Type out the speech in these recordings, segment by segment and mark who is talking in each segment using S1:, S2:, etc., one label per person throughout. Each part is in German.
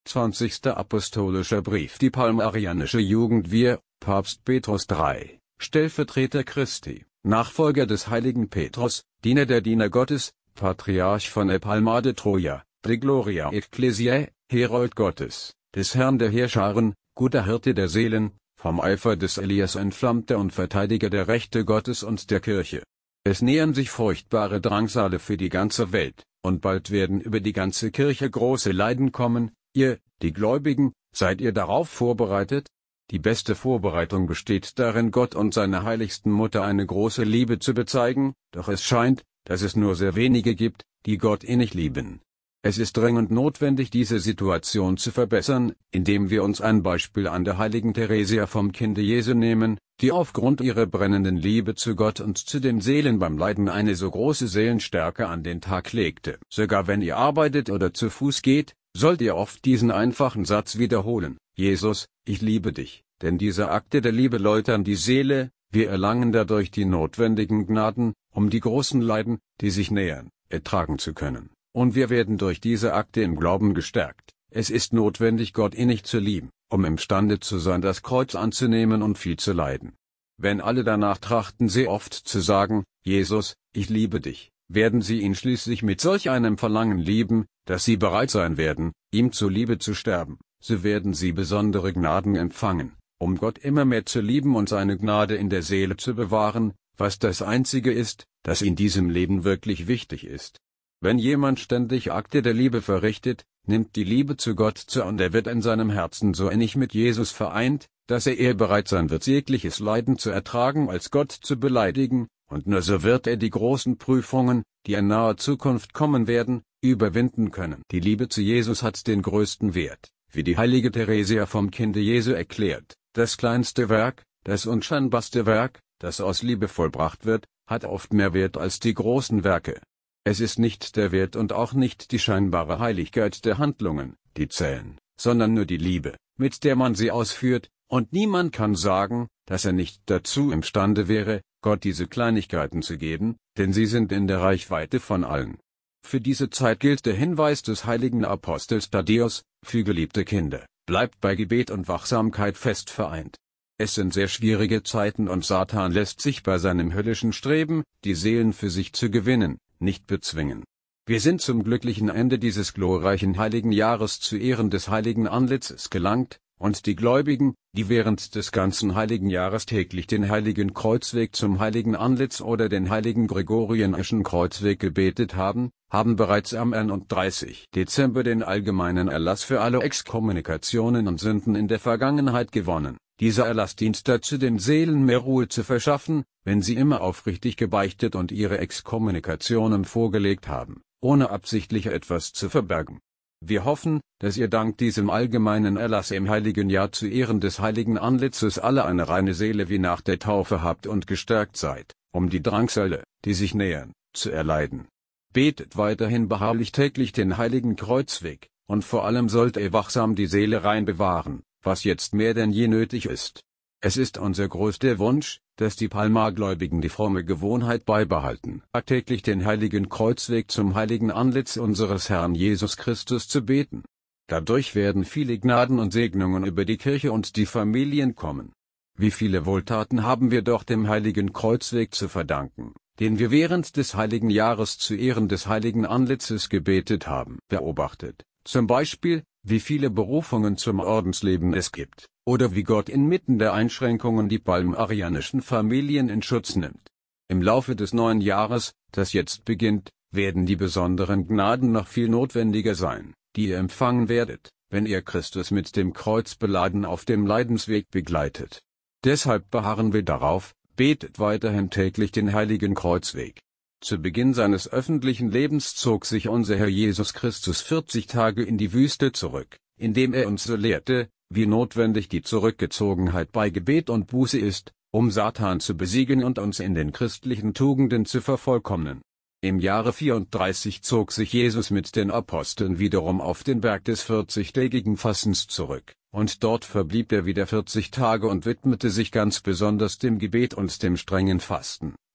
S1: 20. Apostolischer Brief. Die palmarianische Jugend. Wir, Papst Petrus III, Stellvertreter Christi, Nachfolger des heiligen Petrus, Diener der Diener Gottes, Patriarch von Palma de Troja, de Gloria Ecclesiae, Herold Gottes, des Herrn der Heerscharen, guter Hirte der Seelen, vom Eifer des Elias entflammter und Verteidiger der Rechte Gottes und der Kirche. Es nähern sich furchtbare Drangsale für die ganze Welt, und bald werden über die ganze Kirche große Leiden kommen. Ihr, die Gläubigen, seid ihr darauf vorbereitet? Die beste Vorbereitung besteht darin, Gott und seiner heiligsten Mutter eine große Liebe zu bezeigen, doch es scheint, dass es nur sehr wenige gibt, die Gott innig lieben. Es ist dringend notwendig, diese Situation zu verbessern, indem wir uns ein Beispiel an der heiligen Theresia vom Kinde Jesu nehmen, die aufgrund ihrer brennenden Liebe zu Gott und zu den Seelen beim Leiden eine so große Seelenstärke an den Tag legte. Sogar wenn ihr arbeitet oder zu Fuß geht, sollt ihr oft diesen einfachen Satz wiederholen: Jesus, ich liebe dich, denn diese Akte der Liebe läutern die Seele, wir erlangen dadurch die notwendigen Gnaden, um die großen Leiden, die sich nähern, ertragen zu können. Und wir werden durch diese Akte im Glauben gestärkt. Es ist notwendig, Gott innig zu lieben, um imstande zu sein, das Kreuz anzunehmen und viel zu leiden. Wenn alle danach trachten, sehr oft zu sagen: Jesus, ich liebe dich, werden sie ihn schließlich mit solch einem Verlangen lieben, dass sie bereit sein werden, ihm zuliebe zu sterben. So werden sie besondere Gnaden empfangen, um Gott immer mehr zu lieben und seine Gnade in der Seele zu bewahren, was das Einzige ist, das in diesem Leben wirklich wichtig ist. Wenn jemand ständig Akte der Liebe verrichtet, nimmt die Liebe zu Gott zu, und er wird in seinem Herzen so innig mit Jesus vereint, dass er eher bereit sein wird, jegliches Leiden zu ertragen, als Gott zu beleidigen, und nur so wird er die großen Prüfungen, die in naher Zukunft kommen werden, überwinden können. Die Liebe zu Jesus hat den größten Wert, wie die heilige Theresia vom Kinde Jesu erklärt. Das kleinste Werk, das unscheinbarste Werk, das aus Liebe vollbracht wird, hat oft mehr Wert als die großen Werke. Es ist nicht der Wert und auch nicht die scheinbare Heiligkeit der Handlungen, die zählen, sondern nur die Liebe, mit der man sie ausführt, und niemand kann sagen, dass er nicht dazu imstande wäre, Gott diese Kleinigkeiten zu geben, denn sie sind in der Reichweite von allen. Für diese Zeit gilt der Hinweis des heiligen Apostels Thaddäus: Für geliebte Kinder, bleibt bei Gebet und Wachsamkeit fest vereint. Es sind sehr schwierige Zeiten und Satan lässt sich bei seinem höllischen Streben, die Seelen für sich zu gewinnen, nicht bezwingen. Wir sind zum glücklichen Ende dieses glorreichen heiligen Jahres zu Ehren des heiligen Antlitzes gelangt, und die Gläubigen, die während des ganzen heiligen Jahres täglich den heiligen Kreuzweg zum heiligen Antlitz oder den heiligen Gregorianischen Kreuzweg gebetet haben, haben bereits am 31. Dezember den allgemeinen Erlass für alle Exkommunikationen und Sünden in der Vergangenheit gewonnen. Dieser Erlass dient dazu, den Seelen mehr Ruhe zu verschaffen, wenn sie immer aufrichtig gebeichtet und ihre Exkommunikationen vorgelegt haben, ohne absichtlich etwas zu verbergen. Wir hoffen, dass ihr dank diesem allgemeinen Erlass im heiligen Jahr zu Ehren des heiligen Antlitzes alle eine reine Seele wie nach der Taufe habt und gestärkt seid, um die Drangsale, die sich nähern, zu erleiden. Betet weiterhin beharrlich täglich den heiligen Kreuzweg, und vor allem sollt ihr wachsam die Seele rein bewahren, was jetzt mehr denn je nötig ist. Es ist unser größter Wunsch, dass die Palma-Gläubigen die fromme Gewohnheit beibehalten, täglich den heiligen Kreuzweg zum heiligen Antlitz unseres Herrn Jesus Christus zu beten. Dadurch werden viele Gnaden und Segnungen über die Kirche und die Familien kommen. Wie viele Wohltaten haben wir doch dem heiligen Kreuzweg zu verdanken, den wir während des heiligen Jahres zu Ehren des heiligen Antlitzes gebetet haben. Beobachtet, zum Beispiel, wie viele Berufungen zum Ordensleben es gibt, oder wie Gott inmitten der Einschränkungen die palmarianischen Familien in Schutz nimmt. Im Laufe des neuen Jahres, das jetzt beginnt, werden die besonderen Gnaden noch viel notwendiger sein, die ihr empfangen werdet, wenn ihr Christus mit dem Kreuz beladen auf dem Leidensweg begleitet. Deshalb beharren wir darauf: Betet weiterhin täglich den heiligen Kreuzweg. Zu Beginn seines öffentlichen Lebens zog sich unser Herr Jesus Christus 40 Tage in die Wüste zurück, indem er uns so lehrte, wie notwendig die Zurückgezogenheit bei Gebet und Buße ist, um Satan zu besiegen und uns in den christlichen Tugenden zu vervollkommnen. Im Jahre 34 zog sich Jesus mit den Aposteln wiederum auf den Berg des 40-tägigen Fastens zurück, und dort verblieb er wieder 40 Tage und widmete sich ganz besonders dem Gebet und dem strengen Fasten,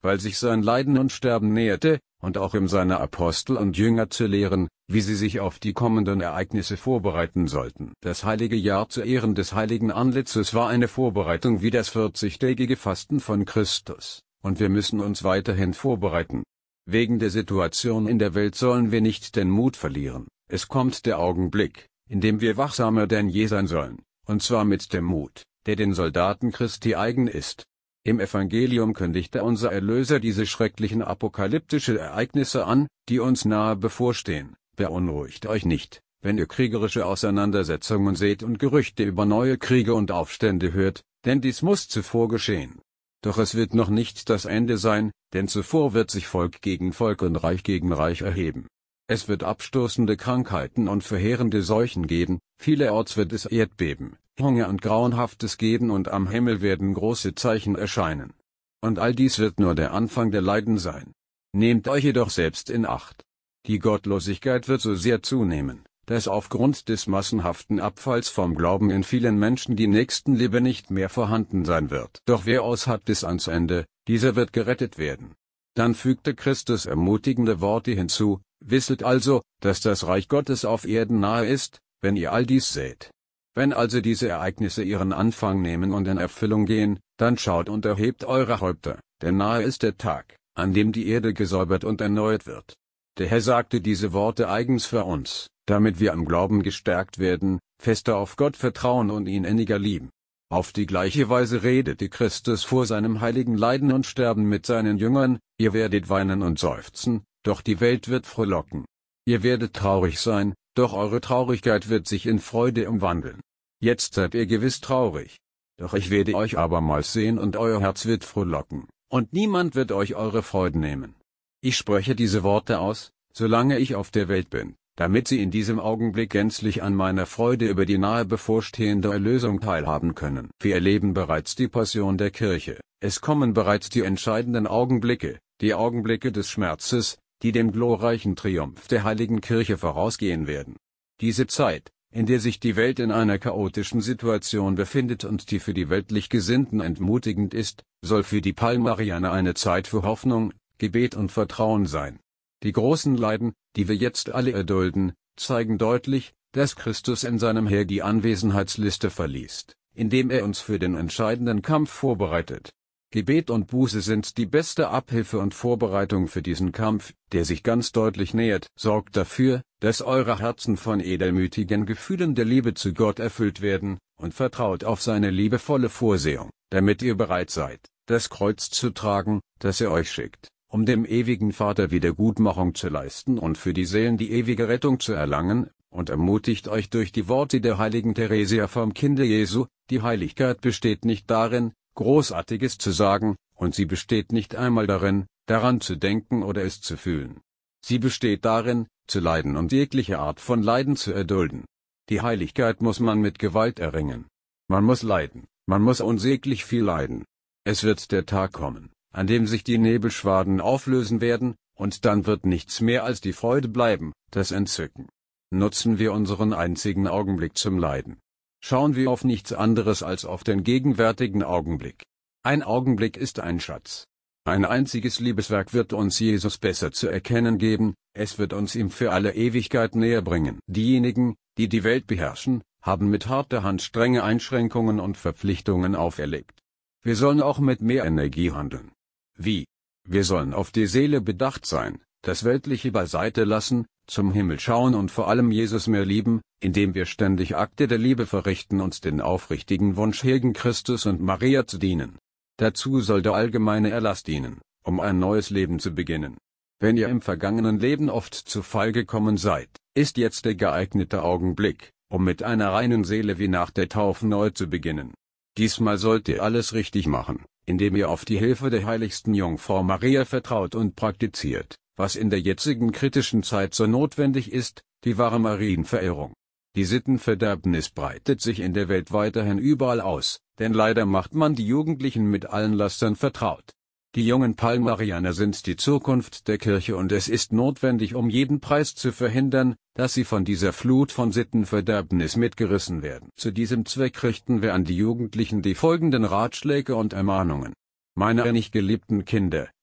S1: weil sich sein Leiden und Sterben näherte, und auch seine Apostel und Jünger zu lehren, wie sie sich auf die kommenden Ereignisse vorbereiten sollten. Das heilige Jahr zu Ehren des heiligen Antlitzes war eine Vorbereitung wie das 40-tägige Fasten von Christus, und wir müssen uns weiterhin vorbereiten. Wegen der Situation in der Welt sollen wir nicht den Mut verlieren. Es kommt der Augenblick, in dem wir wachsamer denn je sein sollen, und zwar mit dem Mut, der den Soldaten Christi eigen ist. Im Evangelium kündigte unser Erlöser diese schrecklichen apokalyptische Ereignisse an, die uns nahe bevorstehen. Beunruhigt euch nicht, wenn ihr kriegerische Auseinandersetzungen seht und Gerüchte über neue Kriege und Aufstände hört, denn dies muss zuvor geschehen. Doch es wird noch nicht das Ende sein, denn zuvor wird sich Volk gegen Volk und Reich gegen Reich erheben. Es wird abstoßende Krankheiten und verheerende Seuchen geben, vielerorts wird es Erdbeben, Hunger und Grauenhaftes geben und am Himmel werden große Zeichen erscheinen. Und all dies wird nur der Anfang der Leiden sein. Nehmt euch jedoch selbst in Acht. Die Gottlosigkeit wird so sehr zunehmen, dass aufgrund des massenhaften Abfalls vom Glauben in vielen Menschen die Nächstenliebe nicht mehr vorhanden sein wird. Doch wer ausharrt bis ans Ende, dieser wird gerettet werden. Dann fügte Christus ermutigende Worte hinzu: Wisset also, dass das Reich Gottes auf Erden nahe ist, wenn ihr all dies seht. Wenn also diese Ereignisse ihren Anfang nehmen und in Erfüllung gehen, dann schaut und erhebt eure Häupter, denn nahe ist der Tag, an dem die Erde gesäubert und erneuert wird. Der Herr sagte diese Worte eigens für uns, damit wir am Glauben gestärkt werden, fester auf Gott vertrauen und ihn inniger lieben. Auf die gleiche Weise redete Christus vor seinem heiligen Leiden und Sterben mit seinen Jüngern: Ihr werdet weinen und seufzen, doch die Welt wird frohlocken. Ihr werdet traurig sein, doch eure Traurigkeit wird sich in Freude umwandeln. Jetzt seid ihr gewiss traurig. Doch ich werde euch abermals sehen und euer Herz wird frohlocken, und niemand wird euch eure Freude nehmen. Ich spreche diese Worte aus, solange ich auf der Welt bin, damit sie in diesem Augenblick gänzlich an meiner Freude über die nahe bevorstehende Erlösung teilhaben können. Wir erleben bereits die Passion der Kirche. Es kommen bereits die entscheidenden Augenblicke, die Augenblicke des Schmerzes, die dem glorreichen Triumph der heiligen Kirche vorausgehen werden. Diese Zeit, in der sich die Welt in einer chaotischen Situation befindet und die für die weltlich Gesinnten entmutigend ist, soll für die Palmarianer eine Zeit für Hoffnung, Gebet und Vertrauen sein. Die großen Leiden, die wir jetzt alle erdulden, zeigen deutlich, dass Christus in seinem Heer die Anwesenheitsliste verliest, indem er uns für den entscheidenden Kampf vorbereitet. Gebet und Buße sind die beste Abhilfe und Vorbereitung für diesen Kampf, der sich ganz deutlich nähert. Sorgt dafür, dass eure Herzen von edelmütigen Gefühlen der Liebe zu Gott erfüllt werden, und vertraut auf seine liebevolle Vorsehung, damit ihr bereit seid, das Kreuz zu tragen, das er euch schickt, um dem ewigen Vater Wiedergutmachung zu leisten und für die Seelen die ewige Rettung zu erlangen, und ermutigt euch durch die Worte der heiligen Theresia vom Kinde Jesu: Die Heiligkeit besteht nicht darin, Großartiges zu sagen, und sie besteht nicht einmal darin, daran zu denken oder es zu fühlen. Sie besteht darin, zu leiden und jegliche Art von Leiden zu erdulden. Die Heiligkeit muss man mit Gewalt erringen. Man muss leiden, man muss unsäglich viel leiden. Es wird der Tag kommen, an dem sich die Nebelschwaden auflösen werden, und dann wird nichts mehr als die Freude bleiben, das Entzücken. Nutzen wir unseren einzigen Augenblick zum Leiden. Schauen wir auf nichts anderes als auf den gegenwärtigen Augenblick. Ein Augenblick ist ein Schatz. Ein einziges Liebeswerk wird uns Jesus besser zu erkennen geben, es wird uns ihm für alle Ewigkeit näher bringen. Diejenigen, die die Welt beherrschen, haben mit harter Hand strenge Einschränkungen und Verpflichtungen auferlegt. Wir sollen auch mit mehr Energie handeln. Wie? Wir sollen auf die Seele bedacht sein, das Weltliche beiseite lassen, zum Himmel schauen und vor allem Jesus mehr lieben, indem wir ständig Akte der Liebe verrichten und den aufrichtigen Wunsch hegen, Christus und Maria zu dienen. Dazu soll der allgemeine Erlass dienen, um ein neues Leben zu beginnen. Wenn ihr im vergangenen Leben oft zu Fall gekommen seid, ist jetzt der geeignete Augenblick, um mit einer reinen Seele wie nach der Taufe neu zu beginnen. Diesmal sollt ihr alles richtig machen, indem ihr auf die Hilfe der heiligsten Jungfrau Maria vertraut und praktiziert, was in der jetzigen kritischen Zeit so notwendig ist, die wahre Marienverehrung. Die Sittenverderbnis breitet sich in der Welt weiterhin überall aus, denn leider macht man die Jugendlichen mit allen Lastern vertraut. Die jungen Palmarianer sind die Zukunft der Kirche und es ist notwendig, um jeden Preis zu verhindern, dass sie von dieser Flut von Sittenverderbnis mitgerissen werden. Zu diesem Zweck richten wir an die Jugendlichen die folgenden Ratschläge und Ermahnungen. Meine innig geliebten Kinder,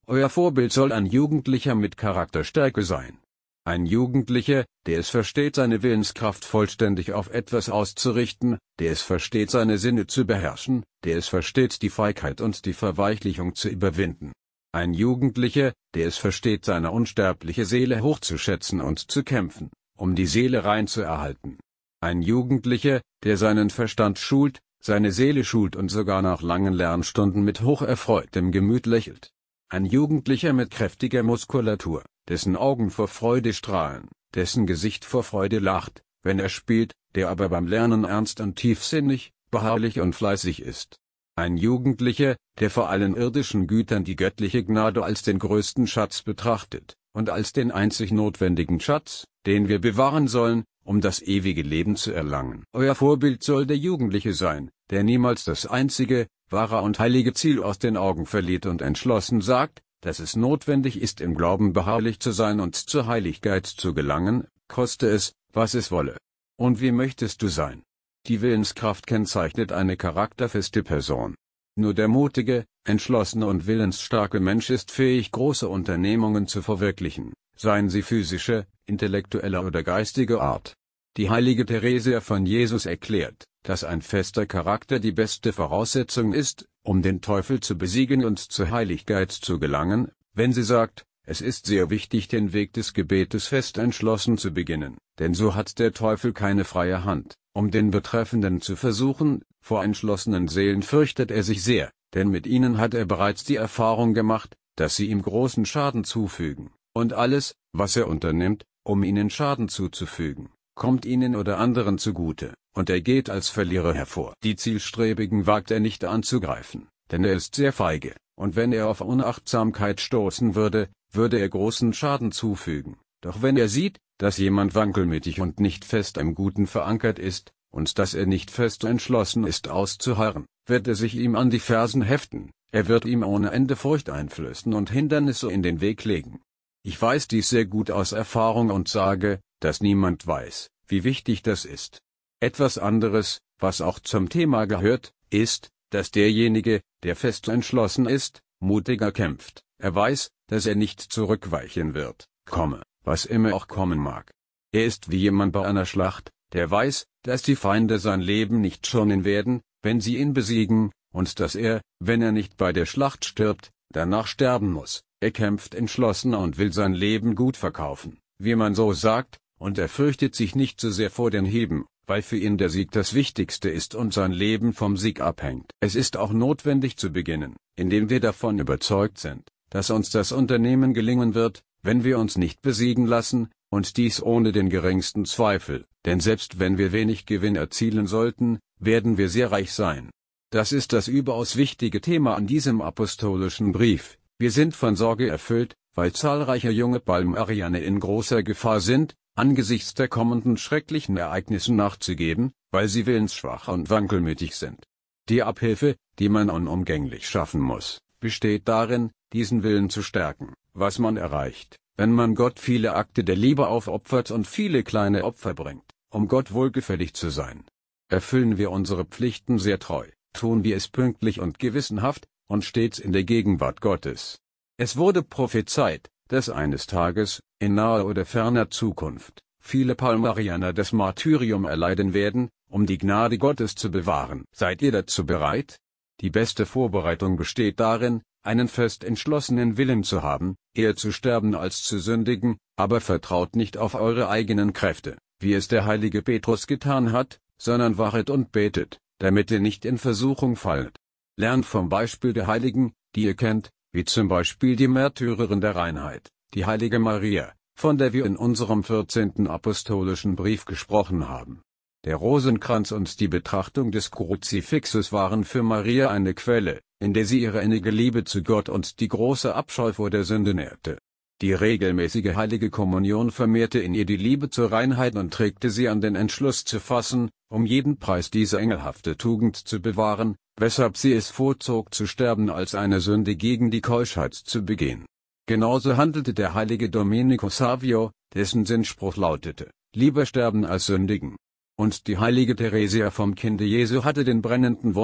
S1: Euer Vorbild soll ein Jugendlicher mit Charakterstärke sein. Ein Jugendlicher, der es versteht, seine Willenskraft vollständig auf etwas auszurichten, der es versteht, seine Sinne zu beherrschen, der es versteht, die Feigheit und die Verweichlichung zu überwinden. Ein Jugendlicher, der es versteht, seine unsterbliche Seele hochzuschätzen und zu kämpfen, um die Seele rein zu erhalten. Ein Jugendlicher, der seinen Verstand schult, seine Seele schult und sogar nach langen Lernstunden mit hocherfreutem Gemüt lächelt. Ein Jugendlicher mit kräftiger Muskulatur, dessen Augen vor Freude strahlen, dessen Gesicht vor Freude lacht, wenn er spielt, der aber beim Lernen ernst und tiefsinnig, beharrlich und fleißig ist. Ein Jugendlicher, der vor allen irdischen Gütern die göttliche Gnade als den größten Schatz betrachtet, und als den einzig notwendigen Schatz, den wir bewahren sollen, um das ewige Leben zu erlangen. Euer Vorbild soll der Jugendliche sein, der niemals das einzige, wahre und heilige Ziel aus den Augen verliert und entschlossen sagt, dass es notwendig ist, im Glauben beharrlich zu sein und zur Heiligkeit zu gelangen, koste es, was es wolle. Und wie möchtest du sein? Die Willenskraft kennzeichnet eine charakterfeste Person. Nur der mutige, entschlossene und willensstarke Mensch ist fähig, große Unternehmungen zu verwirklichen, seien sie physischer, intellektueller oder geistiger Art. Die heilige Theresia von Jesus erklärt, dass ein fester Charakter die beste Voraussetzung ist, um den Teufel zu besiegen und zur Heiligkeit zu gelangen, wenn sie sagt, es ist sehr wichtig, den Weg des Gebetes fest entschlossen zu beginnen, denn so hat der Teufel keine freie Hand, um den Betreffenden zu versuchen. Vor entschlossenen Seelen fürchtet er sich sehr, denn mit ihnen hat er bereits die Erfahrung gemacht, dass sie ihm großen Schaden zufügen, und alles, was er unternimmt, um ihnen Schaden zuzufügen, kommt ihnen oder anderen zugute, und er geht als Verlierer hervor. Die Zielstrebigen wagt er nicht anzugreifen, denn er ist sehr feige, und wenn er auf Unachtsamkeit stoßen würde, würde er großen Schaden zufügen. Doch wenn er sieht, dass jemand wankelmütig und nicht fest im Guten verankert ist, und dass er nicht fest entschlossen ist auszuharren, wird er sich ihm an die Fersen heften, er wird ihm ohne Ende Furcht einflößen und Hindernisse in den Weg legen. Ich weiß dies sehr gut aus Erfahrung und sage, dass niemand weiß, wie wichtig das ist. Etwas anderes, was auch zum Thema gehört, ist, dass derjenige, der fest entschlossen ist, mutiger kämpft. Er weiß, dass er nicht zurückweichen wird, komme, was immer auch kommen mag. Er ist wie jemand bei einer Schlacht, der weiß, dass die Feinde sein Leben nicht schonen werden, wenn sie ihn besiegen, und dass er, wenn er nicht bei der Schlacht stirbt, danach sterben muss. Er kämpft entschlossen und will sein Leben gut verkaufen, wie man so sagt, und er fürchtet sich nicht so sehr vor den Hieben, weil für ihn der Sieg das Wichtigste ist und sein Leben vom Sieg abhängt. Es ist auch notwendig zu beginnen, indem wir davon überzeugt sind, dass uns das Unternehmen gelingen wird, wenn wir uns nicht besiegen lassen, und dies ohne den geringsten Zweifel, denn selbst wenn wir wenig Gewinn erzielen sollten, werden wir sehr reich sein. Das ist das überaus wichtige Thema an diesem apostolischen Brief. Wir sind von Sorge erfüllt, weil zahlreiche junge Palmarianer in großer Gefahr sind, angesichts der kommenden schrecklichen Ereignissen nachzugeben, weil sie willensschwach und wankelmütig sind. Die Abhilfe, die man unumgänglich schaffen muss, besteht darin, diesen Willen zu stärken. Was man erreicht, wenn man Gott viele Akte der Liebe aufopfert und viele kleine Opfer bringt, um Gott wohlgefällig zu sein. Erfüllen wir unsere Pflichten sehr treu, tun wir es pünktlich und gewissenhaft, und stets in der Gegenwart Gottes. Es wurde prophezeit, dass eines Tages, in naher oder ferner Zukunft, viele Palmarianer das Martyrium erleiden werden, um die Gnade Gottes zu bewahren. Seid ihr dazu bereit? Die beste Vorbereitung besteht darin, einen fest entschlossenen Willen zu haben, eher zu sterben als zu sündigen, aber vertraut nicht auf eure eigenen Kräfte, wie es der heilige Petrus getan hat, sondern wachet und betet, damit ihr nicht in Versuchung fallt. Lernt vom Beispiel der Heiligen, die ihr kennt, wie zum Beispiel die Märtyrerin der Reinheit, die heilige Maria, von der wir in unserem 14. apostolischen Brief gesprochen haben. Der Rosenkranz und die Betrachtung des Kruzifixus waren für Maria eine Quelle, in der sie ihre innige Liebe zu Gott und die große Abscheu vor der Sünde nährte. Die regelmäßige heilige Kommunion vermehrte in ihr die Liebe zur Reinheit und regte sie an, den Entschluss zu fassen, um jeden Preis diese engelhafte Tugend zu bewahren, weshalb sie es vorzog zu sterben, als eine Sünde gegen die Keuschheit zu begehen. Genauso handelte der heilige Domenico Savio, dessen Sinnspruch lautete, lieber sterben als sündigen. Und die heilige Theresia vom Kinde Jesu hatte den brennenden Wunsch,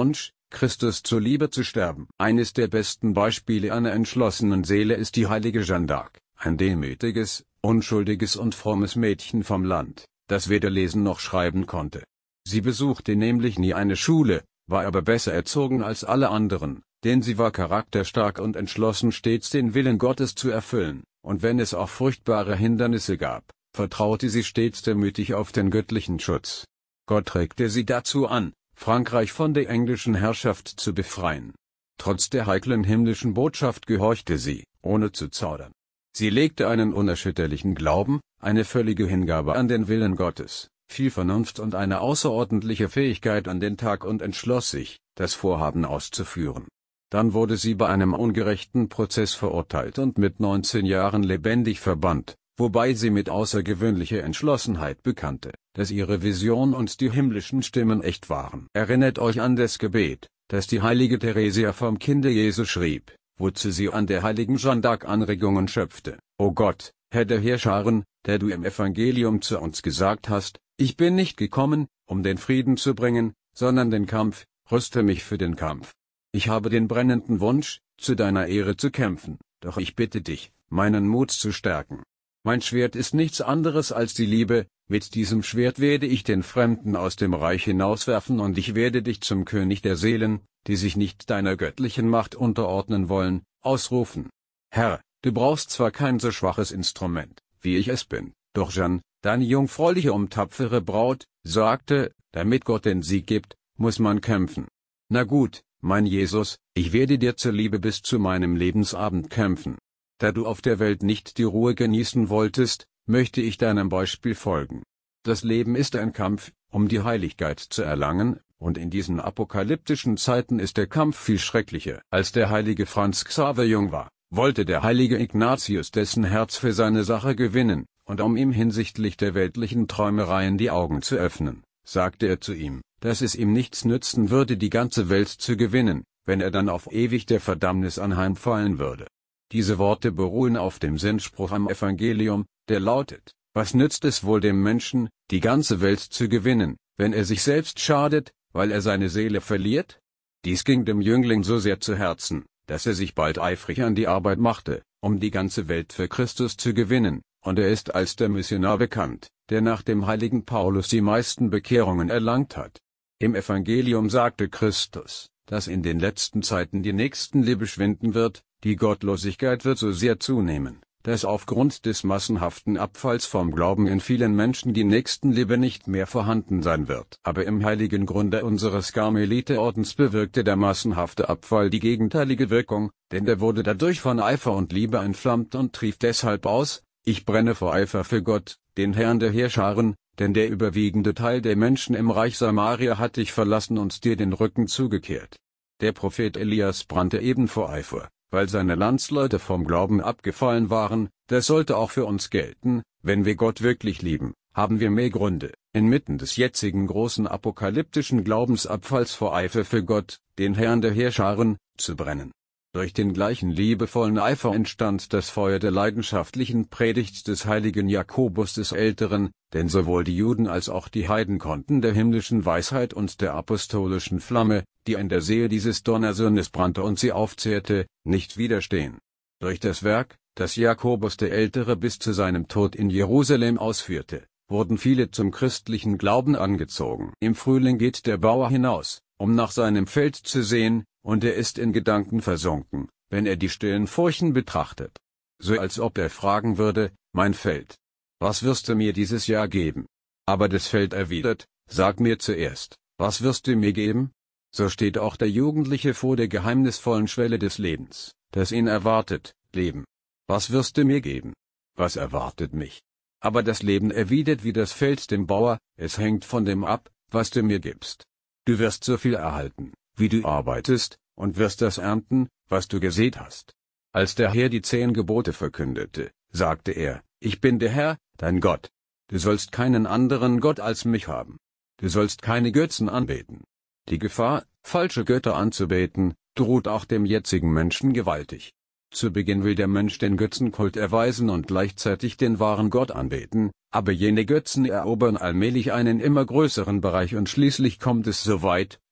S1: Christus zuliebe zu sterben. Eines der besten Beispiele einer entschlossenen Seele ist die heilige Jeanne d'Arc, ein demütiges, unschuldiges und frommes Mädchen vom Land, das weder lesen noch schreiben konnte. Sie besuchte nämlich nie eine Schule, war aber besser erzogen als alle anderen, denn sie war charakterstark und entschlossen, stets den Willen Gottes zu erfüllen, und wenn es auch furchtbare Hindernisse gab, vertraute sie stets demütig auf den göttlichen Schutz. Gott regte sie dazu an, Frankreich von der englischen Herrschaft zu befreien. Trotz der heiklen himmlischen Botschaft gehorchte sie, ohne zu zaudern. Sie legte einen unerschütterlichen Glauben, eine völlige Hingabe an den Willen Gottes, viel Vernunft und eine außerordentliche Fähigkeit an den Tag und entschloss sich, das Vorhaben auszuführen. Dann wurde sie bei einem ungerechten Prozess verurteilt und mit 19 Jahren lebendig verbannt, wobei sie mit außergewöhnlicher Entschlossenheit bekannte, dass ihre Vision und die himmlischen Stimmen echt waren. Erinnert euch an das Gebet, das die heilige Theresia vom Kinde Jesu schrieb, wozu sie an der heiligen Jeanne d'Arc Anregungen schöpfte. O Gott, Herr der Heerscharen, der du im Evangelium zu uns gesagt hast, ich bin nicht gekommen, um den Frieden zu bringen, sondern den Kampf, rüste mich für den Kampf. Ich habe den brennenden Wunsch, zu deiner Ehre zu kämpfen, doch ich bitte dich, meinen Mut zu stärken. Mein Schwert ist nichts anderes als die Liebe, mit diesem Schwert werde ich den Fremden aus dem Reich hinauswerfen und ich werde dich zum König der Seelen, die sich nicht deiner göttlichen Macht unterordnen wollen, ausrufen. Herr, du brauchst zwar kein so schwaches Instrument, wie ich es bin, doch Jeanne, deine jungfräuliche und tapfere Braut, sagte, damit Gott den Sieg gibt, muss man kämpfen. Na gut, mein Jesus, ich werde dir zuliebe bis zu meinem Lebensabend kämpfen. Da du auf der Welt nicht die Ruhe genießen wolltest, möchte ich deinem Beispiel folgen. Das Leben ist ein Kampf, um die Heiligkeit zu erlangen, und in diesen apokalyptischen Zeiten ist der Kampf viel schrecklicher. Als der heilige Franz Xaver jung war, wollte der heilige Ignatius dessen Herz für seine Sache gewinnen, und um ihm hinsichtlich der weltlichen Träumereien die Augen zu öffnen, sagte er zu ihm, dass es ihm nichts nützen würde, die ganze Welt zu gewinnen, wenn er dann auf ewig der Verdammnis anheimfallen würde. Diese Worte beruhen auf dem Sinnspruch am Evangelium, der lautet: Was nützt es wohl dem Menschen, die ganze Welt zu gewinnen, wenn er sich selbst schadet, weil er seine Seele verliert? Dies ging dem Jüngling so sehr zu Herzen, dass er sich bald eifrig an die Arbeit machte, um die ganze Welt für Christus zu gewinnen, und er ist als der Missionar bekannt, der nach dem heiligen Paulus die meisten Bekehrungen erlangt hat. Im Evangelium sagte Christus, dass in den letzten Zeiten die Nächstenliebe schwinden wird, die Gottlosigkeit wird so sehr zunehmen, dass aufgrund des massenhaften Abfalls vom Glauben in vielen Menschen die Nächstenliebe nicht mehr vorhanden sein wird. Aber im heiligen Grunde unseres Karmeliterordens bewirkte der massenhafte Abfall die gegenteilige Wirkung, denn er wurde dadurch von Eifer und Liebe entflammt und rief deshalb aus: Ich brenne vor Eifer für Gott, den Herrn der Heerscharen, denn der überwiegende Teil der Menschen im Reich Samaria hat dich verlassen und dir den Rücken zugekehrt. Der Prophet Elias brannte eben vor Eifer, weil seine Landsleute vom Glauben abgefallen waren. Das sollte auch für uns gelten. Wenn wir Gott wirklich lieben, haben wir mehr Gründe, inmitten des jetzigen großen apokalyptischen Glaubensabfalls vor Eifer für Gott, den Herrn der Heerscharen, zu brennen. Durch den gleichen liebevollen Eifer entstand das Feuer der leidenschaftlichen Predigt des heiligen Jakobus des Älteren, denn sowohl die Juden als auch die Heiden konnten der himmlischen Weisheit und der apostolischen Flamme, die in der Seele dieses Donnersohnes brannte und sie aufzehrte, nicht widerstehen. Durch das Werk, das Jakobus der Ältere bis zu seinem Tod in Jerusalem ausführte, wurden viele zum christlichen Glauben angezogen. Im Frühling geht der Bauer hinaus, um nach seinem Feld zu sehen, und er ist in Gedanken versunken, wenn er die stillen Furchen betrachtet. So als ob er fragen würde: Mein Feld, was wirst du mir dieses Jahr geben? Aber das Feld erwidert: Sag mir zuerst, was wirst du mir geben? So steht auch der Jugendliche vor der geheimnisvollen Schwelle des Lebens, das ihn erwartet: Leben, was wirst du mir geben? Was erwartet mich? Aber das Leben erwidert wie das Feld dem Bauer: Es hängt von dem ab, was du mir gibst. Du wirst so viel erhalten, wie du arbeitest, und wirst das ernten, was du gesät hast. Als der Herr die 10 Gebote verkündete, sagte er: Ich bin der Herr, dein Gott. Du sollst keinen anderen Gott als mich haben. Du sollst keine Götzen anbeten. Die Gefahr, falsche Götter anzubeten, droht auch dem jetzigen Menschen gewaltig. Zu Beginn will der Mensch den Götzenkult erweisen und gleichzeitig den wahren Gott anbeten, aber jene Götzen erobern allmählich einen immer größeren Bereich und schließlich kommt es so weit,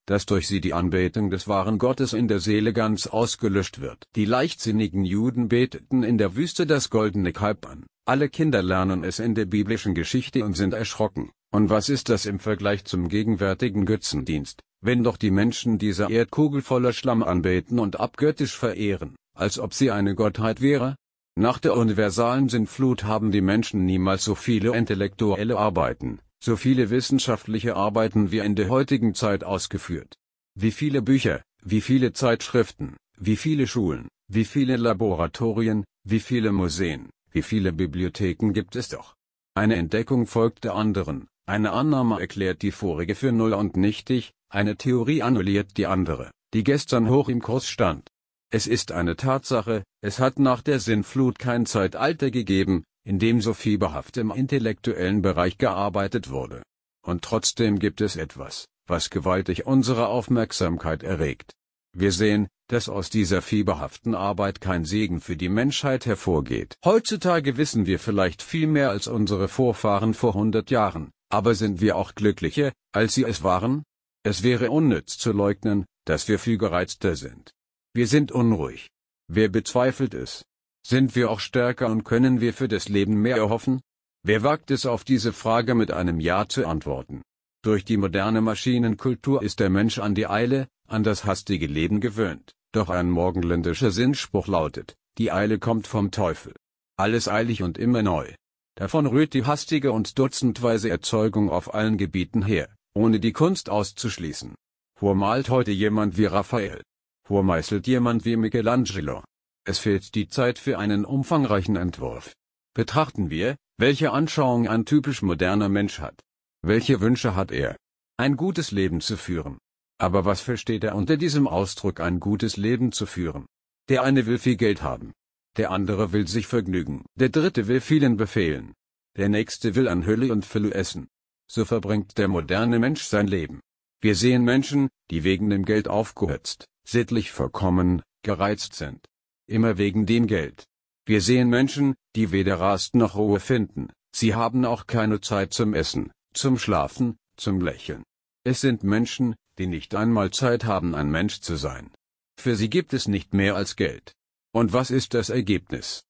S1: dass durch sie die Anbetung des wahren Gottes in der Seele ganz ausgelöscht wird. Die leichtsinnigen Juden beteten in der Wüste das goldene Kalb an. Alle Kinder lernen es in der biblischen Geschichte und sind erschrocken. Und was ist das im Vergleich zum gegenwärtigen Götzendienst, wenn doch die Menschen diese Erdkugel voller Schlamm anbeten und abgöttisch verehren, als ob sie eine Gottheit wäre? Nach der universalen Sintflut haben die Menschen niemals so viele intellektuelle Arbeiten, so viele wissenschaftliche Arbeiten wie in der heutigen Zeit ausgeführt. Wie viele Bücher, wie viele Zeitschriften, wie viele Schulen, wie viele Laboratorien, wie viele Museen, wie viele Bibliotheken gibt es doch. Eine Entdeckung folgt der anderen, eine Annahme erklärt die vorige für null und nichtig, eine Theorie annulliert die andere, die gestern hoch im Kurs stand. Es ist eine Tatsache, es hat nach der Sintflut kein Zeitalter gegeben, in dem so fieberhaft im intellektuellen Bereich gearbeitet wurde. Und trotzdem gibt es etwas, was gewaltig unsere Aufmerksamkeit erregt. Wir sehen, dass aus dieser fieberhaften Arbeit kein Segen für die Menschheit hervorgeht. Heutzutage wissen wir vielleicht viel mehr als unsere Vorfahren vor 100 Jahren, aber sind wir auch glücklicher, als sie es waren? Es wäre unnütz zu leugnen, dass wir viel gereizter sind. Wir sind unruhig. Wer bezweifelt es? Sind wir auch stärker und können wir für das Leben mehr erhoffen? Wer wagt es auf diese Frage mit einem Ja zu antworten? Durch die moderne Maschinenkultur ist der Mensch an die Eile, an das hastige Leben gewöhnt. Doch ein morgenländischer Sinnspruch lautet: Die Eile kommt vom Teufel. Alles eilig und immer neu. Davon rührt die hastige und dutzendweise Erzeugung auf allen Gebieten her, ohne die Kunst auszuschließen. Wo malt heute jemand wie Raphael? Wo meißelt jemand wie Michelangelo? Es fehlt die Zeit für einen umfangreichen Entwurf. Betrachten wir, welche Anschauung ein typisch moderner Mensch hat. Welche Wünsche hat er? Ein gutes Leben zu führen. Aber was versteht er unter diesem Ausdruck, ein gutes Leben zu führen? Der eine will viel Geld haben. Der andere will sich vergnügen. Der dritte will vielen befehlen. Der nächste will an Hülle und Fülle essen. So verbringt der moderne Mensch sein Leben. Wir sehen Menschen, die wegen dem Geld aufgehetzt, sittlich verkommen, gereizt sind. Immer wegen dem Geld. Wir sehen Menschen, die weder Rast noch Ruhe finden. Sie haben auch keine Zeit zum Essen, zum Schlafen, zum Lächeln. Es sind Menschen, die nicht einmal Zeit haben, ein Mensch zu sein. Für sie gibt es nicht mehr als Geld. Und was ist das Ergebnis?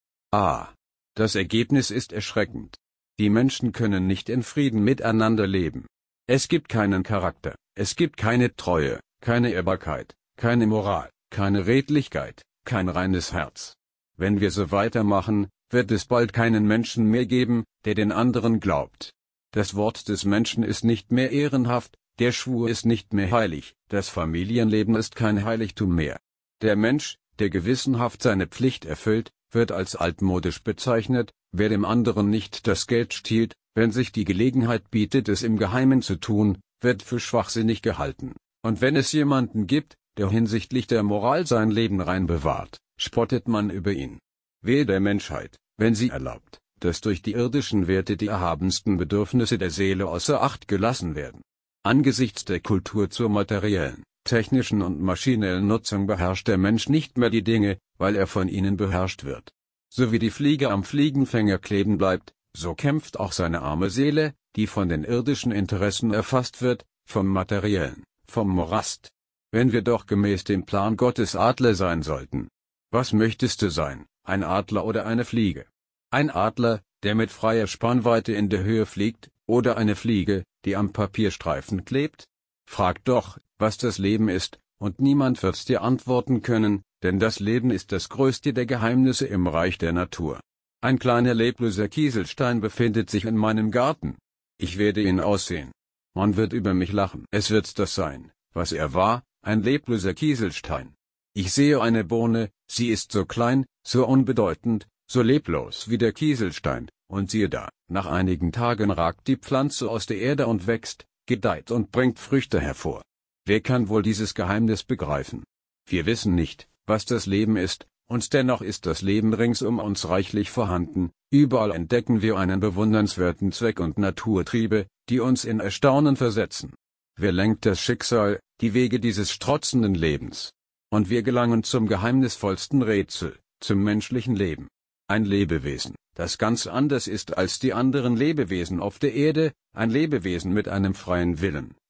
S1: Das Ergebnis ist erschreckend. Die Menschen können nicht in Frieden miteinander leben. Es gibt keinen Charakter, es gibt keine Treue, keine Ehrbarkeit, keine Moral, keine Redlichkeit, kein reines Herz. Wenn wir so weitermachen, wird es bald keinen Menschen mehr geben, der den anderen glaubt. Das Wort des Menschen ist nicht mehr ehrenhaft, der Schwur ist nicht mehr heilig, das Familienleben ist kein Heiligtum mehr. Der Mensch, der gewissenhaft seine Pflicht erfüllt, wird als altmodisch bezeichnet. Wer dem anderen nicht das Geld stiehlt, wenn sich die Gelegenheit bietet, es im Geheimen zu tun, wird für schwachsinnig gehalten. Und wenn es jemanden gibt, der hinsichtlich der Moral sein Leben rein bewahrt, spottet man über ihn. Wehe der Menschheit, wenn sie erlaubt, dass durch die irdischen Werte die erhabensten Bedürfnisse der Seele außer Acht gelassen werden. Angesichts der Kultur zur materiellen, technischen und maschinellen Nutzung beherrscht der Mensch nicht mehr die Dinge, weil er von ihnen beherrscht wird. So wie die Fliege am Fliegenfänger kleben bleibt, so kämpft auch seine arme Seele, die von den irdischen Interessen erfasst wird, vom Materiellen, vom Morast. Wenn wir doch gemäß dem Plan Gottes Adler sein sollten. Was möchtest du sein, ein Adler oder eine Fliege? Ein Adler, der mit freier Spannweite in der Höhe fliegt, oder eine Fliege, die am Papierstreifen klebt? Frag doch, was das Leben ist, und niemand wird's dir antworten können, denn das Leben ist das größte der Geheimnisse im Reich der Natur. Ein kleiner lebloser Kieselstein befindet sich in meinem Garten. Ich werde ihn aussehen. Man wird über mich lachen. Es wird das sein, was er war, ein lebloser Kieselstein. Ich sehe eine Bohne, sie ist so klein, so unbedeutend, so leblos wie der Kieselstein, und siehe da, nach einigen Tagen ragt die Pflanze aus der Erde und wächst, gedeiht und bringt Früchte hervor. Wer kann wohl dieses Geheimnis begreifen? Wir wissen nicht, was das Leben ist, und dennoch ist das Leben rings um uns reichlich vorhanden. Überall entdecken wir einen bewundernswerten Zweck und Naturtriebe, die uns in Erstaunen versetzen. Wer lenkt das Schicksal, die Wege dieses strotzenden Lebens? Und wir gelangen zum geheimnisvollsten Rätsel, zum menschlichen Leben. Ein Lebewesen, das ganz anders ist als die anderen Lebewesen auf der Erde, ein Lebewesen mit einem freien Willen,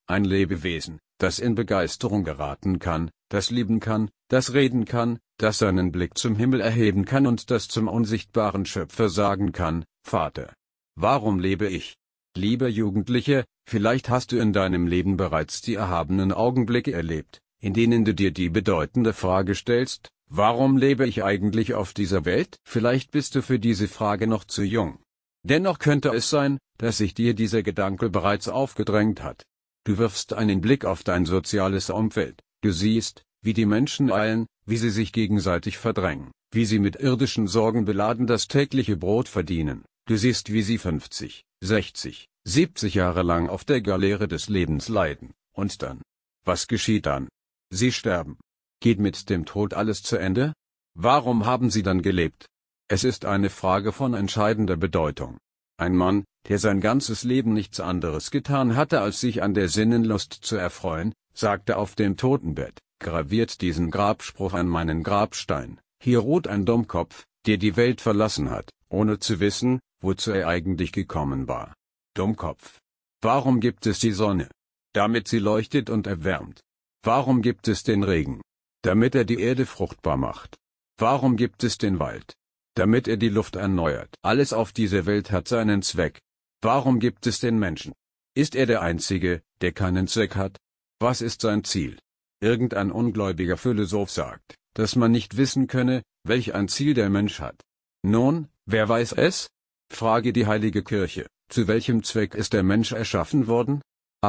S1: Ein Lebewesen, das in Begeisterung geraten kann, das lieben kann, das reden kann, das seinen Blick zum Himmel erheben kann und das zum unsichtbaren Schöpfer sagen kann: Vater. Warum lebe ich? Lieber Jugendliche, vielleicht hast du in deinem Leben bereits die erhabenen Augenblicke erlebt, in denen du dir die bedeutende Frage stellst: Warum lebe ich eigentlich auf dieser Welt? Vielleicht bist du für diese Frage noch zu jung. Dennoch könnte es sein, dass sich dir dieser Gedanke bereits aufgedrängt hat. Du wirfst einen Blick auf dein soziales Umfeld, du siehst, wie die Menschen eilen, wie sie sich gegenseitig verdrängen, wie sie mit irdischen Sorgen beladen das tägliche Brot verdienen, du siehst, wie sie 50, 60, 70 Jahre lang auf der Galeere des Lebens leiden, und dann? Was geschieht dann? Sie sterben. Geht mit dem Tod alles zu Ende? Warum haben sie dann gelebt? Es ist eine Frage von entscheidender Bedeutung. Ein Mann, der sein ganzes Leben nichts anderes getan hatte, als sich an der Sinnenlust zu erfreuen, sagte auf dem Totenbett: Graviert diesen Grabspruch an meinen Grabstein: Hier ruht ein Dummkopf, der die Welt verlassen hat, ohne zu wissen, wozu er eigentlich gekommen war. Dummkopf. Warum gibt es die Sonne? Damit sie leuchtet und erwärmt. Warum gibt es den Regen? Damit er die Erde fruchtbar macht. Warum gibt es den Wald? Damit er die Luft erneuert. Alles auf dieser Welt hat seinen Zweck. Warum gibt es den Menschen? Ist er der Einzige, der keinen Zweck hat? Was ist sein Ziel? Irgendein ungläubiger Philosoph sagt, dass man nicht wissen könne, welch ein Ziel der Mensch hat. Nun, wer weiß es? Frage die Heilige Kirche: Zu welchem Zweck ist der Mensch erschaffen worden?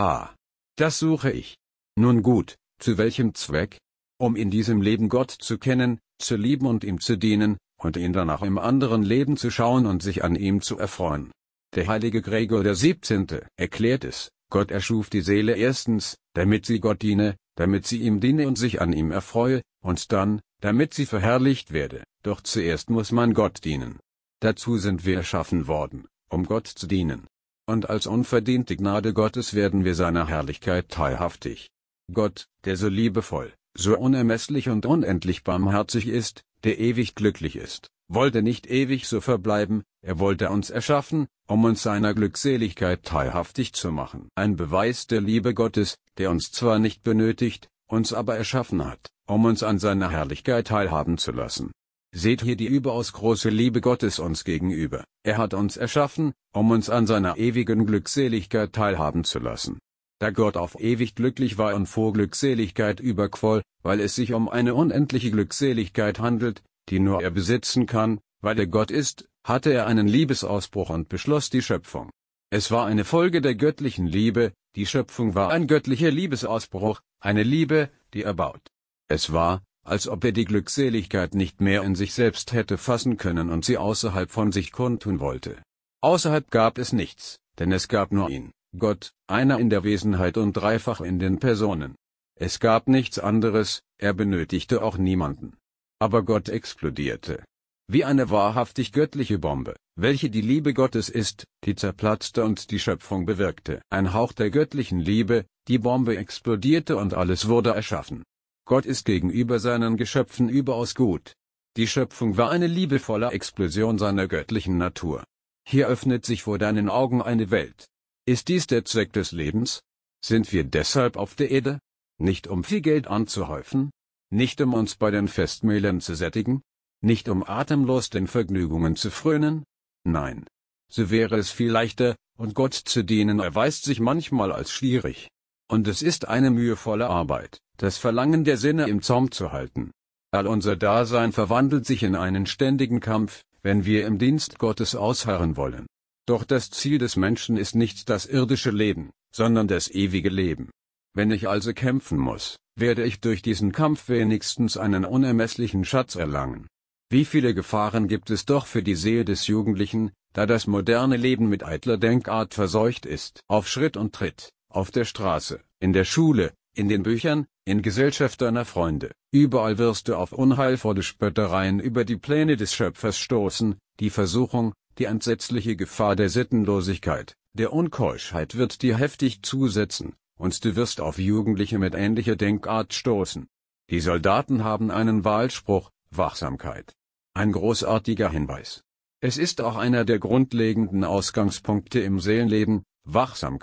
S1: Das suche ich. Nun gut, zu welchem Zweck? Um in diesem Leben Gott zu kennen, zu lieben und ihm zu dienen, und ihn danach im anderen Leben zu schauen und sich an ihm zu erfreuen. Der heilige Gregor der 17. erklärt es: Gott erschuf die Seele erstens, damit sie Gott diene, damit sie ihm diene und sich an ihm erfreue, und dann, damit sie verherrlicht werde. Doch zuerst muss man Gott dienen. Dazu sind wir erschaffen worden, um Gott zu dienen. Und als unverdiente Gnade Gottes werden wir seiner Herrlichkeit teilhaftig. Gott, der so liebevoll, so unermesslich und unendlich barmherzig ist, der ewig glücklich ist, wollte nicht ewig so verbleiben, er wollte uns erschaffen, um uns seiner Glückseligkeit teilhaftig zu machen. Ein Beweis der Liebe Gottes, der uns zwar nicht benötigt, uns aber erschaffen hat, um uns an seiner Herrlichkeit teilhaben zu lassen. Seht hier die überaus große Liebe Gottes uns gegenüber. Er hat uns erschaffen, um uns an seiner ewigen Glückseligkeit teilhaben zu lassen. Da Gott auf ewig glücklich war und vor Glückseligkeit überquoll, weil es sich um eine unendliche Glückseligkeit handelt, die nur er besitzen kann, weil er Gott ist, hatte er einen Liebesausbruch und beschloss die Schöpfung. Es war eine Folge der göttlichen Liebe, die Schöpfung war ein göttlicher Liebesausbruch, eine Liebe, die er baut. Es war, als ob er die Glückseligkeit nicht mehr in sich selbst hätte fassen können und sie außerhalb von sich kundtun wollte. Außerhalb gab es nichts, denn es gab nur ihn, Gott, einer in der Wesenheit und dreifach in den Personen. Es gab nichts anderes, er benötigte auch niemanden. Aber Gott explodierte. Wie eine wahrhaftig göttliche Bombe, welche die Liebe Gottes ist, die zerplatzte und die Schöpfung bewirkte. Ein Hauch der göttlichen Liebe, die Bombe explodierte und alles wurde erschaffen. Gott ist gegenüber seinen Geschöpfen überaus gut. Die Schöpfung war eine liebevolle Explosion seiner göttlichen Natur. Hier öffnet sich vor deinen Augen eine Welt. Ist dies der Zweck des Lebens? Sind wir deshalb auf der Erde? Nicht um viel Geld anzuhäufen? Nicht um uns bei den Festmehlen zu sättigen? Nicht um atemlos den Vergnügungen zu frönen? Nein. So wäre es viel leichter, und Gott zu dienen erweist sich manchmal als schwierig. Und es ist eine mühevolle Arbeit, das Verlangen der Sinne im Zaum zu halten. All unser Dasein verwandelt sich in einen ständigen Kampf, wenn wir im Dienst Gottes ausharren wollen. Doch das Ziel des Menschen ist nicht das irdische Leben, sondern das ewige Leben. Wenn ich also kämpfen muss, werde ich durch diesen Kampf wenigstens einen unermesslichen Schatz erlangen. Wie viele Gefahren gibt es doch für die Seele des Jugendlichen, da das moderne Leben mit eitler Denkart verseucht ist. Auf Schritt und Tritt, auf der Straße, in der Schule, in den Büchern, in Gesellschaft deiner Freunde, überall wirst du auf unheilvolle Spöttereien über die Pläne des Schöpfers stoßen. Die Versuchung, die entsetzliche Gefahr der Sittenlosigkeit, der Unkeuschheit wird dir heftig zusetzen, und du wirst auf Jugendliche mit ähnlicher Denkart stoßen. Die Soldaten haben einen Wahlspruch: Wachsamkeit. Ein großartiger Hinweis. Es ist auch einer der grundlegenden Ausgangspunkte im Seelenleben: Wachsamkeit.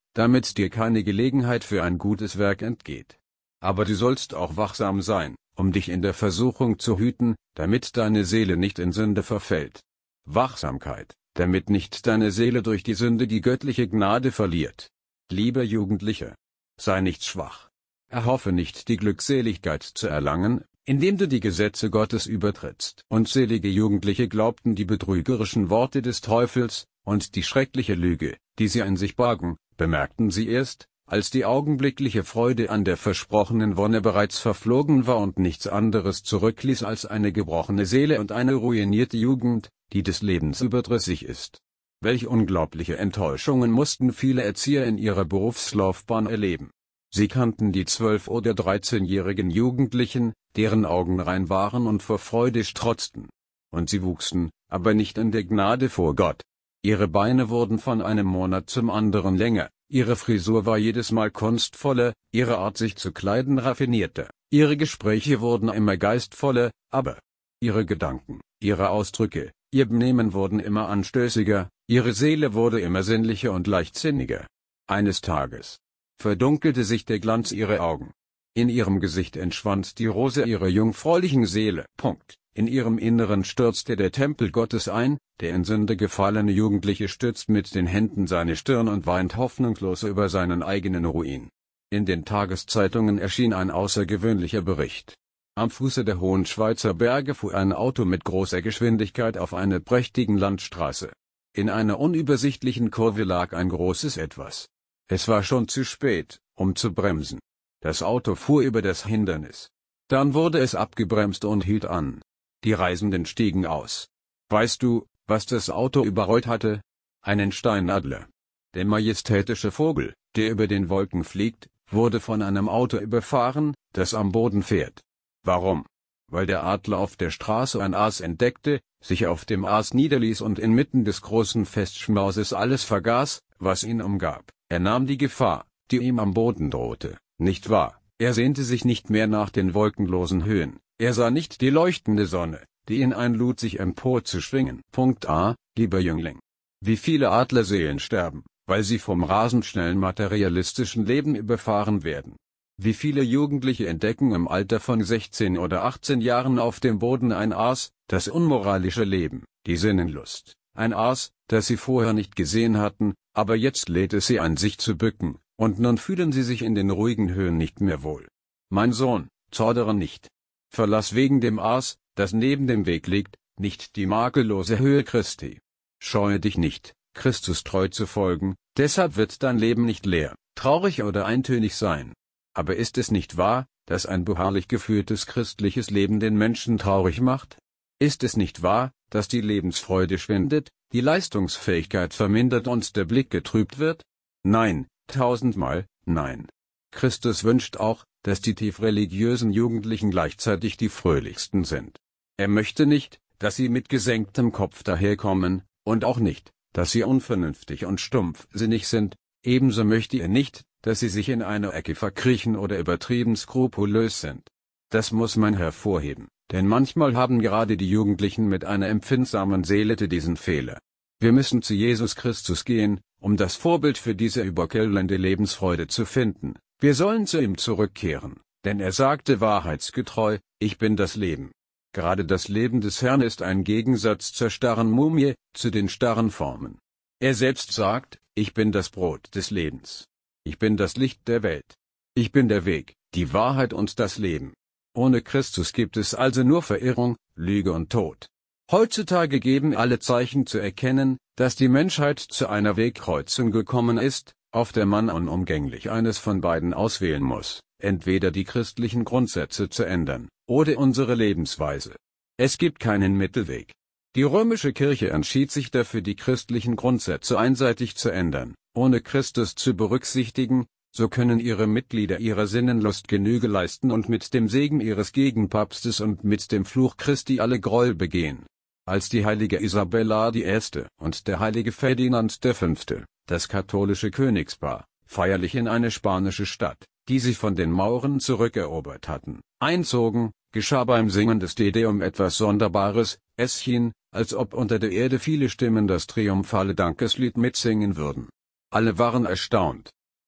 S1: damit dir keine Gelegenheit für ein gutes Werk entgeht. Aber du sollst auch wachsam sein, um dich in der Versuchung zu hüten, damit deine Seele nicht in Sünde verfällt. Wachsamkeit, damit nicht deine Seele durch die Sünde die göttliche Gnade verliert. Lieber Jugendlicher, sei nicht schwach. Erhoffe nicht die Glückseligkeit zu erlangen, indem du die Gesetze Gottes übertrittst. Unzählige Jugendliche glaubten die betrügerischen Worte des Teufels, und die schreckliche Lüge, die sie in sich bargen, bemerkten sie erst, als die augenblickliche Freude an der versprochenen Wonne bereits verflogen war und nichts anderes zurückließ als eine gebrochene Seele und eine ruinierte Jugend, die des Lebens überdrüssig ist. Welch unglaubliche Enttäuschungen mussten viele Erzieher in ihrer Berufslaufbahn erleben. Sie kannten die 12- oder 13-jährigen Jugendlichen, deren Augen rein waren und vor Freude strotzten. Und sie wuchsen, aber nicht in der Gnade vor Gott. Ihre Beine wurden von einem Monat zum anderen länger, ihre Frisur war jedes Mal kunstvoller, ihre Art sich zu kleiden raffinierter, ihre Gespräche wurden immer geistvoller, aber ihre Gedanken, ihre Ausdrücke, ihr Benehmen wurden immer anstößiger, ihre Seele wurde immer sinnlicher und leichtsinniger. Eines Tages verdunkelte sich der Glanz ihrer Augen. In ihrem Gesicht entschwand die Rose ihrer jungfräulichen Seele. In ihrem Inneren stürzte der Tempel Gottes ein, der in Sünde gefallene Jugendliche stützt mit den Händen seine Stirn und weint hoffnungslos über seinen eigenen Ruin. In den Tageszeitungen erschien ein außergewöhnlicher Bericht. Am Fuße der hohen Schweizer Berge fuhr ein Auto mit großer Geschwindigkeit auf einer prächtigen Landstraße. In einer unübersichtlichen Kurve lag ein großes Etwas. Es war schon zu spät, um zu bremsen. Das Auto fuhr über das Hindernis. Dann wurde es abgebremst und hielt an. Die Reisenden stiegen aus. Weißt du, was das Auto überrollt hatte? Einen Steinadler. Der majestätische Vogel, der über den Wolken fliegt, wurde von einem Auto überfahren, das am Boden fährt. Warum? Weil der Adler auf der Straße ein Aas entdeckte, sich auf dem Aas niederließ und inmitten des großen Festschmauses alles vergaß, was ihn umgab. Er nahm die Gefahr, die ihm am Boden drohte, nicht wahr? Er sehnte sich nicht mehr nach den wolkenlosen Höhen, er sah nicht die leuchtende Sonne, die ihn einlud, sich emporzuschwingen. A. Lieber Jüngling. Wie viele Adlerseelen sterben, weil sie vom rasend schnellen materialistischen Leben überfahren werden. Wie viele Jugendliche entdecken im Alter von 16 oder 18 Jahren auf dem Boden ein Aas, das unmoralische Leben, die Sinnenlust, ein Aas, das sie vorher nicht gesehen hatten, aber jetzt lädt es sie an, sich zu bücken, und nun fühlen sie sich in den ruhigen Höhen nicht mehr wohl. Mein Sohn, zaudere nicht. Verlass wegen dem Aas, das neben dem Weg liegt, nicht die makellose Höhe Christi. Scheue dich nicht, Christus treu zu folgen, deshalb wird dein Leben nicht leer, traurig oder eintönig sein. Aber ist es nicht wahr, dass ein beharrlich geführtes christliches Leben den Menschen traurig macht? Ist es nicht wahr, dass die Lebensfreude schwindet, die Leistungsfähigkeit vermindert und der Blick getrübt wird? Nein, tausendmal, nein. Christus wünscht auch, dass die tief religiösen Jugendlichen gleichzeitig die fröhlichsten sind. Er möchte nicht, dass sie mit gesenktem Kopf daherkommen, und auch nicht, dass sie unvernünftig und stumpfsinnig sind, ebenso möchte er nicht, dass sie sich in eine Ecke verkriechen oder übertrieben skrupulös sind. Das muss man hervorheben, denn manchmal haben gerade die Jugendlichen mit einer empfindsamen Seele diesen Fehler. Wir müssen zu Jesus Christus gehen, um das Vorbild für diese überquellende Lebensfreude zu finden. Wir sollen zu ihm zurückkehren, denn er sagte wahrheitsgetreu, ich bin das Leben. Gerade das Leben des Herrn ist ein Gegensatz zur starren Mumie, zu den starren Formen. Er selbst sagt, ich bin das Brot des Lebens. Ich bin das Licht der Welt. Ich bin der Weg, die Wahrheit und das Leben. Ohne Christus gibt es also nur Verirrung, Lüge und Tod. Heutzutage geben alle Zeichen zu erkennen, dass die Menschheit zu einer Wegkreuzung gekommen ist, auf der man unumgänglich eines von beiden auswählen muss, entweder die christlichen Grundsätze zu ändern, oder unsere Lebensweise. Es gibt keinen Mittelweg. Die römische Kirche entschied sich dafür, die christlichen Grundsätze einseitig zu ändern, ohne Christus zu berücksichtigen, so können ihre Mitglieder ihrer Sinnenlust Genüge leisten und mit dem Segen ihres Gegenpapstes und mit dem Fluch Christi alle Gräuel begehen. Als die heilige Isabella I. und der heilige Ferdinand V., das katholische Königspaar, feierlich in eine spanische Stadt, die sie von den Mauren zurückerobert hatten, einzogen, geschah beim Singen des Te Deum etwas Sonderbares. Es schien, als ob unter der Erde viele Stimmen das triumphale Dankeslied mitsingen würden. Alle waren erstaunt.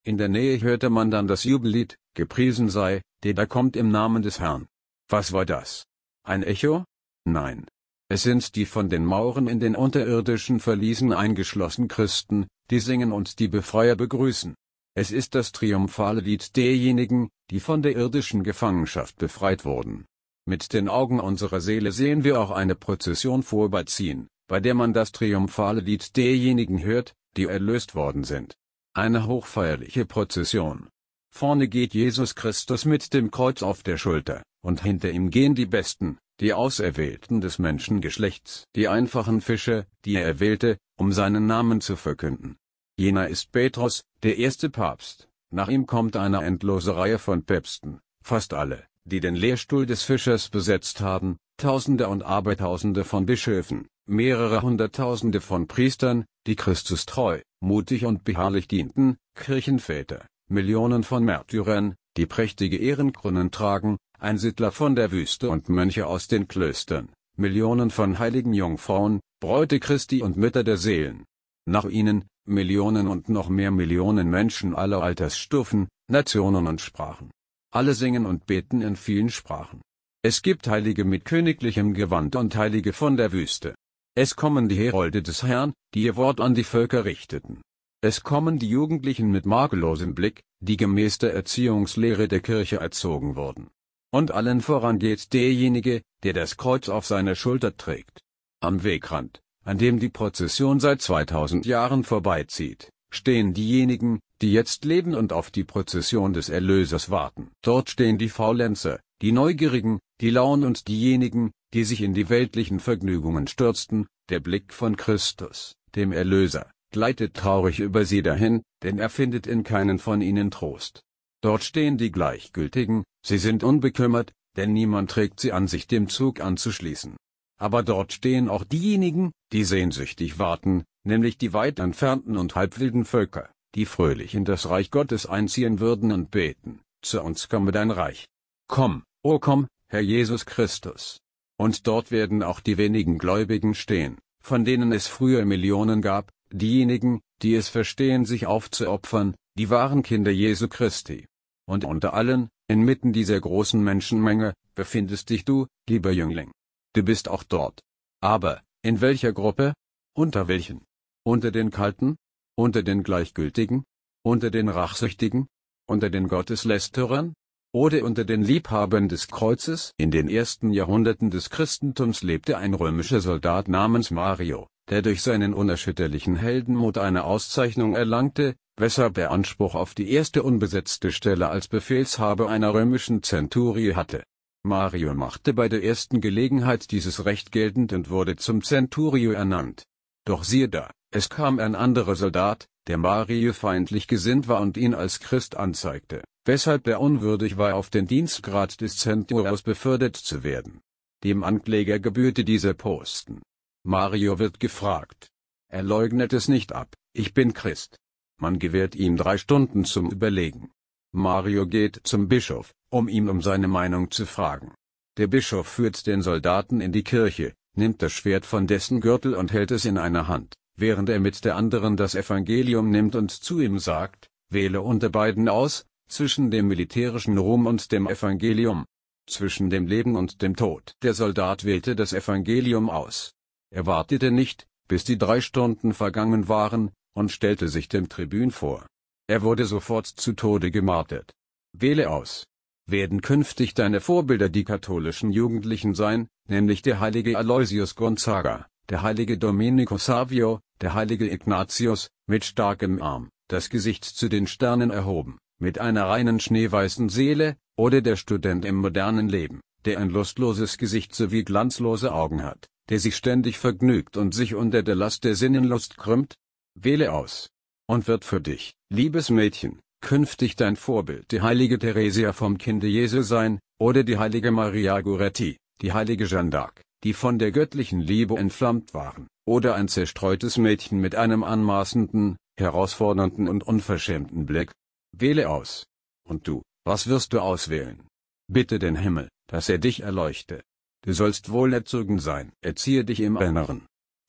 S1: In der Nähe hörte man dann das Jubellied, gepriesen sei, der da kommt im Namen des Herrn. Was war das? Ein Echo? Nein. Es sind die von den Mauren in den unterirdischen Verliesen eingeschlossenen Christen, die singen und die Befreier begrüßen. Es ist das triumphale Lied derjenigen, die von der irdischen Gefangenschaft befreit wurden. Mit den Augen unserer Seele sehen wir auch eine Prozession vorbeiziehen, bei der man das triumphale Lied derjenigen hört, die erlöst worden sind. Eine hochfeierliche Prozession. Vorne geht Jesus Christus mit dem Kreuz auf der Schulter, und hinter ihm gehen die Besten, die Auserwählten des Menschengeschlechts, die einfachen Fischer, die er erwählte, um seinen Namen zu verkünden. Jener ist Petrus, der erste Papst, nach ihm kommt eine endlose Reihe von Päpsten, fast alle, die den Lehrstuhl des Fischers besetzt haben, Tausende und Abertausende von Bischöfen, mehrere Hunderttausende von Priestern, die Christus treu, mutig und beharrlich dienten, Kirchenväter, Millionen von Märtyrern, die prächtige Ehrenkronen tragen, Einsiedler von der Wüste und Mönche aus den Klöstern, Millionen von heiligen Jungfrauen, Bräute Christi und Mütter der Seelen. Nach ihnen, Millionen und noch mehr Millionen Menschen aller Altersstufen, Nationen und Sprachen. Alle singen und beten in vielen Sprachen. Es gibt Heilige mit königlichem Gewand und Heilige von der Wüste. Es kommen die Herolde des Herrn, die ihr Wort an die Völker richteten. Es kommen die Jugendlichen mit makellosem Blick, die gemäß der Erziehungslehre der Kirche erzogen wurden. Und allen voran geht derjenige, der das Kreuz auf seiner Schulter trägt. Am Wegrand, an dem die Prozession seit 2000 Jahren vorbeizieht, stehen diejenigen, die jetzt leben und auf die Prozession des Erlösers warten. Dort stehen die Faulenzer, die Neugierigen, die Lauen und diejenigen, die sich in die weltlichen Vergnügungen stürzten. Der Blick von Christus, dem Erlöser, gleitet traurig über sie dahin, denn er findet in keinen von ihnen Trost. Dort stehen die Gleichgültigen, sie sind unbekümmert, denn niemand trägt sie an, sich dem Zug anzuschließen. Aber dort stehen auch diejenigen, die sehnsüchtig warten, nämlich die weit entfernten und halbwilden Völker, die fröhlich in das Reich Gottes einziehen würden und beten: Zu uns komme dein Reich. Komm, o komm, Herr Jesus Christus. Und dort werden auch die wenigen Gläubigen stehen, von denen es früher Millionen gab, diejenigen, die es verstehen, sich aufzuopfern, die wahren Kinder Jesu Christi. Und unter allen, inmitten dieser großen Menschenmenge, befindest dich du, lieber Jüngling. Du bist auch dort. Aber, in welcher Gruppe? Unter welchen? Unter den Kalten? Unter den Gleichgültigen? Unter den Rachsüchtigen? Unter den Gotteslästerern? Oder unter den Liebhabern des Kreuzes? In den ersten Jahrhunderten des Christentums lebte ein römischer Soldat namens Mario, der durch seinen unerschütterlichen Heldenmut eine Auszeichnung erlangte, weshalb er Anspruch auf die erste unbesetzte Stelle als Befehlshaber einer römischen Zenturie hatte. Mario machte bei der ersten Gelegenheit dieses Recht geltend und wurde zum Centurio ernannt. Doch siehe da, es kam ein anderer Soldat, der Mario feindlich gesinnt war und ihn als Christ anzeigte, weshalb er unwürdig war, auf den Dienstgrad des Centurios befördert zu werden. Dem Ankläger gebührte dieser Posten. Mario wird gefragt. Er leugnet es nicht ab: Ich bin Christ. Man gewährt ihm 3 Stunden zum Überlegen. Mario geht zum Bischof, um ihn um seine Meinung zu fragen. Der Bischof führt den Soldaten in die Kirche, nimmt das Schwert von dessen Gürtel und hält es in einer Hand, während er mit der anderen das Evangelium nimmt und zu ihm sagt: Wähle unter beiden aus, zwischen dem militärischen Ruhm und dem Evangelium, zwischen dem Leben und dem Tod. Der Soldat wählte das Evangelium aus. Er wartete nicht, bis die 3 Stunden vergangen waren, und stellte sich dem Tribun vor. Er wurde sofort zu Tode gemartert. Wähle aus. Werden künftig deine Vorbilder die katholischen Jugendlichen sein, nämlich der heilige Aloysius Gonzaga, der heilige Domenico Savio, der heilige Ignatius, mit starkem Arm, das Gesicht zu den Sternen erhoben, mit einer reinen schneeweißen Seele, oder der Student im modernen Leben, der ein lustloses Gesicht sowie glanzlose Augen hat, der sich ständig vergnügt und sich unter der Last der Sinnenlust krümmt? Wähle aus. Und wird für dich, liebes Mädchen, künftig dein Vorbild die heilige Theresia vom Kinde Jesu sein, oder die heilige Maria Goretti, die heilige Jeanne d'Arc, die von der göttlichen Liebe entflammt waren, oder ein zerstreutes Mädchen mit einem anmaßenden, herausfordernden und unverschämten Blick? Wähle aus. Und du, was wirst du auswählen? Bitte den Himmel, dass er dich erleuchte. Du sollst wohlerzogen sein. Erziehe dich im Inneren.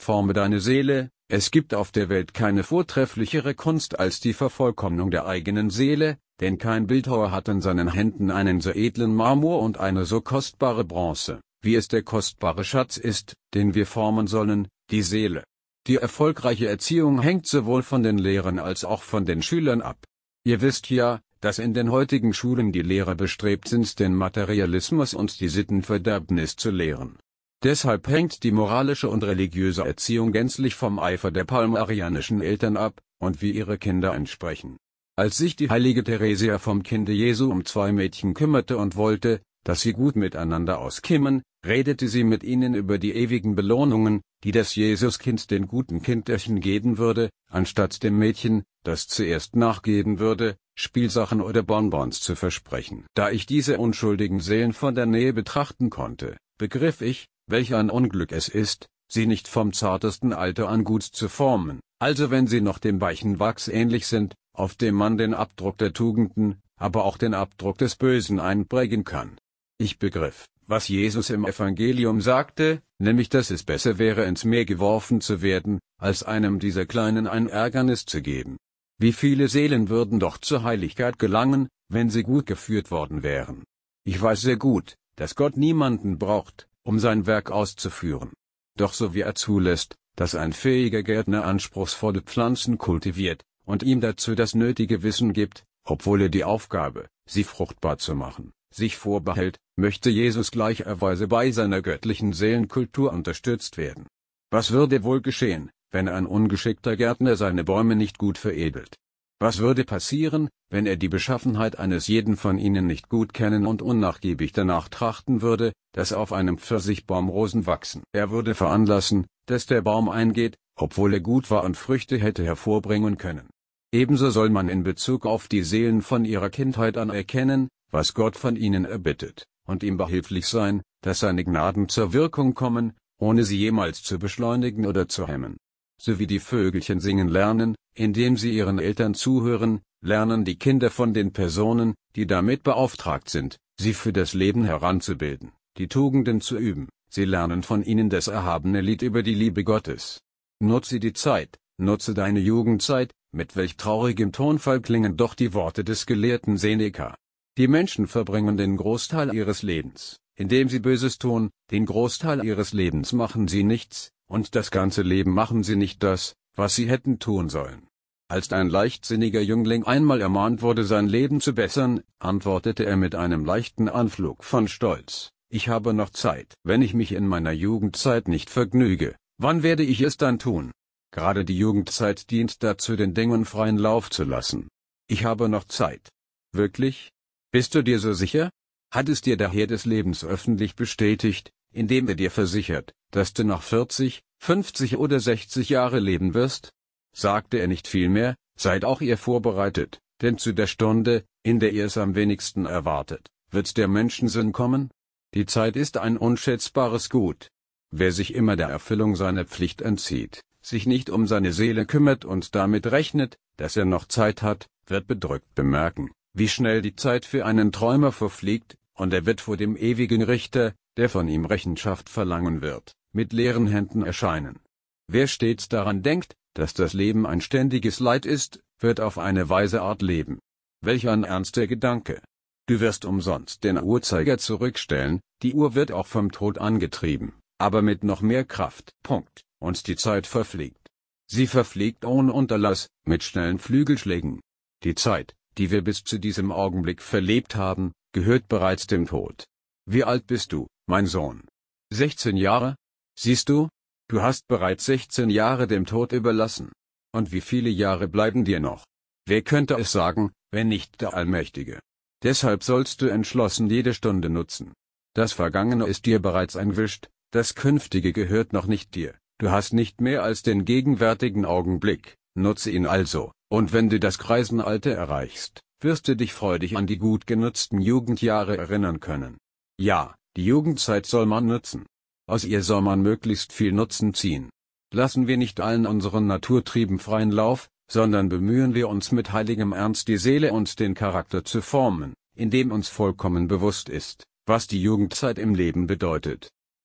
S1: Forme deine Seele. Es gibt auf der Welt keine vortrefflichere Kunst als die Vervollkommnung der eigenen Seele, denn kein Bildhauer hat in seinen Händen einen so edlen Marmor und eine so kostbare Bronze, wie es der kostbare Schatz ist, den wir formen sollen, die Seele. Die erfolgreiche Erziehung hängt sowohl von den Lehrern als auch von den Schülern ab. Ihr wisst ja, dass in den heutigen Schulen die Lehrer bestrebt sind, den Materialismus und die Sittenverderbnis zu lehren. Deshalb hängt die moralische und religiöse Erziehung gänzlich vom Eifer der palmarianischen Eltern ab, und wie ihre Kinder entsprechen. Als sich die heilige Theresia vom Kinde Jesu um 2 Mädchen kümmerte und wollte, dass sie gut miteinander auskämen, redete sie mit ihnen über die ewigen Belohnungen, die das Jesuskind den guten Kinderchen geben würde, anstatt dem Mädchen, das zuerst nachgeben würde, Spielsachen oder Bonbons zu versprechen. Da ich diese unschuldigen Seelen von der Nähe betrachten konnte, begriff ich, welch ein Unglück es ist, sie nicht vom zartesten Alter an gut zu formen, also wenn sie noch dem weichen Wachs ähnlich sind, auf dem man den Abdruck der Tugenden, aber auch den Abdruck des Bösen einprägen kann. Ich begriff, was Jesus im Evangelium sagte, nämlich dass es besser wäre, ins Meer geworfen zu werden, als einem dieser Kleinen ein Ärgernis zu geben. Wie viele Seelen würden doch zur Heiligkeit gelangen, wenn sie gut geführt worden wären. Ich weiß sehr gut, dass Gott niemanden braucht, um sein Werk auszuführen. Doch so wie er zulässt, dass ein fähiger Gärtner anspruchsvolle Pflanzen kultiviert, und ihm dazu das nötige Wissen gibt, obwohl er die Aufgabe, sie fruchtbar zu machen, sich vorbehält, möchte Jesus gleicherweise bei seiner göttlichen Seelenkultur unterstützt werden. Was würde wohl geschehen, wenn ein ungeschickter Gärtner seine Bäume nicht gut veredelt? Was würde passieren, wenn er die Beschaffenheit eines jeden von ihnen nicht gut kennen und unnachgiebig danach trachten würde, dass auf einem Pfirsichbaum Rosen wachsen? Er würde veranlassen, dass der Baum eingeht, obwohl er gut war und Früchte hätte hervorbringen können. Ebenso soll man in Bezug auf die Seelen von ihrer Kindheit an erkennen, was Gott von ihnen erbittet, und ihm behilflich sein, dass seine Gnaden zur Wirkung kommen, ohne sie jemals zu beschleunigen oder zu hemmen. So wie die Vögelchen singen lernen, indem sie ihren Eltern zuhören, lernen die Kinder von den Personen, die damit beauftragt sind, sie für das Leben heranzubilden, die Tugenden zu üben. Sie lernen von ihnen das erhabene Lied über die Liebe Gottes. Nutze die Zeit, nutze deine Jugendzeit, mit welch traurigem Tonfall klingen doch die Worte des Gelehrten Seneca. Die Menschen verbringen den Großteil ihres Lebens, indem sie Böses tun, den Großteil ihres Lebens machen sie nichts, und das ganze Leben machen sie nicht das, was sie hätten tun sollen. Als ein leichtsinniger Jüngling einmal ermahnt wurde, sein Leben zu bessern, antwortete er mit einem leichten Anflug von Stolz: Ich habe noch Zeit. Wenn ich mich in meiner Jugendzeit nicht vergnüge, wann werde ich es dann tun? Gerade die Jugendzeit dient dazu, den Dingen freien Lauf zu lassen. Ich habe noch Zeit. Wirklich? Bist du dir so sicher? Hat es dir der Herr des Lebens öffentlich bestätigt, indem er dir versichert, dass du noch 40, 50 oder 60 Jahre leben wirst? Sagte er nicht vielmehr: Seid auch ihr vorbereitet, denn zu der Stunde, in der ihr es am wenigsten erwartet, wird der Menschensohn kommen? Die Zeit ist ein unschätzbares Gut. Wer sich immer der Erfüllung seiner Pflicht entzieht, sich nicht um seine Seele kümmert und damit rechnet, dass er noch Zeit hat, wird bedrückt bemerken, wie schnell die Zeit für einen Träumer verfliegt, und er wird vor dem ewigen Richter, der von ihm Rechenschaft verlangen wird, mit leeren Händen erscheinen. Wer stets daran denkt, dass das Leben ein ständiges Leid ist, wird auf eine weise Art leben. Welch ein ernster Gedanke! Du wirst umsonst den Uhrzeiger zurückstellen, die Uhr wird auch vom Tod angetrieben, aber mit noch mehr Kraft. Punkt. Und die Zeit verfliegt. Sie verfliegt ohne Unterlass, mit schnellen Flügelschlägen. Die Zeit, die wir bis zu diesem Augenblick verlebt haben, gehört bereits dem Tod. Wie alt bist du, mein Sohn? 16 Jahre? Siehst du? Du hast bereits 16 Jahre dem Tod überlassen. Und wie viele Jahre bleiben dir noch? Wer könnte es sagen, wenn nicht der Allmächtige? Deshalb sollst du entschlossen jede Stunde nutzen. Das Vergangene ist dir bereits entwischt, das Künftige gehört noch nicht dir. Du hast nicht mehr als den gegenwärtigen Augenblick, nutze ihn also, und wenn du das Greisenalter erreichst, wirst du dich freudig an die gut genutzten Jugendjahre erinnern können. Ja, die Jugendzeit soll man nutzen. Aus ihr soll man möglichst viel Nutzen ziehen. Lassen wir nicht allen unseren Naturtrieben freien Lauf, sondern bemühen wir uns mit heiligem Ernst, die Seele und den Charakter zu formen, indem uns vollkommen bewusst ist, was die Jugendzeit im Leben bedeutet.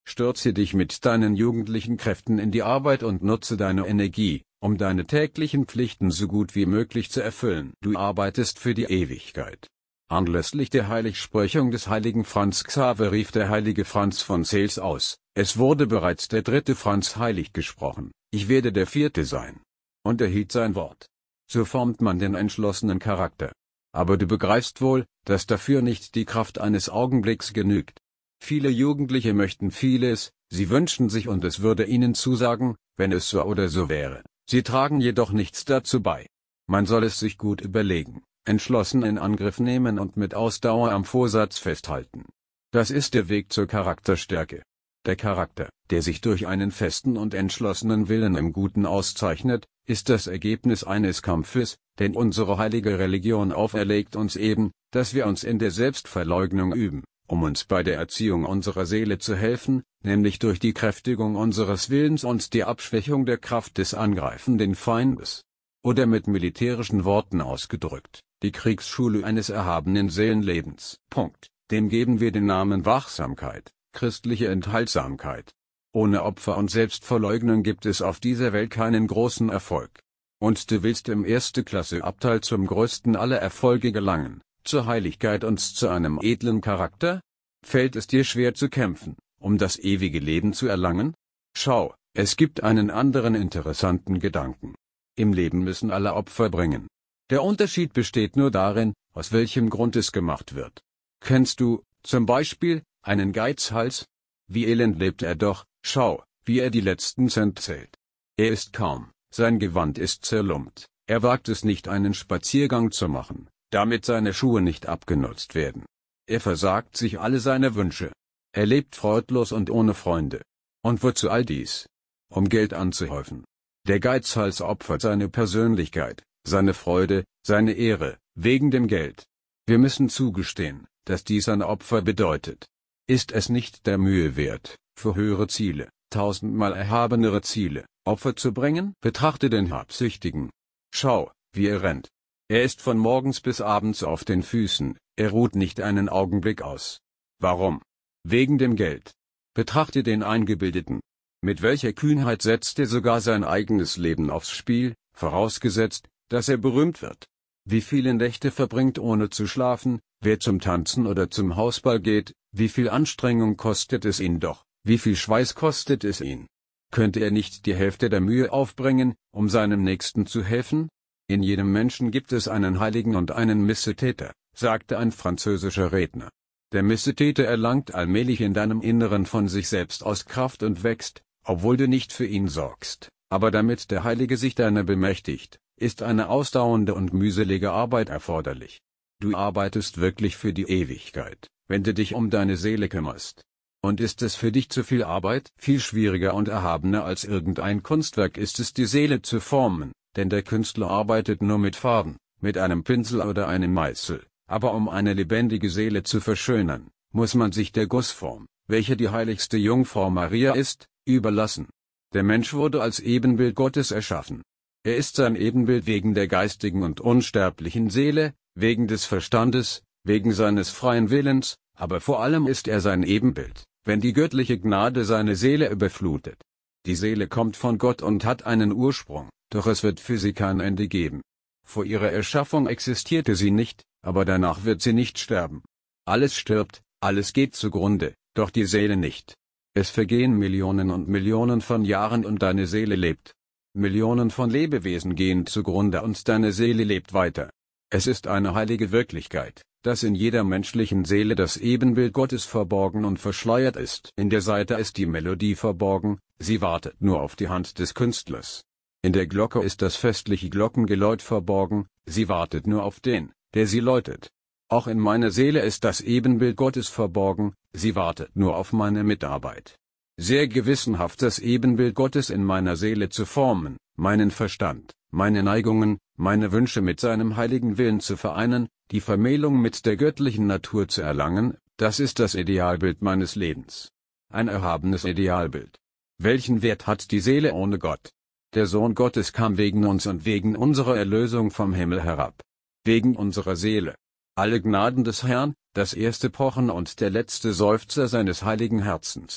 S1: Stürze dich mit deinen jugendlichen Kräften in die Arbeit und nutze deine Energie, um deine täglichen Pflichten so gut wie möglich zu erfüllen. Du arbeitest für die Ewigkeit. Anlässlich der Heiligsprechung des heiligen Franz Xaver rief der heilige Franz von Sales aus: Es wurde bereits der 3. Franz heilig gesprochen, ich werde der 4. sein. Und er hielt sein Wort. So formt man den entschlossenen Charakter. Aber du begreifst wohl, dass dafür nicht die Kraft eines Augenblicks genügt. Viele Jugendliche möchten vieles, sie wünschen sich und es würde ihnen zusagen, wenn es so oder so wäre. Sie tragen jedoch nichts dazu bei. Man soll es sich gut überlegen, entschlossen in Angriff nehmen und mit Ausdauer am Vorsatz festhalten. Das ist der Weg zur Charakterstärke. Der Charakter, der sich durch einen festen und entschlossenen Willen im Guten auszeichnet, ist das Ergebnis eines Kampfes, denn unsere heilige Religion auferlegt uns eben, dass wir uns in der Selbstverleugnung üben, um uns bei der Erziehung unserer Seele zu helfen, nämlich durch die Kräftigung unseres Willens und die Abschwächung der Kraft des angreifenden Feindes. Oder mit militärischen Worten ausgedrückt, die Kriegsschule eines erhabenen Seelenlebens. Dem geben wir den Namen Wachsamkeit, christliche Enthaltsamkeit. Ohne Opfer und Selbstverleugnung gibt es auf dieser Welt keinen großen Erfolg. Und du willst im Erste-Klasse-Abteil zum größten aller Erfolge gelangen, zur Heiligkeit und zu einem edlen Charakter? Fällt es dir schwer zu kämpfen, um das ewige Leben zu erlangen? Schau, es gibt einen anderen interessanten Gedanken. Im Leben müssen alle Opfer bringen. Der Unterschied besteht nur darin, aus welchem Grund es gemacht wird. Kennst du, zum Beispiel, einen Geizhals? Wie elend lebt er doch, schau, wie er die letzten Cent zählt. Er isst kaum, sein Gewand ist zerlumpt, er wagt es nicht, einen Spaziergang zu machen, damit seine Schuhe nicht abgenutzt werden. Er versagt sich alle seine Wünsche. Er lebt freudlos und ohne Freunde. Und wozu all dies? Um Geld anzuhäufen. Der Geizhals opfert seine Persönlichkeit, seine Freude, seine Ehre, wegen dem Geld. Wir müssen zugestehen, dass dies ein Opfer bedeutet. Ist es nicht der Mühe wert, für höhere Ziele, tausendmal erhabenere Ziele, Opfer zu bringen? Betrachte den Habsüchtigen. Schau, wie er rennt. Er ist von morgens bis abends auf den Füßen, er ruht nicht einen Augenblick aus. Warum? Wegen dem Geld. Betrachte den Eingebildeten. Mit welcher Kühnheit setzt er sogar sein eigenes Leben aufs Spiel, vorausgesetzt, dass er berühmt wird. Wie viele Nächte verbringt ohne zu schlafen, wer zum Tanzen oder zum Hausball geht, wie viel Anstrengung kostet es ihn doch, wie viel Schweiß kostet es ihn. Könnte er nicht die Hälfte der Mühe aufbringen, um seinem Nächsten zu helfen? In jedem Menschen gibt es einen Heiligen und einen Missetäter, sagte ein französischer Redner. Der Missetäter erlangt allmählich in deinem Inneren von sich selbst aus Kraft und wächst, obwohl du nicht für ihn sorgst, aber damit der Heilige sich deiner bemächtigt, ist eine ausdauernde und mühselige Arbeit erforderlich. Du arbeitest wirklich für die Ewigkeit, wenn du dich um deine Seele kümmerst. Und ist es für dich zu viel Arbeit? Viel schwieriger und erhabener als irgendein Kunstwerk ist es, die Seele zu formen, denn der Künstler arbeitet nur mit Farben, mit einem Pinsel oder einem Meißel, aber um eine lebendige Seele zu verschönern, muss man sich der Gussform, welche die heiligste Jungfrau Maria ist, überlassen. Der Mensch wurde als Ebenbild Gottes erschaffen. Er ist sein Ebenbild wegen der geistigen und unsterblichen Seele, wegen des Verstandes, wegen seines freien Willens, aber vor allem ist er sein Ebenbild, wenn die göttliche Gnade seine Seele überflutet. Die Seele kommt von Gott und hat einen Ursprung, doch es wird für sie kein Ende geben. Vor ihrer Erschaffung existierte sie nicht, aber danach wird sie nicht sterben. Alles stirbt, alles geht zugrunde, doch die Seele nicht. Es vergehen Millionen und Millionen von Jahren und deine Seele lebt. Millionen von Lebewesen gehen zugrunde und deine Seele lebt weiter. Es ist eine heilige Wirklichkeit, dass in jeder menschlichen Seele das Ebenbild Gottes verborgen und verschleiert ist. In der Saite ist die Melodie verborgen, sie wartet nur auf die Hand des Künstlers. In der Glocke ist das festliche Glockengeläut verborgen, sie wartet nur auf den, der sie läutet. Auch in meiner Seele ist das Ebenbild Gottes verborgen, sie wartet nur auf meine Mitarbeit. Sehr gewissenhaft das Ebenbild Gottes in meiner Seele zu formen, meinen Verstand, meine Neigungen, meine Wünsche mit seinem heiligen Willen zu vereinen, die Vermählung mit der göttlichen Natur zu erlangen, das ist das Idealbild meines Lebens. Ein erhabenes Idealbild. Welchen Wert hat die Seele ohne Gott? Der Sohn Gottes kam wegen uns und wegen unserer Erlösung vom Himmel herab. Wegen unserer Seele. Alle Gnaden des Herrn, das erste Pochen und der letzte Seufzer seines heiligen Herzens.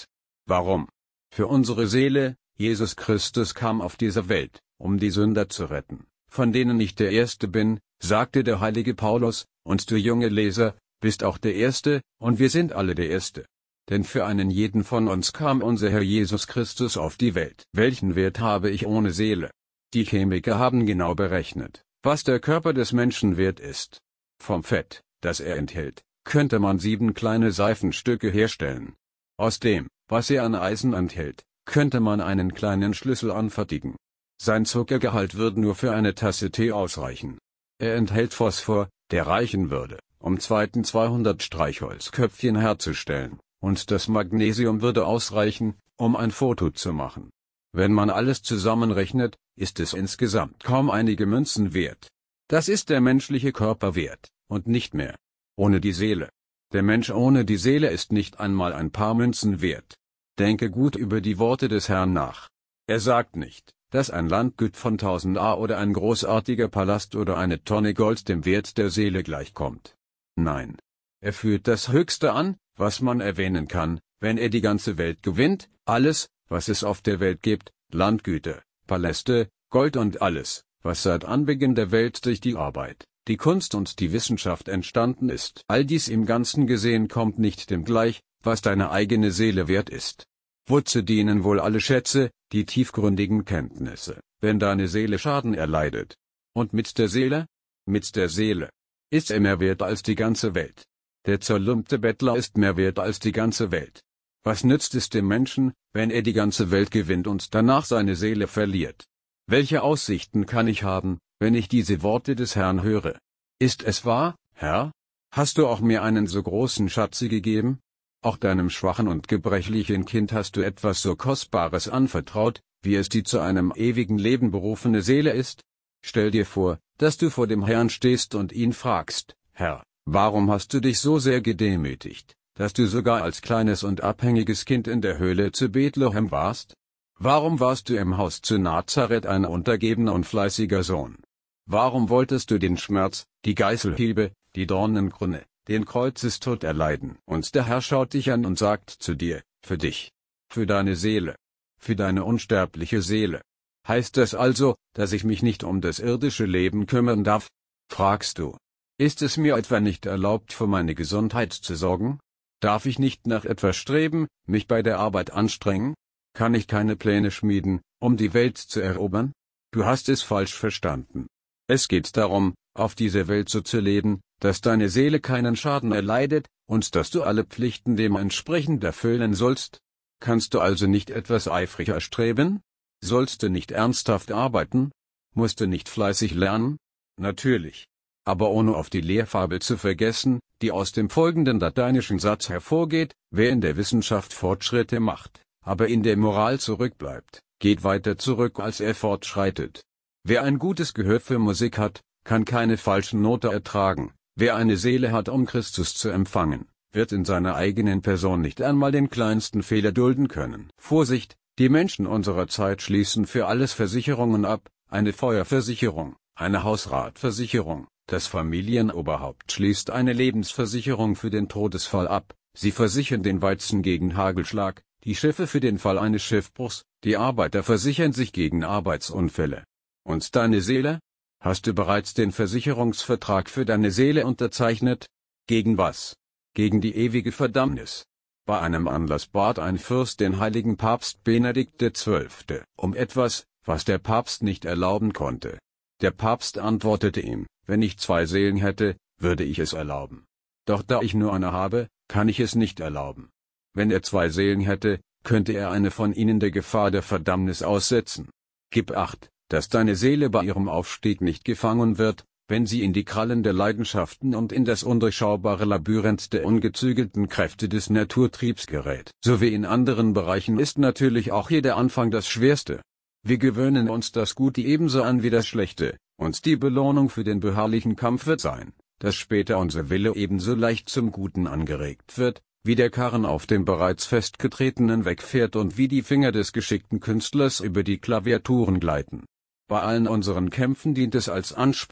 S1: Warum? Für unsere Seele. Jesus Christus kam auf diese Welt, um die Sünder zu retten, von denen ich der Erste bin, sagte der heilige Paulus, und du junge Leser, bist auch der Erste, und wir sind alle der Erste. Denn für einen jeden von uns kam unser Herr Jesus Christus auf die Welt. Welchen Wert habe ich ohne Seele? Die Chemiker haben genau berechnet, was der Körper des Menschen wert ist. Vom Fett, das er enthält, könnte man 7 kleine Seifenstücke herstellen. Aus dem, was er an Eisen enthält, könnte man einen kleinen Schlüssel anfertigen. Sein Zuckergehalt würde nur für eine Tasse Tee ausreichen. Er enthält Phosphor, der reichen würde, um 200 Streichholzköpfchen herzustellen, und das Magnesium würde ausreichen, um ein Foto zu machen. Wenn man alles zusammenrechnet, ist es insgesamt kaum einige Münzen wert. Das ist der menschliche Körper wert, und nicht mehr. Ohne die Seele. Der Mensch ohne die Seele ist nicht einmal ein paar Münzen wert. Denke gut über die Worte des Herrn nach. Er sagt nicht, dass ein Landgut von 1000 A oder ein großartiger Palast oder eine Tonne Gold dem Wert der Seele gleichkommt. Nein. Er führt das Höchste an, was man erwähnen kann, wenn er die ganze Welt gewinnt, alles, was es auf der Welt gibt, Landgüter, Paläste, Gold und alles, was seit Anbeginn der Welt durch die Arbeit, die Kunst und die Wissenschaft entstanden ist. All dies im Ganzen gesehen kommt nicht dem gleich, was deine eigene Seele wert ist. Wozu dienen wohl alle Schätze, die tiefgründigen Kenntnisse, wenn deine Seele Schaden erleidet? Und mit der Seele? Mit der Seele. Ist er mehr wert als die ganze Welt? Der zerlumpte Bettler ist mehr wert als die ganze Welt. Was nützt es dem Menschen, wenn er die ganze Welt gewinnt und danach seine Seele verliert? Welche Aussichten kann ich haben, wenn ich diese Worte des Herrn höre? Ist es wahr, Herr? Hast du auch mir einen so großen Schatz gegeben? Auch deinem schwachen und gebrechlichen Kind hast du etwas so Kostbares anvertraut, wie es die zu einem ewigen Leben berufene Seele ist? Stell dir vor, dass du vor dem Herrn stehst und ihn fragst, Herr, warum hast du dich so sehr gedemütigt, dass du sogar als kleines und abhängiges Kind in der Höhle zu Bethlehem warst? Warum warst du im Haus zu Nazareth ein untergebener und fleißiger Sohn? Warum wolltest du den Schmerz, die Geißelhiebe, die Dornenkrone, den Kreuzestod erleiden? Und der Herr schaut dich an und sagt zu dir, für dich, für deine Seele, für deine unsterbliche Seele. Heißt das also, dass ich mich nicht um das irdische Leben kümmern darf? Fragst du. Ist es mir etwa nicht erlaubt, für meine Gesundheit zu sorgen? Darf ich nicht nach etwas streben, mich bei der Arbeit anstrengen? Kann ich keine Pläne schmieden, um die Welt zu erobern? Du hast es falsch verstanden. Es geht darum, auf dieser Welt so zu leben, dass deine Seele keinen Schaden erleidet, und dass du alle Pflichten dementsprechend erfüllen sollst. Kannst du also nicht etwas eifrig erstreben? Sollst du nicht ernsthaft arbeiten? Musst du nicht fleißig lernen? Natürlich. Aber ohne auf die Lehrfabel zu vergessen, die aus dem folgenden lateinischen Satz hervorgeht: Wer in der Wissenschaft Fortschritte macht, aber in der Moral zurückbleibt, geht weiter zurück, als er fortschreitet. Wer ein gutes Gehör für Musik hat, kann keine falschen Noten ertragen. Wer eine Seele hat, um Christus zu empfangen, wird in seiner eigenen Person nicht einmal den kleinsten Fehler dulden können. Vorsicht! Die Menschen unserer Zeit schließen für alles Versicherungen ab, eine Feuerversicherung, eine Hausratversicherung, das Familienoberhaupt schließt eine Lebensversicherung für den Todesfall ab, sie versichern den Weizen gegen Hagelschlag, die Schiffe für den Fall eines Schiffbruchs, die Arbeiter versichern sich gegen Arbeitsunfälle. Und deine Seele? Hast du bereits den Versicherungsvertrag für deine Seele unterzeichnet? Gegen was? Gegen die ewige Verdammnis. Bei einem Anlass bat ein Fürst den heiligen Papst Benedikt XII. Um etwas, was der Papst nicht erlauben konnte. Der Papst antwortete ihm: Wenn ich 2 Seelen hätte, würde ich es erlauben. Doch da ich nur eine habe, kann ich es nicht erlauben. Wenn er 2 Seelen hätte, könnte er eine von ihnen der Gefahr der Verdammnis aussetzen. Gib Acht, dass deine Seele bei ihrem Aufstieg nicht gefangen wird, wenn sie in die Krallen der Leidenschaften und in das undurchschaubare Labyrinth der ungezügelten Kräfte des Naturtriebs gerät. So wie in anderen Bereichen ist natürlich auch hier der Anfang das Schwerste. Wir gewöhnen uns das Gute ebenso an wie das Schlechte, und die Belohnung für den beharrlichen Kampf wird sein, dass später unser Wille ebenso leicht zum Guten angeregt wird, wie der Karren auf dem bereits festgetretenen Weg fährt und wie die Finger des geschickten Künstlers über die Klaviaturen gleiten. Bei allen unseren Kämpfen dient es als Ansporn,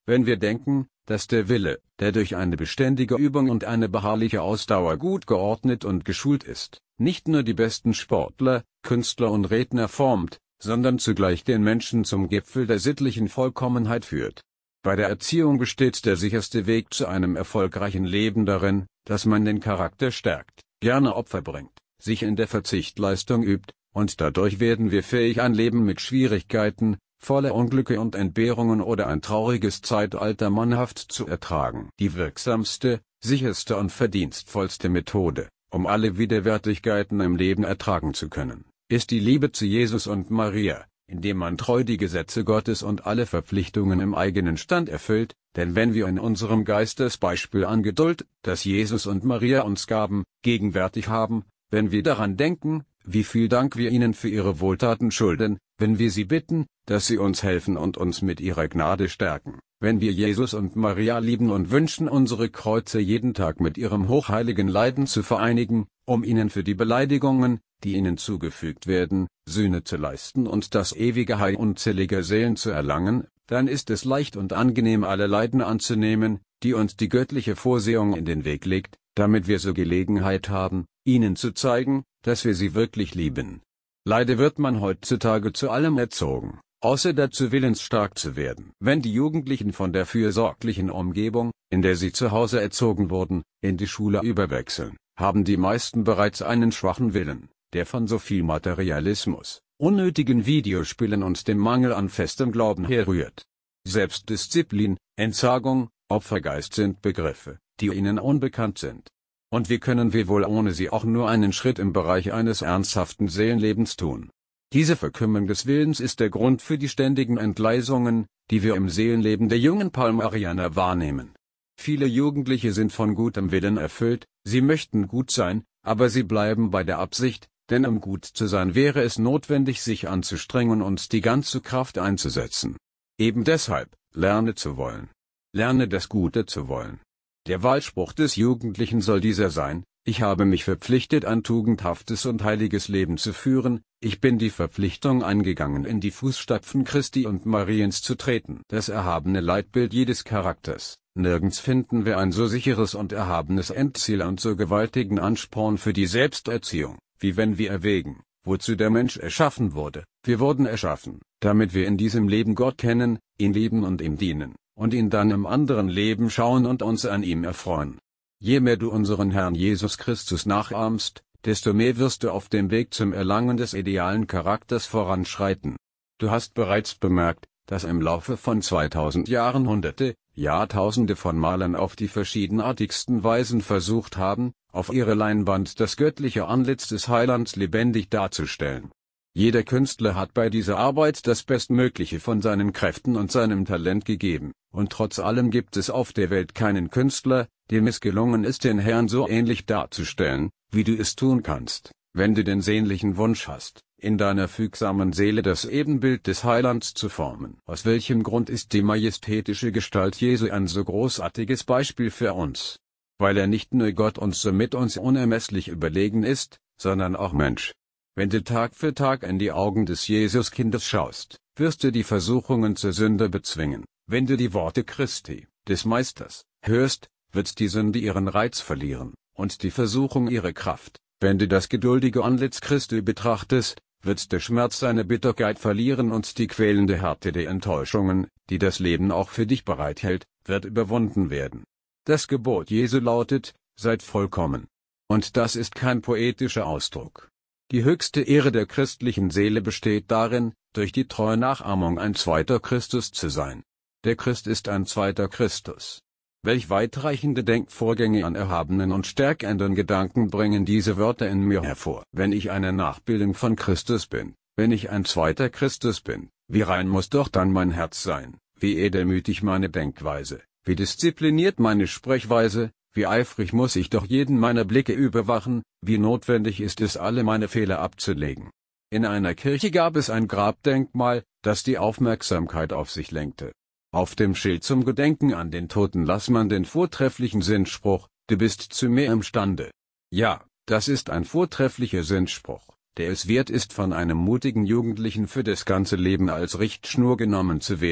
S1: Wenn wir denken, dass der Wille, der durch eine beständige Übung und eine beharrliche Ausdauer gut geordnet und geschult ist, nicht nur die besten Sportler, Künstler und Redner formt, sondern zugleich den Menschen zum Gipfel der sittlichen Vollkommenheit führt. Bei der Erziehung besteht der sicherste Weg zu einem erfolgreichen Leben darin, dass man den Charakter stärkt, gerne Opfer bringt, sich in der Verzichtleistung übt, und dadurch werden wir fähig, ein Leben mit Schwierigkeiten, voller Unglücke und Entbehrungen oder ein trauriges Zeitalter mannhaft zu ertragen. Die wirksamste, sicherste und verdienstvollste Methode, um alle Widerwärtigkeiten im Leben ertragen zu können, ist die Liebe zu Jesus und Maria, indem man treu die Gesetze Gottes und alle Verpflichtungen im eigenen Stand erfüllt, denn wenn wir in unserem Geist das Beispiel an Geduld, das Jesus und Maria uns gaben, gegenwärtig haben, wenn wir daran denken, wie viel Dank wir ihnen für ihre Wohltaten schulden, wenn wir sie bitten, dass sie uns helfen und uns mit ihrer Gnade stärken, wenn wir Jesus und Maria lieben und wünschen, unsere Kreuze jeden Tag mit ihrem hochheiligen Leiden zu vereinigen, um ihnen für die Beleidigungen, die ihnen zugefügt werden, Sühne zu leisten und das ewige Heil unzähliger Seelen zu erlangen, dann ist es leicht und angenehm, alle Leiden anzunehmen, die uns die göttliche Vorsehung in den Weg legt, damit wir so Gelegenheit haben, ihnen zu zeigen, dass wir sie wirklich lieben. Leider wird man heutzutage zu allem erzogen, außer dazu willensstark zu werden. Wenn die Jugendlichen von der fürsorglichen Umgebung, in der sie zu Hause erzogen wurden, in die Schule überwechseln, haben die meisten bereits einen schwachen Willen, der von so viel Materialismus, unnötigen Videospielen und dem Mangel an festem Glauben herrührt. Selbstdisziplin, Entsagung, Opfergeist sind Begriffe, die ihnen unbekannt sind. Und wie können wir wohl ohne sie auch nur einen Schritt im Bereich eines ernsthaften Seelenlebens tun? Diese Verkümmung des Willens ist der Grund für die ständigen Entgleisungen, die wir im Seelenleben der jungen Palmarianer wahrnehmen. Viele Jugendliche sind von gutem Willen erfüllt, sie möchten gut sein, aber sie bleiben bei der Absicht, denn um gut zu sein wäre es notwendig, sich anzustrengen und die ganze Kraft einzusetzen. Eben deshalb, lerne zu wollen. Lerne das Gute zu wollen. Der Wahlspruch des Jugendlichen soll dieser sein: Ich habe mich verpflichtet, ein tugendhaftes und heiliges Leben zu führen, ich bin die Verpflichtung eingegangen, in die Fußstapfen Christi und Mariens zu treten. Das erhabene Leitbild jedes Charakters. Nirgends finden wir ein so sicheres und erhabenes Endziel und so gewaltigen Ansporn für die Selbsterziehung, wie wenn wir erwägen, wozu der Mensch erschaffen wurde. Wir wurden erschaffen, damit wir in diesem Leben Gott kennen, ihn lieben und ihm dienen, und ihn dann im anderen Leben schauen und uns an ihm erfreuen. Je mehr du unseren Herrn Jesus Christus nachahmst, desto mehr wirst du auf dem Weg zum Erlangen des idealen Charakters voranschreiten. Du hast bereits bemerkt, dass im Laufe von 2000 Jahren Hunderte, Jahrtausende von Malern auf die verschiedenartigsten Weisen versucht haben, auf ihre Leinwand das göttliche Antlitz des Heilands lebendig darzustellen. Jeder Künstler hat bei dieser Arbeit das Bestmögliche von seinen Kräften und seinem Talent gegeben, und trotz allem gibt es auf der Welt keinen Künstler, dem es gelungen ist, den Herrn so ähnlich darzustellen, wie du es tun kannst, wenn du den sehnlichen Wunsch hast, in deiner fügsamen Seele das Ebenbild des Heilands zu formen. Aus welchem Grund ist die majestätische Gestalt Jesu ein so großartiges Beispiel für uns? Weil er nicht nur Gott und somit uns unermesslich überlegen ist, sondern auch Mensch. Wenn du Tag für Tag in die Augen des Jesuskindes schaust, wirst du die Versuchungen zur Sünde bezwingen. Wenn du die Worte Christi, des Meisters, hörst, wird die Sünde ihren Reiz verlieren, und die Versuchung ihre Kraft. Wenn du das geduldige Antlitz Christi betrachtest, wird der Schmerz seine Bitterkeit verlieren und die quälende Härte der Enttäuschungen, die das Leben auch für dich bereithält, wird überwunden werden. Das Gebot Jesu lautet: Seid vollkommen. Und das ist kein poetischer Ausdruck. Die höchste Ehre der christlichen Seele besteht darin, durch die treue Nachahmung ein zweiter Christus zu sein. Der Christ ist ein zweiter Christus. Welch weitreichende Denkvorgänge an erhabenen und stärkenden Gedanken bringen diese Wörter in mir hervor. Wenn ich eine Nachbildung von Christus bin, wenn ich ein zweiter Christus bin, wie rein muss doch dann mein Herz sein, wie edelmütig meine Denkweise, wie diszipliniert meine Sprechweise, wie eifrig muss ich doch jeden meiner Blicke überwachen, wie notwendig ist es, alle meine Fehler abzulegen. In einer Kirche gab es ein Grabdenkmal, das die Aufmerksamkeit auf sich lenkte. Auf dem Schild zum Gedenken an den Toten las man den vortrefflichen Sinnspruch: Du bist zu mehr imstande. Ja, das ist ein vortrefflicher Sinnspruch, der es wert ist, von einem mutigen Jugendlichen für das ganze Leben als Richtschnur genommen zu werden,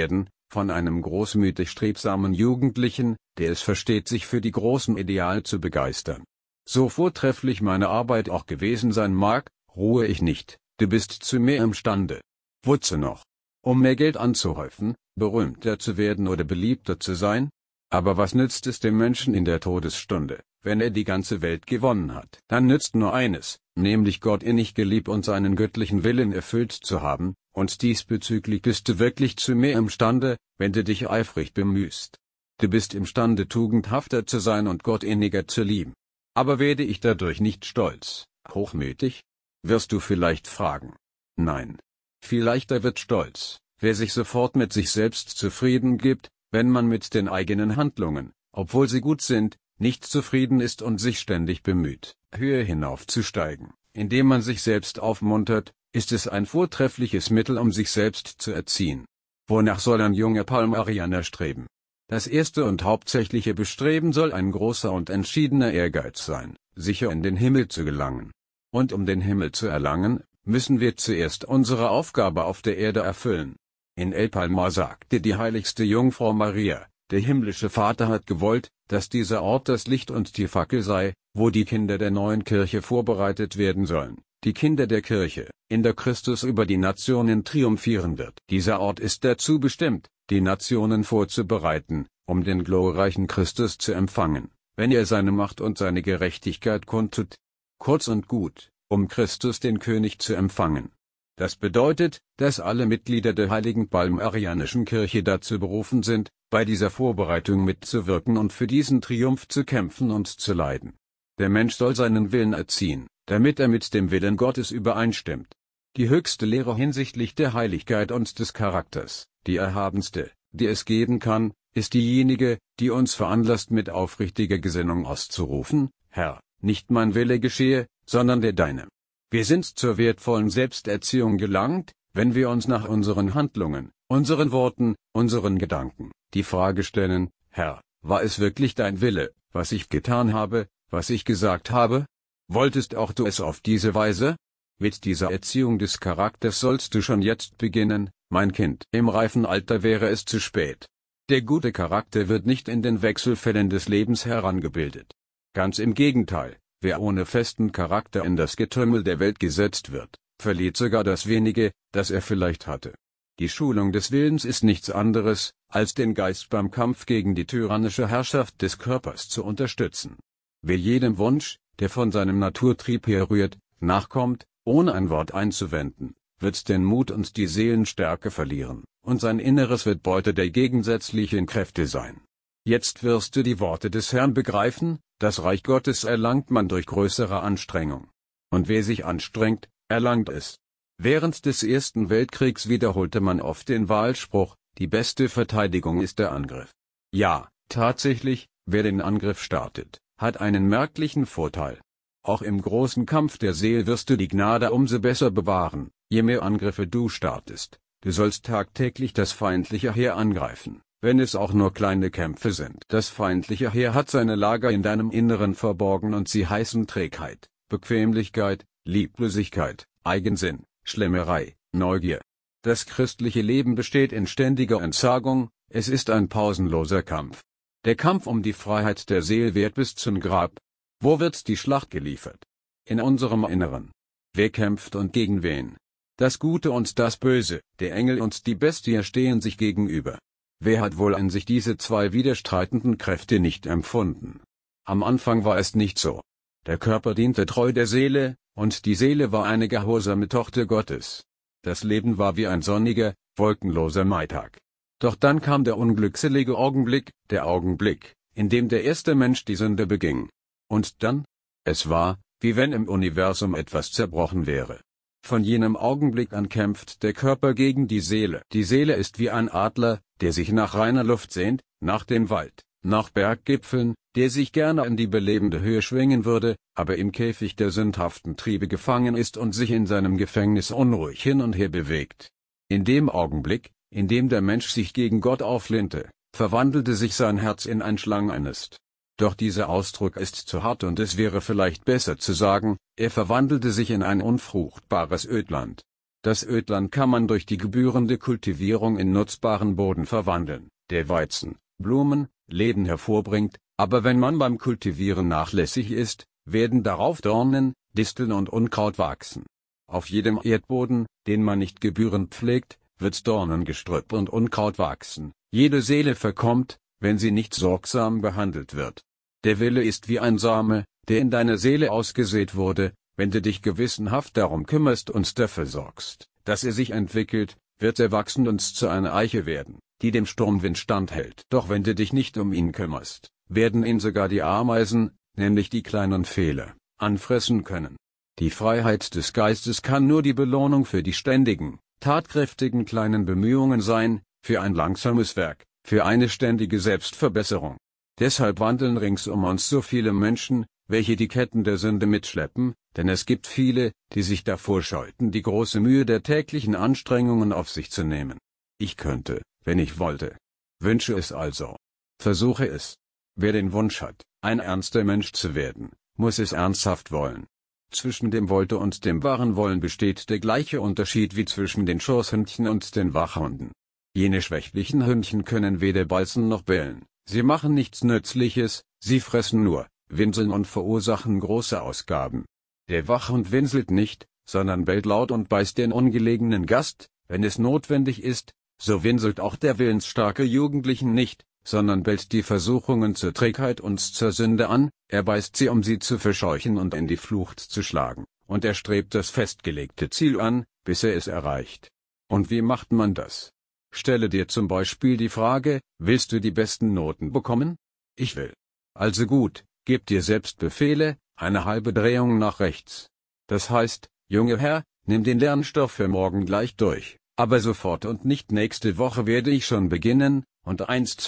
S1: von einem großmütig strebsamen Jugendlichen, der es versteht, sich für die großen Ideale zu begeistern. So vortrefflich meine Arbeit auch gewesen sein mag, ruhe ich nicht, du bist zu mehr imstande. Wozu noch? Um mehr Geld anzuhäufen, berühmter zu werden oder beliebter zu sein? Aber was nützt es dem Menschen in der Todesstunde, wenn er die ganze Welt gewonnen hat? Dann nützt nur eines, nämlich Gott innig geliebt und seinen göttlichen Willen erfüllt zu haben, und diesbezüglich bist du wirklich zu mehr imstande, wenn du dich eifrig bemühst. Du bist imstande, tugendhafter zu sein und Gott inniger zu lieben. Aber werde ich dadurch nicht stolz, hochmütig? Wirst du vielleicht fragen. Nein. Viel leichter wird stolz, wer sich sofort mit sich selbst zufrieden gibt, wenn man mit den eigenen Handlungen, obwohl sie gut sind, nicht zufrieden ist und sich ständig bemüht, höher hinaufzusteigen, indem man sich selbst aufmuntert, ist es ein vortreffliches Mittel, um sich selbst zu erziehen. Wonach soll ein junger Palmarianer streben? Das erste und hauptsächliche Bestreben soll ein großer und entschiedener Ehrgeiz sein, sicher in den Himmel zu gelangen. Und um den Himmel zu erlangen, müssen wir zuerst unsere Aufgabe auf der Erde erfüllen. In El Palmar sagte die heiligste Jungfrau Maria, der himmlische Vater hat gewollt, dass dieser Ort das Licht und die Fackel sei, wo die Kinder der neuen Kirche vorbereitet werden sollen, die Kinder der Kirche, in der Christus über die Nationen triumphieren wird. Dieser Ort ist dazu bestimmt, die Nationen vorzubereiten, um den glorreichen Christus zu empfangen, wenn er seine Macht und seine Gerechtigkeit kundtut. Kurz und gut, um Christus den König zu empfangen. Das bedeutet, dass alle Mitglieder der heiligen Palmarianischen Kirche dazu berufen sind, bei dieser Vorbereitung mitzuwirken und für diesen Triumph zu kämpfen und zu leiden. Der Mensch soll seinen Willen erziehen, damit er mit dem Willen Gottes übereinstimmt. Die höchste Lehre hinsichtlich der Heiligkeit und des Charakters, die erhabenste, die es geben kann, ist diejenige, die uns veranlasst, mit aufrichtiger Gesinnung auszurufen: Herr, nicht mein Wille geschehe, sondern der deine. Wir sind zur wertvollen Selbsterziehung gelangt, wenn wir uns nach unseren Handlungen, unseren Worten, unseren Gedanken die Frage stellen: Herr, war es wirklich dein Wille, was ich getan habe, was ich gesagt habe? Wolltest auch du es auf diese Weise? Mit dieser Erziehung des Charakters sollst du schon jetzt beginnen, mein Kind. Im reifen Alter wäre es zu spät. Der gute Charakter wird nicht in den Wechselfällen des Lebens herangebildet. Ganz im Gegenteil, wer ohne festen Charakter in das Getümmel der Welt gesetzt wird, verliert sogar das wenige, das er vielleicht hatte. Die Schulung des Willens ist nichts anderes, als den Geist beim Kampf gegen die tyrannische Herrschaft des Körpers zu unterstützen. Wer jedem Wunsch, der von seinem Naturtrieb herrührt, nachkommt, ohne ein Wort einzuwenden, wird den Mut und die Seelenstärke verlieren, und sein Inneres wird Beute der gegensätzlichen Kräfte sein. Jetzt wirst du die Worte des Herrn begreifen: Das Reich Gottes erlangt man durch größere Anstrengung. Und wer sich anstrengt, erlangt es. Während des Ersten Weltkriegs wiederholte man oft den Wahlspruch: Die beste Verteidigung ist der Angriff. Ja, tatsächlich, wer den Angriff startet, hat einen merklichen Vorteil. Auch im großen Kampf der Seele wirst du die Gnade umso besser bewahren, je mehr Angriffe du startest. Du sollst tagtäglich das feindliche Heer angreifen, wenn es auch nur kleine Kämpfe sind. Das feindliche Heer hat seine Lager in deinem Inneren verborgen und sie heißen Trägheit, Bequemlichkeit, Lieblosigkeit, Eigensinn, Schlemmerei, Neugier. Das christliche Leben besteht in ständiger Entsagung, es ist ein pausenloser Kampf. Der Kampf um die Freiheit der Seele währt bis zum Grab. Wo wird die Schlacht geliefert? In unserem Inneren. Wer kämpft und gegen wen? Das Gute und das Böse, der Engel und die Bestie stehen sich gegenüber. Wer hat wohl an sich diese zwei widerstreitenden Kräfte nicht empfunden? Am Anfang war es nicht so. Der Körper diente treu der Seele, und die Seele war eine gehorsame Tochter Gottes. Das Leben war wie ein sonniger, wolkenloser Maitag. Doch dann kam der unglückselige Augenblick, der Augenblick, in dem der erste Mensch die Sünde beging. Und dann? Es war, wie wenn im Universum etwas zerbrochen wäre. Von jenem Augenblick an kämpft der Körper gegen die Seele. Die Seele ist wie ein Adler, der sich nach reiner Luft sehnt, nach dem Wald, nach Berggipfeln, der sich gerne in die belebende Höhe schwingen würde, aber im Käfig der sündhaften Triebe gefangen ist und sich in seinem Gefängnis unruhig hin und her bewegt. In dem Augenblick, in dem der Mensch sich gegen Gott auflehnte, verwandelte sich sein Herz in ein Schlangennest. Doch dieser Ausdruck ist zu hart und es wäre vielleicht besser zu sagen, er verwandelte sich in ein unfruchtbares Ödland. Das Ödland kann man durch die gebührende Kultivierung in nutzbaren Boden verwandeln, der Weizen, Blumen, Leben hervorbringt, aber wenn man beim Kultivieren nachlässig ist, werden darauf Dornen, Disteln und Unkraut wachsen. Auf jedem Erdboden, den man nicht gebührend pflegt, wird Dornengestrüpp und Unkraut wachsen. Jede Seele verkommt, wenn sie nicht sorgsam behandelt wird. Der Wille ist wie ein Same, der in deine Seele ausgesät wurde. Wenn du dich gewissenhaft darum kümmerst und dafür sorgst, dass er sich entwickelt, wird er wachsen und zu einer Eiche werden, die dem Sturmwind standhält. Doch wenn du dich nicht um ihn kümmerst, werden ihn sogar die Ameisen, nämlich die kleinen Fehler, anfressen können. Die Freiheit des Geistes kann nur die Belohnung für die ständigen, tatkräftigen kleinen Bemühungen sein, für ein langsames Werk, für eine ständige Selbstverbesserung. Deshalb wandeln rings um uns so viele Menschen, welche die Ketten der Sünde mitschleppen, denn es gibt viele, die sich davor scheuten, die große Mühe der täglichen Anstrengungen auf sich zu nehmen. Ich könnte, wenn ich wollte. Wünsche es also. Versuche es. Wer den Wunsch hat, ein ernster Mensch zu werden, muss es ernsthaft wollen. Zwischen dem Wollte und dem wahren Wollen besteht der gleiche Unterschied wie zwischen den Schoßhündchen und den Wachhunden. Jene schwächlichen Hündchen können weder balzen noch bellen, sie machen nichts Nützliches, sie fressen nur, winseln und verursachen große Ausgaben. Der Wachhund winselt nicht, sondern bellt laut und beißt den ungelegenen Gast, wenn es notwendig ist, so winselt auch der willensstarke Jugendlichen nicht, sondern bellt die Versuchungen zur Trägheit und zur Sünde an, er beißt sie, um sie zu verscheuchen und in die Flucht zu schlagen, und er strebt das festgelegte Ziel an, bis er es erreicht. Und wie macht man das? Stelle dir zum Beispiel die Frage, willst du die besten Noten bekommen? Ich will. Also gut, gib dir selbst Befehle, eine halbe Drehung nach rechts. Das heißt, junger Herr, nimm den Lernstoff für morgen gleich durch, aber sofort und nicht nächste Woche werde ich schon beginnen, und 1,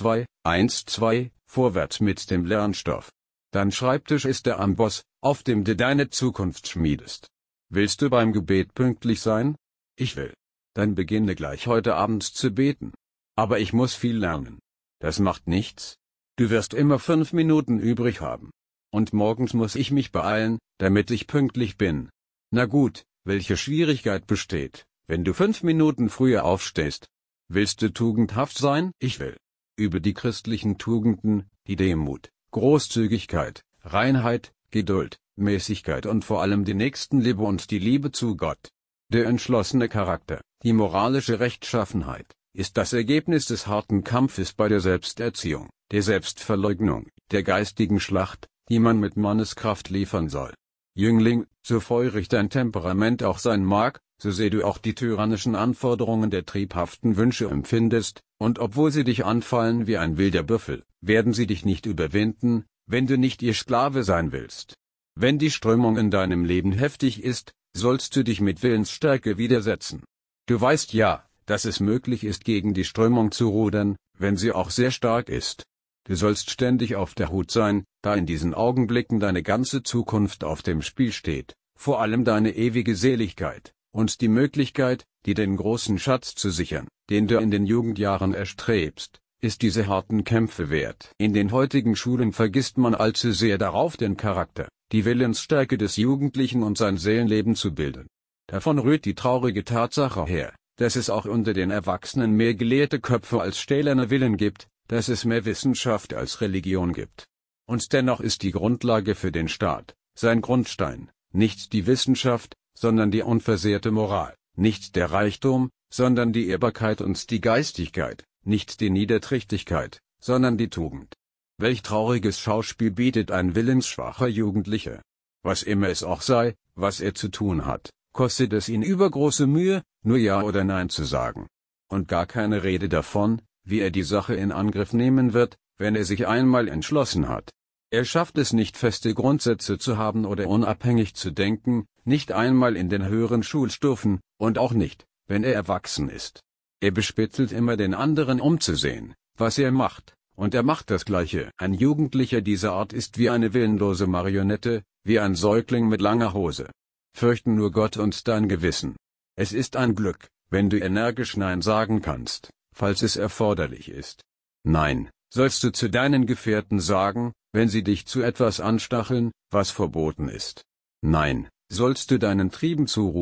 S1: 2, vorwärts mit dem Lernstoff. Dein Schreibtisch ist der Amboss, auf dem du deine Zukunft schmiedest. Willst du beim Gebet pünktlich sein? Ich will. Dann beginne gleich heute abends zu beten. Aber ich muss viel lernen. Das macht nichts. Du wirst immer 5 Minuten übrig haben. Und morgens muss ich mich beeilen, damit ich pünktlich bin. Na gut, welche Schwierigkeit besteht, wenn du 5 Minuten früher aufstehst? Willst du tugendhaft sein? Ich will. Über die christlichen Tugenden, die Demut, Großzügigkeit, Reinheit, Geduld, Mäßigkeit und vor allem die Nächstenliebe und die Liebe zu Gott. Der entschlossene Charakter, die moralische Rechtschaffenheit, ist das Ergebnis des harten Kampfes bei der Selbsterziehung, der Selbstverleugnung, der geistigen Schlacht, die man mit Manneskraft liefern soll. Jüngling, so feurig dein Temperament auch sein mag, so sehr du auch die tyrannischen Anforderungen der triebhaften Wünsche empfindest, und obwohl sie dich anfallen wie ein wilder Büffel, werden sie dich nicht überwinden, wenn du nicht ihr Sklave sein willst. Wenn die Strömung in deinem Leben heftig ist, sollst du dich mit Willensstärke widersetzen. Du weißt ja, dass es möglich ist, gegen die Strömung zu rudern, wenn sie auch sehr stark ist. Du sollst ständig auf der Hut sein, da in diesen Augenblicken deine ganze Zukunft auf dem Spiel steht, vor allem deine ewige Seligkeit, und die Möglichkeit, dir den großen Schatz zu sichern, den du in den Jugendjahren erstrebst, ist diese harten Kämpfe wert. In den heutigen Schulen vergisst man allzu sehr darauf, den Charakter, die Willensstärke des Jugendlichen und sein Seelenleben zu bilden. Davon rührt die traurige Tatsache her, dass es auch unter den Erwachsenen mehr gelehrte Köpfe als stählerne Willen gibt, dass es mehr Wissenschaft als Religion gibt. Und dennoch ist die Grundlage für den Staat, sein Grundstein, nicht die Wissenschaft, sondern die unversehrte Moral, nicht der Reichtum, sondern die Ehrbarkeit und die Geistigkeit, nicht die Niederträchtigkeit, sondern die Tugend. Welch trauriges Schauspiel bietet ein willensschwacher Jugendlicher. Was immer es auch sei, was er zu tun hat, kostet es ihn übergroße Mühe, nur Ja oder Nein zu sagen. Und gar keine Rede davon, wie er die Sache in Angriff nehmen wird, wenn er sich einmal entschlossen hat. Er schafft es nicht, feste Grundsätze zu haben oder unabhängig zu denken, nicht einmal in den höheren Schulstufen, und auch nicht, wenn er erwachsen ist. Er bespitzelt immer den anderen, um zu sehen, was er macht, und er macht das Gleiche. Ein Jugendlicher dieser Art ist wie eine willenlose Marionette, wie ein Säugling mit langer Hose. Fürchten nur Gott und dein Gewissen. Es ist ein Glück, wenn du energisch Nein sagen kannst, falls es erforderlich ist. Nein, sollst du zu deinen Gefährten sagen, wenn sie dich zu etwas anstacheln, was verboten ist. Nein, sollst du deinen Trieben zurufen,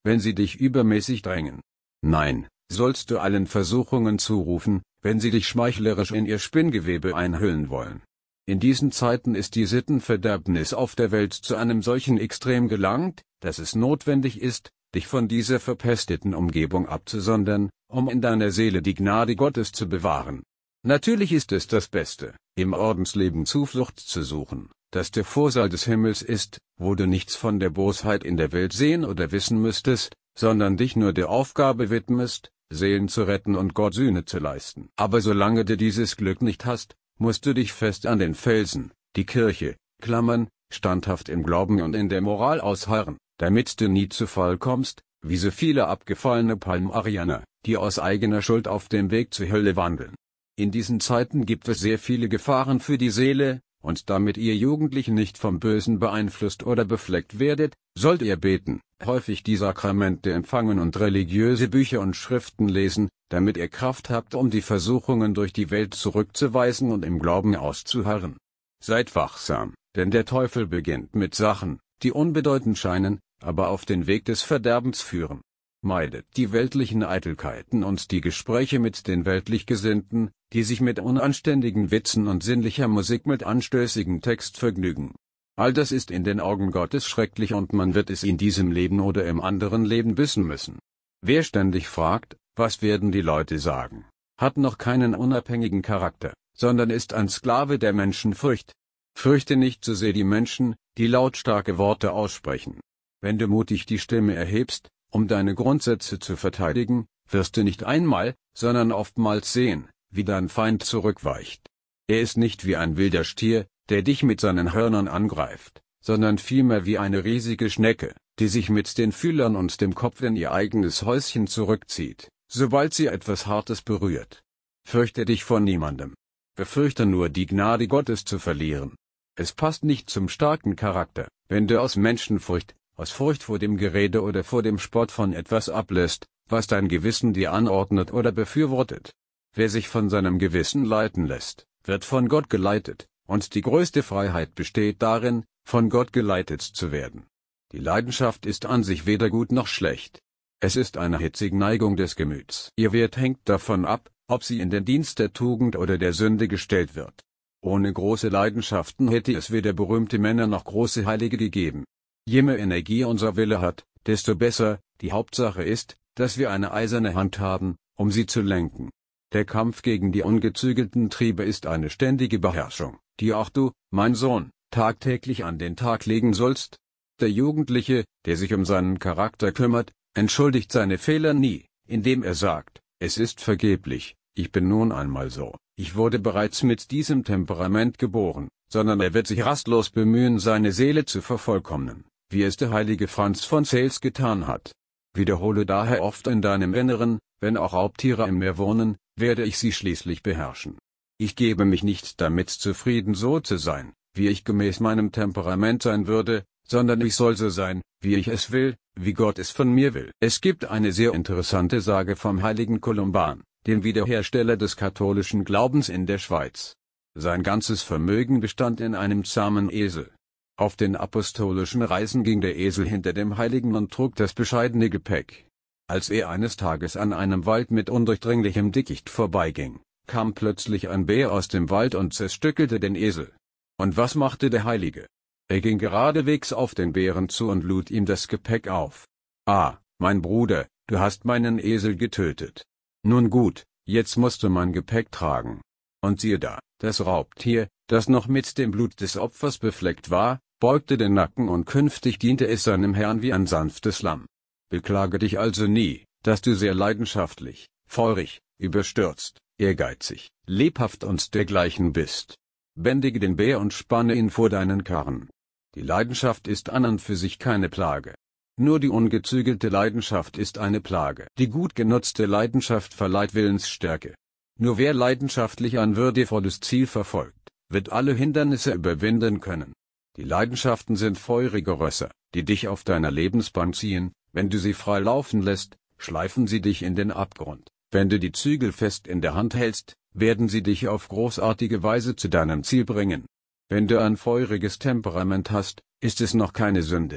S1: wenn sie dich übermäßig drängen. Nein, sollst du allen Versuchungen zurufen, wenn sie dich schmeichlerisch in ihr Spinngewebe einhüllen wollen. In diesen Zeiten ist die Sittenverderbnis auf der Welt zu einem solchen Extrem gelangt, dass es notwendig ist, dich von dieser verpesteten Umgebung abzusondern, um in deiner Seele die Gnade Gottes zu bewahren. Natürlich ist es das Beste, im Ordensleben Zuflucht zu suchen, das der Vorsaal des Himmels ist, wo du nichts von der Bosheit in der Welt sehen oder wissen müsstest, sondern dich nur der Aufgabe widmest, Seelen zu retten und Gott Sühne zu leisten. Aber solange du dieses Glück nicht hast, musst du dich fest an den Felsen, die Kirche, klammern, standhaft im Glauben und in der Moral ausharren, damit du nie zu Fall kommst, wie so viele abgefallene Palmarianer, die aus eigener Schuld auf dem Weg zur Hölle wandeln. In diesen Zeiten gibt es sehr viele Gefahren für die Seele, und damit ihr Jugendlichen nicht vom Bösen beeinflusst oder befleckt werdet, sollt ihr beten, häufig die Sakramente empfangen und religiöse Bücher und Schriften lesen, damit ihr Kraft habt, um die Versuchungen durch die Welt zurückzuweisen und im Glauben auszuharren. Seid wachsam, denn der Teufel beginnt mit Sachen, die unbedeutend scheinen, aber auf den Weg des Verderbens führen. Meidet die weltlichen Eitelkeiten und die Gespräche mit den weltlich Gesinnten, die sich mit unanständigen Witzen und sinnlicher Musik mit anstößigen Text vergnügen. All das ist in den Augen Gottes schrecklich und man wird es in diesem Leben oder im anderen Leben wissen müssen. Wer ständig fragt, was werden die Leute sagen, hat noch keinen unabhängigen Charakter, sondern ist ein Sklave der Menschenfurcht. Fürchte nicht so sehr die Menschen, die lautstarke Worte aussprechen. Wenn du mutig die Stimme erhebst, um deine Grundsätze zu verteidigen, wirst du nicht einmal, sondern oftmals sehen, wie dein Feind zurückweicht. Er ist nicht wie ein wilder Stier, der dich mit seinen Hörnern angreift, sondern vielmehr wie eine riesige Schnecke, die sich mit den Fühlern und dem Kopf in ihr eigenes Häuschen zurückzieht, sobald sie etwas Hartes berührt. Fürchte dich vor niemandem. Befürchte nur die Gnade Gottes zu verlieren. Es passt nicht zum starken Charakter, wenn du aus Menschenfurcht, aus Furcht vor dem Gerede oder vor dem Spott von etwas ablässt, was dein Gewissen dir anordnet oder befürwortet. Wer sich von seinem Gewissen leiten lässt, wird von Gott geleitet, und die größte Freiheit besteht darin, von Gott geleitet zu werden. Die Leidenschaft ist an sich weder gut noch schlecht. Es ist eine hitzige Neigung des Gemüts. Ihr Wert hängt davon ab, ob sie in den Dienst der Tugend oder der Sünde gestellt wird. Ohne große Leidenschaften hätte es weder berühmte Männer noch große Heilige gegeben. Je mehr Energie unser Wille hat, desto besser. Die Hauptsache ist, dass wir eine eiserne Hand haben, um sie zu lenken. Der Kampf gegen die ungezügelten Triebe ist eine ständige Beherrschung, die auch du, mein Sohn, tagtäglich an den Tag legen sollst. Der Jugendliche, der sich um seinen Charakter kümmert, entschuldigt seine Fehler nie, indem er sagt, es ist vergeblich, ich bin nun einmal so, ich wurde bereits mit diesem Temperament geboren, sondern er wird sich rastlos bemühen, seine Seele zu vervollkommnen, wie es der heilige Franz von Sales getan hat. Wiederhole daher oft in deinem Inneren, wenn auch Raubtiere in mir wohnen, werde ich sie schließlich beherrschen. Ich gebe mich nicht damit zufrieden, so zu sein, wie ich gemäß meinem Temperament sein würde, sondern ich soll so sein, wie ich es will, wie Gott es von mir will. Es gibt eine sehr interessante Sage vom heiligen Kolumban, dem Wiederhersteller des katholischen Glaubens in der Schweiz. Sein ganzes Vermögen bestand in einem zahmen Esel. Auf den apostolischen Reisen ging der Esel hinter dem Heiligen und trug das bescheidene Gepäck. Als er eines Tages an einem Wald mit undurchdringlichem Dickicht vorbeiging, kam plötzlich ein Bär aus dem Wald und zerstückelte den Esel. Und was machte der Heilige? Er ging geradewegs auf den Bären zu und lud ihm das Gepäck auf. Ah, mein Bruder, du hast meinen Esel getötet. Nun gut, jetzt musst du mein Gepäck tragen. Und siehe da, das Raubtier, das noch mit dem Blut des Opfers befleckt war, beugte den Nacken und künftig diente es seinem Herrn wie ein sanftes Lamm. Beklage dich also nie, dass du sehr leidenschaftlich, feurig, überstürzt, ehrgeizig, lebhaft und dergleichen bist. Bändige den Bär und spanne ihn vor deinen Karren. Die Leidenschaft ist an und für sich keine Plage. Nur die ungezügelte Leidenschaft ist eine Plage. Die gut genutzte Leidenschaft verleiht Willensstärke. Nur wer leidenschaftlich ein würdevolles Ziel verfolgt, wird alle Hindernisse überwinden können. Die Leidenschaften sind feurige Rösser, die dich auf deiner Lebensbahn ziehen. Wenn du sie frei laufen lässt, schleifen sie dich in den Abgrund. Wenn du die Zügel fest in der Hand hältst, werden sie dich auf großartige Weise zu deinem Ziel bringen. Wenn du ein feuriges Temperament hast, ist es noch keine Sünde.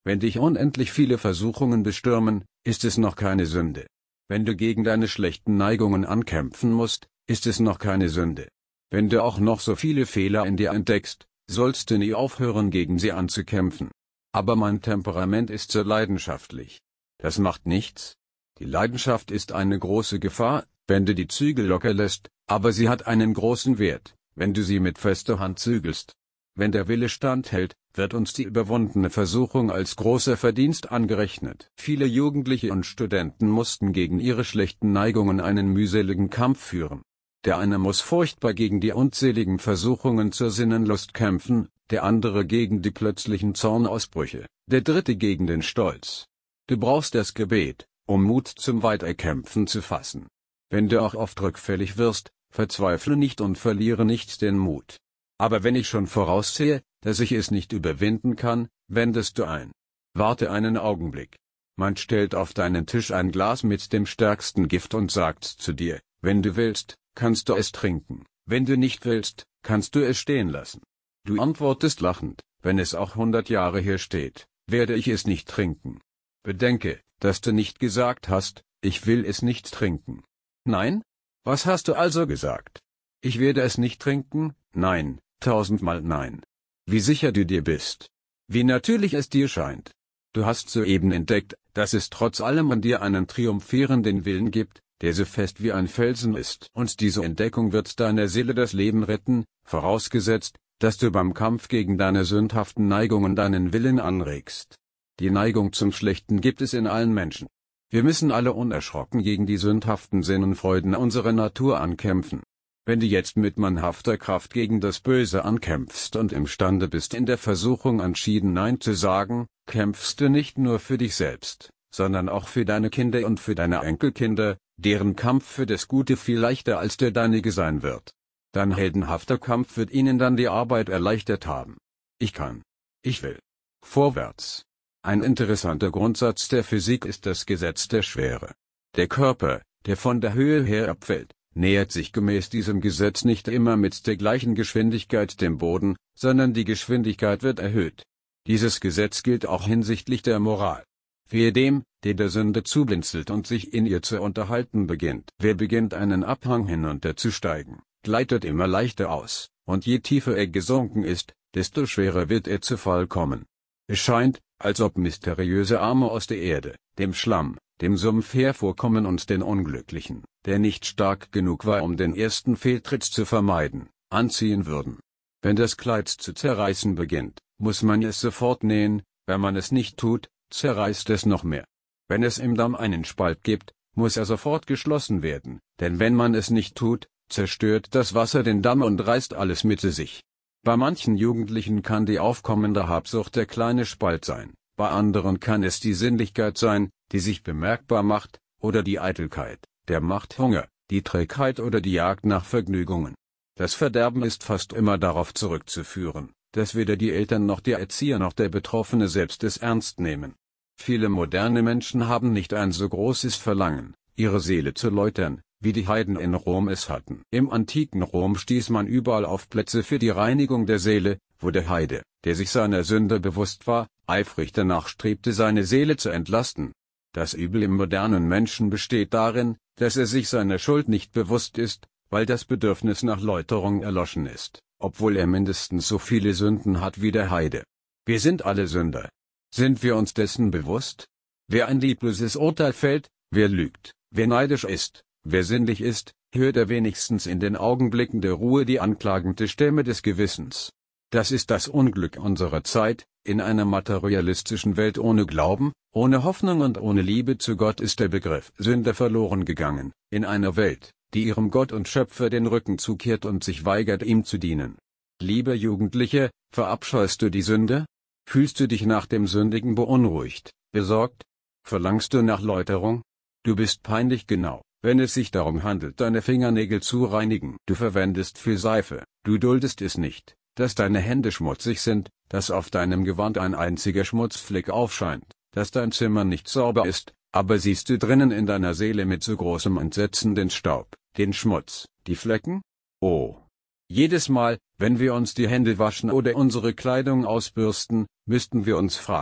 S1: Wenn dich unendlich viele Versuchungen bestürmen, ist es noch keine Sünde. Wenn du gegen deine schlechten Neigungen ankämpfen musst, ist es noch keine Sünde. Wenn du auch noch so viele Fehler in dir entdeckst, sollst du nie aufhören, gegen sie anzukämpfen. Aber mein Temperament ist so leidenschaftlich. Das macht nichts. Die Leidenschaft ist eine große Gefahr, wenn du die Zügel locker lässt, aber sie hat einen großen Wert, wenn du sie mit fester Hand zügelst. Wenn der Wille standhält, wird uns die überwundene Versuchung als großer Verdienst angerechnet. Viele Jugendliche und Studenten mussten gegen ihre schlechten Neigungen einen mühseligen Kampf führen. Der eine muss furchtbar gegen die unzähligen Versuchungen zur Sinnenlust kämpfen, der andere gegen die plötzlichen Zornausbrüche, der dritte gegen den Stolz. Du brauchst das Gebet, um Mut zum Weiterkämpfen zu fassen. Wenn du auch oft rückfällig wirst, verzweifle nicht und verliere nicht den Mut. Aber wenn ich schon voraussehe, dass ich es nicht überwinden kann, wendest du ein. Warte einen Augenblick. Man stellt auf deinen Tisch ein Glas mit dem stärksten Gift und sagt zu dir, wenn du willst, kannst du es trinken, wenn du nicht willst, kannst du es stehen lassen. Du antwortest lachend, wenn es auch 100 Jahre hier steht, werde ich es nicht trinken. Bedenke, dass du nicht gesagt hast, ich will es nicht trinken. Nein? Was hast du also gesagt? Ich werde es nicht trinken? Nein, 1000-mal nein. Wie sicher du dir bist. Wie natürlich es dir scheint. Du hast soeben entdeckt, dass es trotz allem an dir einen triumphierenden Willen gibt, der so fest wie ein Felsen ist. Und diese Entdeckung wird deiner Seele das Leben retten, vorausgesetzt, dass du beim Kampf gegen deine sündhaften Neigungen deinen Willen anregst. Die Neigung zum Schlechten gibt es in allen Menschen. Wir müssen alle unerschrocken gegen die sündhaften Sinnenfreuden unserer Natur ankämpfen. Wenn du jetzt mit mannhafter Kraft gegen das Böse ankämpfst und imstande bist, in der Versuchung entschieden Nein zu sagen, kämpfst du nicht nur für dich selbst, sondern auch für deine Kinder und für deine Enkelkinder, deren Kampf für das Gute viel leichter als der deinige sein wird. Dein heldenhafter Kampf wird ihnen dann die Arbeit erleichtert haben. Ich kann. Ich will. Vorwärts. Ein interessanter Grundsatz der Physik ist das Gesetz der Schwere. Der Körper, der von der Höhe her abfällt, nähert sich gemäß diesem Gesetz nicht immer mit der gleichen Geschwindigkeit dem Boden, sondern die Geschwindigkeit wird erhöht. Dieses Gesetz gilt auch hinsichtlich der Moral. Wehe dem, der der Sünde zublinzelt und sich in ihr zu unterhalten beginnt. Wer beginnt einen Abhang hinunterzusteigen, gleitet immer leichter aus, und je tiefer er gesunken ist, desto schwerer wird er zu Fall kommen. Es scheint, als ob mysteriöse Arme aus der Erde, dem Schlamm, dem Sumpf hervorkommen und den Unglücklichen, der nicht stark genug war, um den ersten Fehltritt zu vermeiden, anziehen würden. Wenn das Kleid zu zerreißen beginnt, muss man es sofort nähen, wenn man es nicht tut, zerreißt es noch mehr. Wenn es im Damm einen Spalt gibt, muss er sofort geschlossen werden, denn wenn man es nicht tut, zerstört das Wasser den Damm und reißt alles mit sich. Bei manchen Jugendlichen kann die aufkommende Habsucht der kleine Spalt sein, bei anderen kann es die Sinnlichkeit sein, die sich bemerkbar macht, oder die Eitelkeit, der Machthunger, die Trägheit oder die Jagd nach Vergnügungen. Das Verderben ist fast immer darauf zurückzuführen, dass weder die Eltern noch der Erzieher noch der Betroffene selbst es ernst nehmen. Viele moderne Menschen haben nicht ein so großes Verlangen, ihre Seele zu läutern, wie die Heiden in Rom es hatten. Im antiken Rom stieß man überall auf Plätze für die Reinigung der Seele, wo der Heide, der sich seiner Sünde bewusst war, eifrig danach strebte, seine Seele zu entlasten. Das Übel im modernen Menschen besteht darin, dass er sich seiner Schuld nicht bewusst ist, weil das Bedürfnis nach Läuterung erloschen ist, obwohl er mindestens so viele Sünden hat wie der Heide. Wir sind alle Sünder. Sind wir uns dessen bewusst? Wer ein liebloses Urteil fällt, wer lügt, wer neidisch ist, wer sinnlich ist, hört er wenigstens in den Augenblicken der Ruhe die anklagende Stimme des Gewissens. Das ist das Unglück unserer Zeit. In einer materialistischen Welt ohne Glauben, ohne Hoffnung und ohne Liebe zu Gott ist der Begriff Sünder verloren gegangen. In einer Welt, die ihrem Gott und Schöpfer den Rücken zukehrt und sich weigert, ihm zu dienen. Lieber Jugendliche, verabscheust du die Sünde? Fühlst du dich nach dem Sündigen beunruhigt, besorgt? Verlangst du nach Läuterung? Du bist peinlich genau, wenn es sich darum handelt, deine Fingernägel zu reinigen. Du verwendest viel Seife, du duldest es nicht, dass deine Hände schmutzig sind, dass auf deinem Gewand ein einziger Schmutzfleck aufscheint, dass dein Zimmer nicht sauber ist, aber siehst du drinnen in deiner Seele mit so großem Entsetzen den Staub, den Schmutz, die Flecken? Oh! Jedes Mal, wenn wir uns die Hände waschen oder unsere Kleidung ausbürsten, müssten wir uns fragen,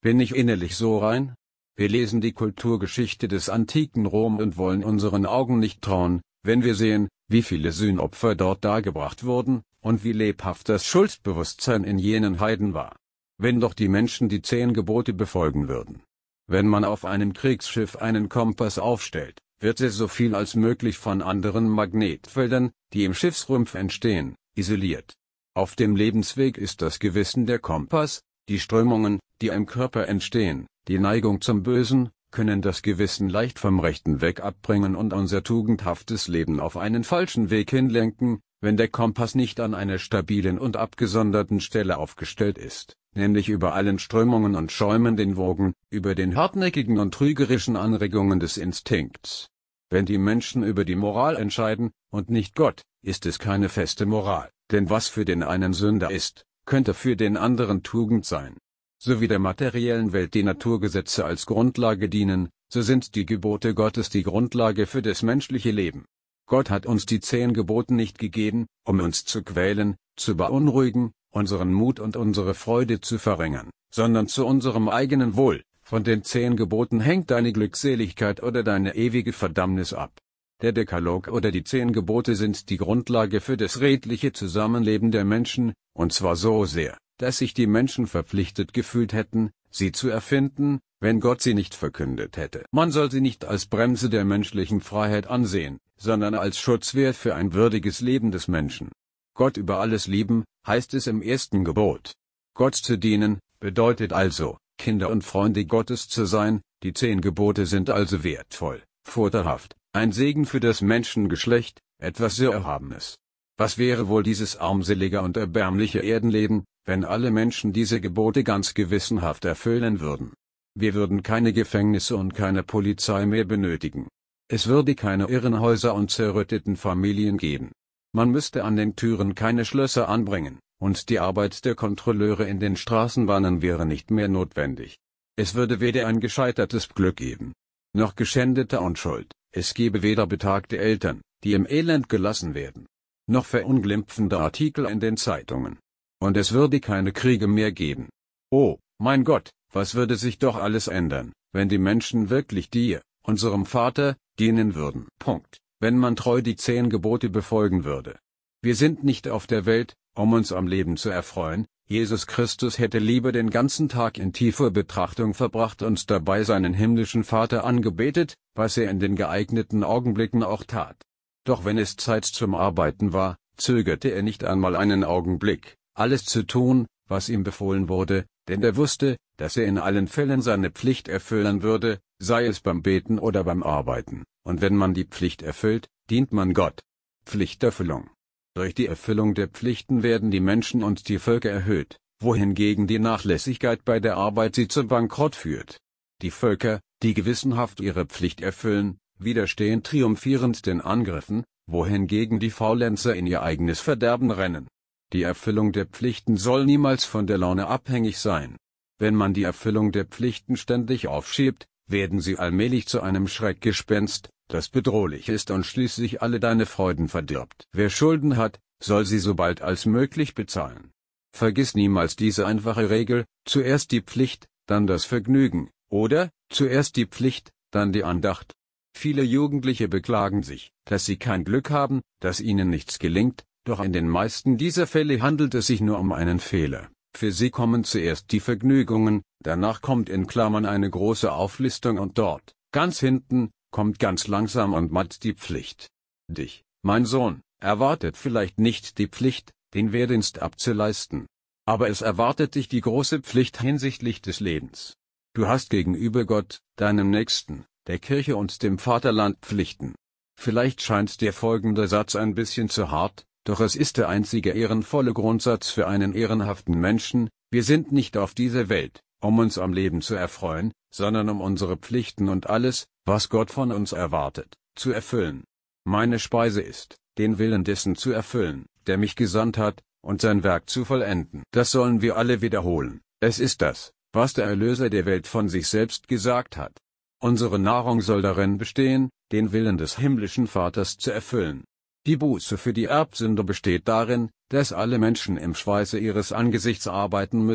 S1: Bin ich innerlich so rein? Wir lesen die Kulturgeschichte des antiken Rom und wollen unseren Augen nicht trauen, wenn wir sehen, wie viele Sühnopfer dort dargebracht wurden, und wie lebhaft das Schuldbewusstsein in jenen Heiden war. Wenn doch die Menschen die 10 Gebote befolgen würden. Wenn man auf einem Kriegsschiff einen Kompass aufstellt, wird er so viel als möglich von anderen Magnetfeldern, die im Schiffsrumpf entstehen, isoliert. Auf dem Lebensweg ist das Gewissen der Kompass. Die Strömungen, die im Körper entstehen, die Neigung zum Bösen, können das Gewissen leicht vom rechten Weg abbringen und unser tugendhaftes Leben auf einen falschen Weg hinlenken, wenn der Kompass nicht an einer stabilen und abgesonderten Stelle aufgestellt ist, nämlich über allen Strömungen und schäumenden Wogen, über den hartnäckigen und trügerischen Anregungen des Instinkts. Wenn die Menschen über die Moral entscheiden, und nicht Gott, ist es keine feste Moral, denn was für den einen Sünder ist, könnte für den anderen Tugend sein. So wie der materiellen Welt die Naturgesetze als Grundlage dienen, so sind die Gebote Gottes die Grundlage für das menschliche Leben. Gott hat uns die 10 Gebote nicht gegeben, um uns zu quälen, zu beunruhigen, unseren Mut und unsere Freude zu verringern, sondern zu unserem eigenen Wohl. Von den 10 Geboten hängt deine Glückseligkeit oder deine ewige Verdammnis ab. Der Dekalog oder die 10 Gebote sind die Grundlage für das redliche Zusammenleben der Menschen, und zwar so sehr, dass sich die Menschen verpflichtet gefühlt hätten, sie zu erfinden, wenn Gott sie nicht verkündet hätte. Man soll sie nicht als Bremse der menschlichen Freiheit ansehen, sondern als Schutzwehr für ein würdiges Leben des Menschen. Gott über alles lieben, heißt es im 1. Gebot. Gott zu dienen, bedeutet also, Kinder und Freunde Gottes zu sein. Die 10 Gebote sind also wertvoll, vorteilhaft, ein Segen für das Menschengeschlecht, etwas sehr Erhabenes. Was wäre wohl dieses armselige und erbärmliche Erdenleben, wenn alle Menschen diese Gebote ganz gewissenhaft erfüllen würden? Wir würden keine Gefängnisse und keine Polizei mehr benötigen. Es würde keine Irrenhäuser und zerrütteten Familien geben. Man müsste an den Türen keine Schlösser anbringen, und die Arbeit der Kontrolleure in den Straßenbahnen wäre nicht mehr notwendig. Es würde weder ein gescheitertes Glück geben, noch geschändete Unschuld. Es gäbe weder betagte Eltern, die im Elend gelassen werden, noch verunglimpfende Artikel in den Zeitungen. Und es würde keine Kriege mehr geben. Oh, mein Gott, was würde sich doch alles ändern, wenn die Menschen wirklich dir, unserem Vater, dienen würden. Punkt. Wenn man treu die 10 Gebote befolgen würde. Wir sind nicht auf der Welt, um uns am Leben zu erfreuen. Jesus Christus hätte lieber den ganzen Tag in tiefer Betrachtung verbracht und dabei seinen himmlischen Vater angebetet, was er in den geeigneten Augenblicken auch tat. Doch wenn es Zeit zum Arbeiten war, zögerte er nicht einmal einen Augenblick, alles zu tun, was ihm befohlen wurde, denn er wusste, dass er in allen Fällen seine Pflicht erfüllen würde, sei es beim Beten oder beim Arbeiten, und wenn man die Pflicht erfüllt, dient man Gott. Pflichterfüllung. Durch die Erfüllung der Pflichten werden die Menschen und die Völker erhöht, wohingegen die Nachlässigkeit bei der Arbeit sie zum Bankrott führt. Die Völker, die gewissenhaft ihre Pflicht erfüllen, widerstehen triumphierend den Angriffen, wohingegen die Faulenzer in ihr eigenes Verderben rennen. Die Erfüllung der Pflichten soll niemals von der Laune abhängig sein. Wenn man die Erfüllung der Pflichten ständig aufschiebt, werden sie allmählich zu einem Schreckgespenst, das bedrohlich ist und schließlich alle deine Freuden verdirbt. Wer Schulden hat, soll sie so bald als möglich bezahlen. Vergiss niemals diese einfache Regel, zuerst die Pflicht, dann das Vergnügen, oder, zuerst die Pflicht, dann die Andacht. Viele Jugendliche beklagen sich, dass sie kein Glück haben, dass ihnen nichts gelingt, doch in den meisten dieser Fälle handelt es sich nur um einen Fehler. Für sie kommen zuerst die Vergnügungen, danach kommt in Klammern eine große Auflistung und dort, ganz hinten, kommt ganz langsam und matt die Pflicht. Dich, mein Sohn, erwartet vielleicht nicht die Pflicht, den Wehrdienst abzuleisten. Aber es erwartet dich die große Pflicht hinsichtlich des Lebens. Du hast gegenüber Gott, deinem Nächsten, der Kirche und dem Vaterland Pflichten. Vielleicht scheint dir folgender Satz ein bisschen zu hart, doch es ist der einzige ehrenvolle Grundsatz für einen ehrenhaften Menschen: Wir sind nicht auf dieser Welt, um uns am Leben zu erfreuen, sondern um unsere Pflichten und alles, was Gott von uns erwartet, zu erfüllen. Meine Speise ist, den Willen dessen zu erfüllen, der mich gesandt hat, und sein Werk zu vollenden. Das sollen wir alle wiederholen. Es ist das, was der Erlöser der Welt von sich selbst gesagt hat. Unsere Nahrung soll darin bestehen, den Willen des himmlischen Vaters zu erfüllen. Die Buße für die Erbsünde besteht darin, dass alle Menschen im Schweiße ihres Angesichts arbeiten müssen,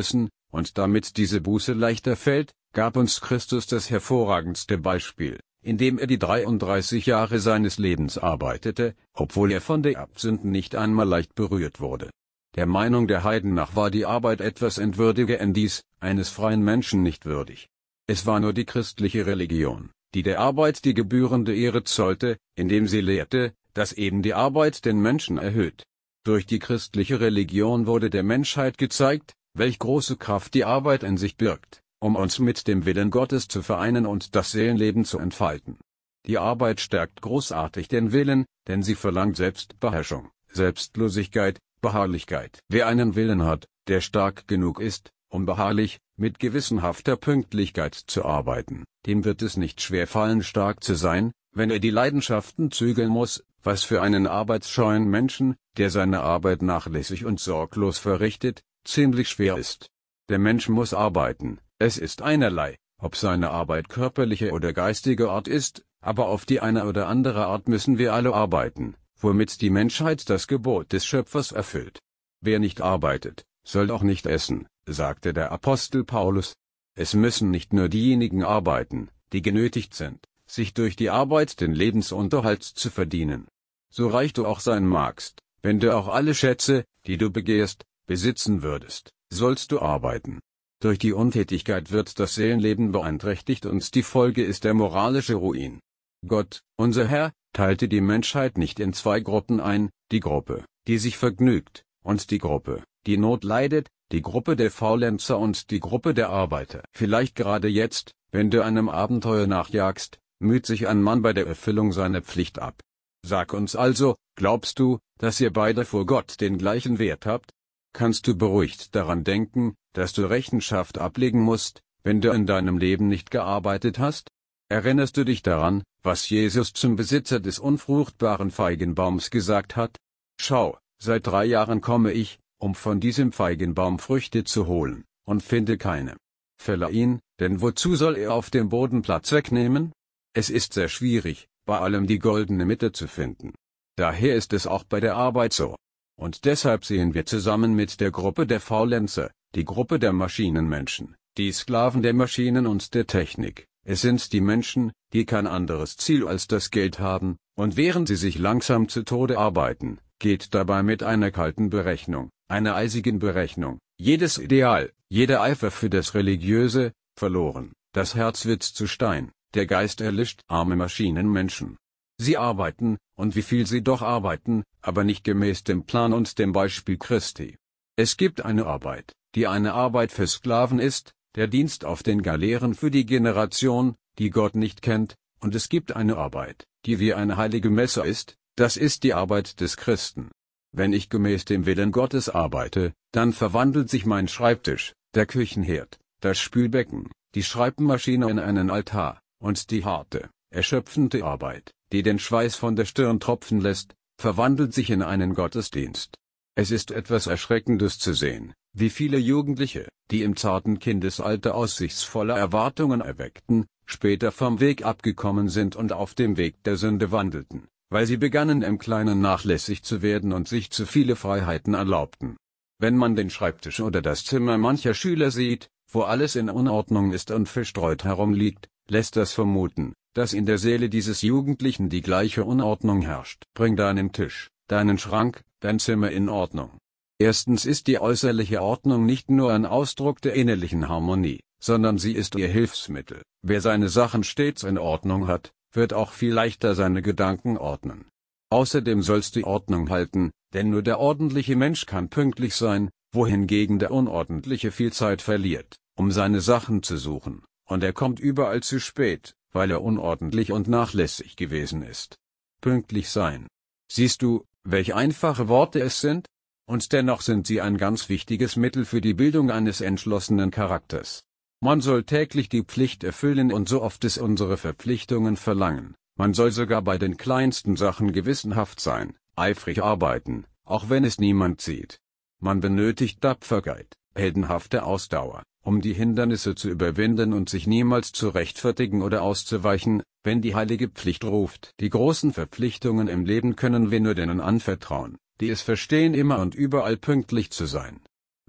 S1: und damit diese Buße leichter fällt, gab uns Christus das hervorragendste Beispiel, indem er die 33 Jahre seines Lebens arbeitete, obwohl er von der Erbsünden nicht einmal leicht berührt wurde. Der Meinung der Heiden nach war die Arbeit etwas Entwürdigendes, eines freien Menschen nicht würdig. Es war nur die christliche Religion, die der Arbeit die gebührende Ehre zollte, indem sie lehrte, dass eben die Arbeit den Menschen erhöht. Durch die christliche Religion wurde der Menschheit gezeigt, welch große Kraft die Arbeit in sich birgt, um uns mit dem Willen Gottes zu vereinen und das Seelenleben zu entfalten. Die Arbeit stärkt großartig den Willen, denn sie verlangt Selbstbeherrschung, Selbstlosigkeit, Beharrlichkeit. Wer einen Willen hat, der stark genug ist, um beharrlich, mit gewissenhafter Pünktlichkeit zu arbeiten, dem wird es nicht schwer fallen, stark zu sein, wenn er die Leidenschaften zügeln muss, was für einen arbeitsscheuen Menschen, der seine Arbeit nachlässig und sorglos verrichtet, ziemlich schwer ist. Der Mensch muss arbeiten, es ist einerlei, ob seine Arbeit körperliche oder geistige Art ist, aber auf die eine oder andere Art müssen wir alle arbeiten, womit die Menschheit das Gebot des Schöpfers erfüllt. Wer nicht arbeitet, soll auch nicht essen, sagte der Apostel Paulus. Es müssen nicht nur diejenigen arbeiten, die genötigt sind, sich durch die Arbeit den Lebensunterhalt zu verdienen. So reich du auch sein magst, wenn du auch alle Schätze, die du begehrst, besitzen würdest, sollst du arbeiten. Durch die Untätigkeit wird das Seelenleben beeinträchtigt und die Folge ist der moralische Ruin. Gott, unser Herr, teilte die Menschheit nicht in zwei Gruppen ein, die Gruppe, die sich vergnügt, und die Gruppe, die Not leidet, die Gruppe der Faulenzer und die Gruppe der Arbeiter. Vielleicht gerade jetzt, wenn du einem Abenteuer nachjagst, müht sich ein Mann bei der Erfüllung seiner Pflicht ab. Sag uns also, glaubst du, dass ihr beide vor Gott den gleichen Wert habt? Kannst du beruhigt daran denken, dass du Rechenschaft ablegen musst, wenn du in deinem Leben nicht gearbeitet hast? Erinnerst du dich daran, was Jesus zum Besitzer des unfruchtbaren Feigenbaums gesagt hat? Schau, seit 3 Jahren komme ich, um von diesem Feigenbaum Früchte zu holen, und finde keine. Fälle ihn, denn wozu soll er auf dem Boden Platz wegnehmen? Es ist sehr schwierig, bei allem die goldene Mitte zu finden. Daher ist es auch bei der Arbeit so. Und deshalb sehen wir zusammen mit der Gruppe der Faulenzer, die Gruppe der Maschinenmenschen, die Sklaven der Maschinen und der Technik. Es sind die Menschen, die kein anderes Ziel als das Geld haben, und während sie sich langsam zu Tode arbeiten, geht dabei mit einer kalten Berechnung, einer eisigen Berechnung, jedes Ideal, jeder Eifer für das Religiöse, verloren. Das Herz wird zu Stein, der Geist erlischt. Arme Maschinenmenschen. Sie arbeiten, und wie viel sie doch arbeiten, aber nicht gemäß dem Plan und dem Beispiel Christi. Es gibt eine Arbeit, die eine Arbeit für Sklaven ist, der Dienst auf den Galeeren für die Generation, die Gott nicht kennt, und es gibt eine Arbeit, die wie eine heilige Messe ist, das ist die Arbeit des Christen. Wenn ich gemäß dem Willen Gottes arbeite, dann verwandelt sich mein Schreibtisch, der Küchenherd, das Spülbecken, die Schreibmaschine in einen Altar, und die harte, erschöpfende Arbeit, die den Schweiß von der Stirn tropfen lässt, verwandelt sich in einen Gottesdienst. Es ist etwas Erschreckendes zu sehen, wie viele Jugendliche, die im zarten Kindesalter aussichtsvolle Erwartungen erweckten, später vom Weg abgekommen sind und auf dem Weg der Sünde wandelten, weil sie begannen im Kleinen nachlässig zu werden und sich zu viele Freiheiten erlaubten. Wenn man den Schreibtisch oder das Zimmer mancher Schüler sieht, wo alles in Unordnung ist und verstreut herumliegt, lässt das vermuten, dass in der Seele dieses Jugendlichen die gleiche Unordnung herrscht. Bring deinen Tisch, deinen Schrank, dein Zimmer in Ordnung. Erstens ist die äußerliche Ordnung nicht nur ein Ausdruck der innerlichen Harmonie, sondern sie ist ihr Hilfsmittel. Wer seine Sachen stets in Ordnung hat, wird auch viel leichter seine Gedanken ordnen. Außerdem sollst du Ordnung halten, denn nur der ordentliche Mensch kann pünktlich sein, wohingegen der Unordentliche viel Zeit verliert, um seine Sachen zu suchen, und er kommt überall zu spät, weil er unordentlich und nachlässig gewesen ist. Pünktlich sein. Siehst du, welch einfache Worte es sind? Und dennoch sind sie ein ganz wichtiges Mittel für die Bildung eines entschlossenen Charakters. Man soll täglich die Pflicht erfüllen und so oft es unsere Verpflichtungen verlangen. Man soll sogar bei den kleinsten Sachen gewissenhaft sein, eifrig arbeiten, auch wenn es niemand sieht. Man benötigt Tapferkeit, heldenhafte Ausdauer, um die Hindernisse zu überwinden und sich niemals zu rechtfertigen oder auszuweichen, wenn die heilige Pflicht ruft. Die großen Verpflichtungen im Leben können wir nur denen anvertrauen, die es verstehen, immer und überall pünktlich zu sein.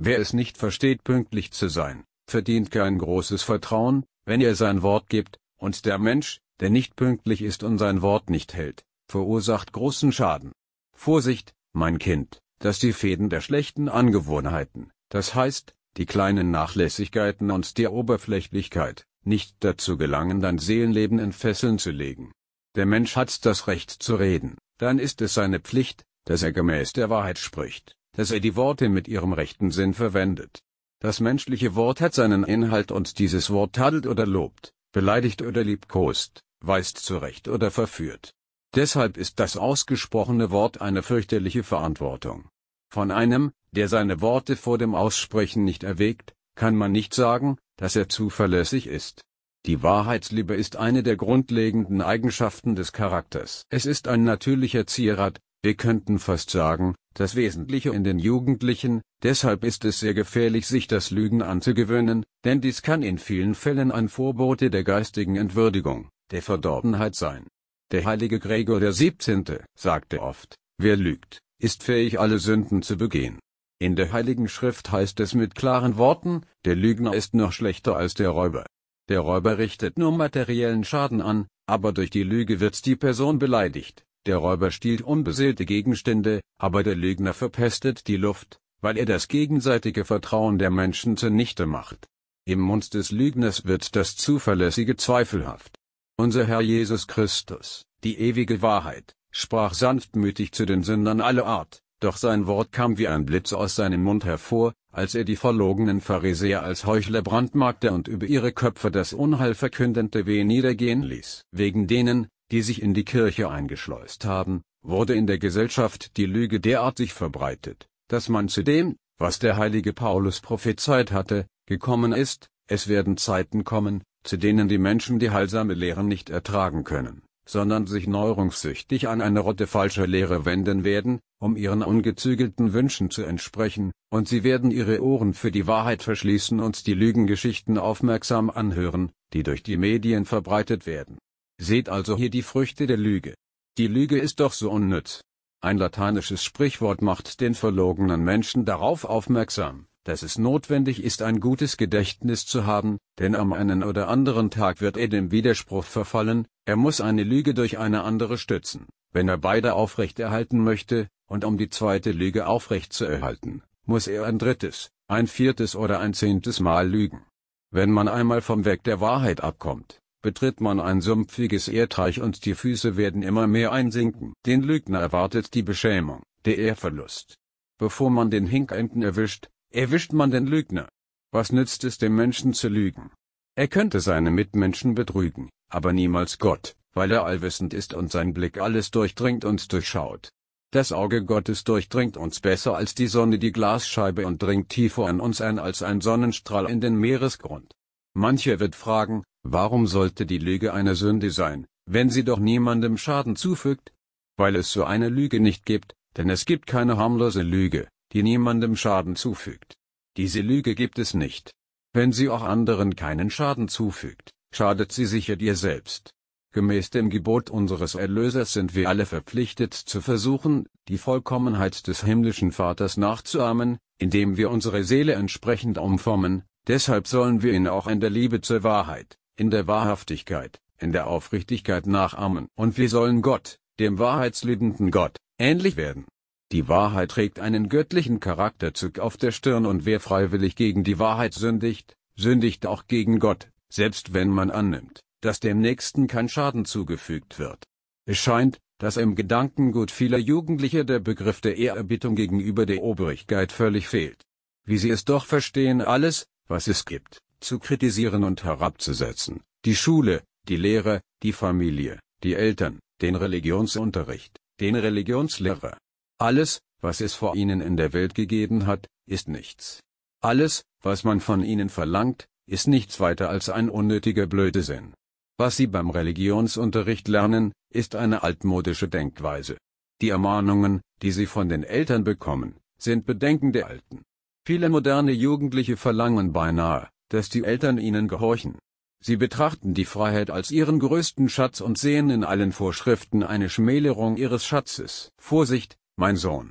S1: Wer es nicht versteht, pünktlich zu sein, verdient kein großes Vertrauen, wenn er sein Wort gibt, und der Mensch, der nicht pünktlich ist und sein Wort nicht hält, verursacht großen Schaden. Vorsicht, mein Kind, dass die Fäden der schlechten Angewohnheiten, das heißt, die kleinen Nachlässigkeiten und der Oberflächlichkeit, nicht dazu gelangen, dein Seelenleben in Fesseln zu legen. Der Mensch hat das Recht zu reden, dann ist es seine Pflicht, dass er gemäß der Wahrheit spricht, dass er die Worte mit ihrem rechten Sinn verwendet. Das menschliche Wort hat seinen Inhalt und dieses Wort tadelt oder lobt, beleidigt oder liebkost, weist zurecht oder verführt. Deshalb ist das ausgesprochene Wort eine fürchterliche Verantwortung. Von einem, der seine Worte vor dem Aussprechen nicht erwägt, kann man nicht sagen, dass er zuverlässig ist. Die Wahrheitsliebe ist eine der grundlegenden Eigenschaften des Charakters. Es ist ein natürlicher Zierat, wir könnten fast sagen, das Wesentliche in den Jugendlichen, deshalb ist es sehr gefährlich, sich das Lügen anzugewöhnen, denn dies kann in vielen Fällen ein Vorbote der geistigen Entwürdigung, der Verdorbenheit sein. Der heilige Gregor der 17. sagte oft, wer lügt, ist fähig, alle Sünden zu begehen. In der Heiligen Schrift heißt es mit klaren Worten, der Lügner ist noch schlechter als der Räuber. Der Räuber richtet nur materiellen Schaden an, aber durch die Lüge wird die Person beleidigt. Der Räuber stiehlt unbeseelte Gegenstände, aber der Lügner verpestet die Luft, weil er das gegenseitige Vertrauen der Menschen zunichte macht. Im Mund des Lügners wird das Zuverlässige zweifelhaft. Unser Herr Jesus Christus, die ewige Wahrheit, sprach sanftmütig zu den Sündern aller Art, doch sein Wort kam wie ein Blitz aus seinem Mund hervor, als er die verlogenen Pharisäer als Heuchler brandmarkte und über ihre Köpfe das Unheil verkündende Weh niedergehen ließ. Wegen denen, die sich in die Kirche eingeschleust haben, wurde in der Gesellschaft die Lüge derartig verbreitet, dass man zu dem, was der heilige Paulus prophezeit hatte, gekommen ist, es werden Zeiten kommen, zu denen die Menschen die heilsame Lehre nicht ertragen können, sondern sich neuerungssüchtig an eine Rotte falscher Lehre wenden werden, um ihren ungezügelten Wünschen zu entsprechen, und sie werden ihre Ohren für die Wahrheit verschließen und die Lügengeschichten aufmerksam anhören, die durch die Medien verbreitet werden. Seht also hier die Früchte der Lüge. Die Lüge ist doch so unnütz. Ein lateinisches Sprichwort macht den verlogenen Menschen darauf aufmerksam, dass es notwendig ist, ein gutes Gedächtnis zu haben, denn am einen oder anderen Tag wird er dem Widerspruch verfallen, er muss eine Lüge durch eine andere stützen, wenn er beide aufrechterhalten möchte, und um die zweite Lüge aufrechtzuerhalten, muss er ein drittes, ein viertes oder ein 10. Mal lügen. Wenn man einmal vom Weg der Wahrheit abkommt, betritt man ein sumpfiges Erdreich und die Füße werden immer mehr einsinken. Den Lügner erwartet die Beschämung, der Ehrverlust. Bevor man den Hinkenden erwischt, erwischt man den Lügner. Was nützt es dem Menschen zu lügen? Er könnte seine Mitmenschen betrügen, aber niemals Gott, weil er allwissend ist und sein Blick alles durchdringt und durchschaut. Das Auge Gottes durchdringt uns besser als die Sonne die Glasscheibe und dringt tiefer an uns ein als ein Sonnenstrahl in den Meeresgrund. Mancher wird fragen, warum sollte die Lüge eine Sünde sein, wenn sie doch niemandem Schaden zufügt? Weil es so eine Lüge nicht gibt, denn es gibt keine harmlose Lüge, die niemandem Schaden zufügt. Diese Lüge gibt es nicht. Wenn sie auch anderen keinen Schaden zufügt, schadet sie sicher dir selbst. Gemäß dem Gebot unseres Erlösers sind wir alle verpflichtet zu versuchen, die Vollkommenheit des himmlischen Vaters nachzuahmen, indem wir unsere Seele entsprechend umformen. Deshalb sollen wir ihn auch in der Liebe zur Wahrheit, in der Wahrhaftigkeit, in der Aufrichtigkeit nachahmen. Und wir sollen Gott, dem wahrheitsliebenden Gott, ähnlich werden. Die Wahrheit trägt einen göttlichen Charakterzug auf der Stirn und wer freiwillig gegen die Wahrheit sündigt, sündigt auch gegen Gott, selbst wenn man annimmt, dass dem Nächsten kein Schaden zugefügt wird. Es scheint, dass im Gedankengut vieler Jugendlicher der Begriff der Ehrerbietung gegenüber der Obrigkeit völlig fehlt. Wie sie es doch verstehen, alles, was es gibt, zu kritisieren und herabzusetzen, die Schule, die Lehre, die Familie, die Eltern, den Religionsunterricht, den Religionslehrer. Alles, was es vor ihnen in der Welt gegeben hat, ist nichts. Alles, was man von ihnen verlangt, ist nichts weiter als ein unnötiger Blödsinn. Was sie beim Religionsunterricht lernen, ist eine altmodische Denkweise. Die Ermahnungen, die sie von den Eltern bekommen, sind Bedenken der Alten. Viele moderne Jugendliche verlangen beinahe, dass die Eltern ihnen gehorchen. Sie betrachten die Freiheit als ihren größten Schatz und sehen in allen Vorschriften eine Schmälerung ihres Schatzes. Vorsicht, mein Sohn!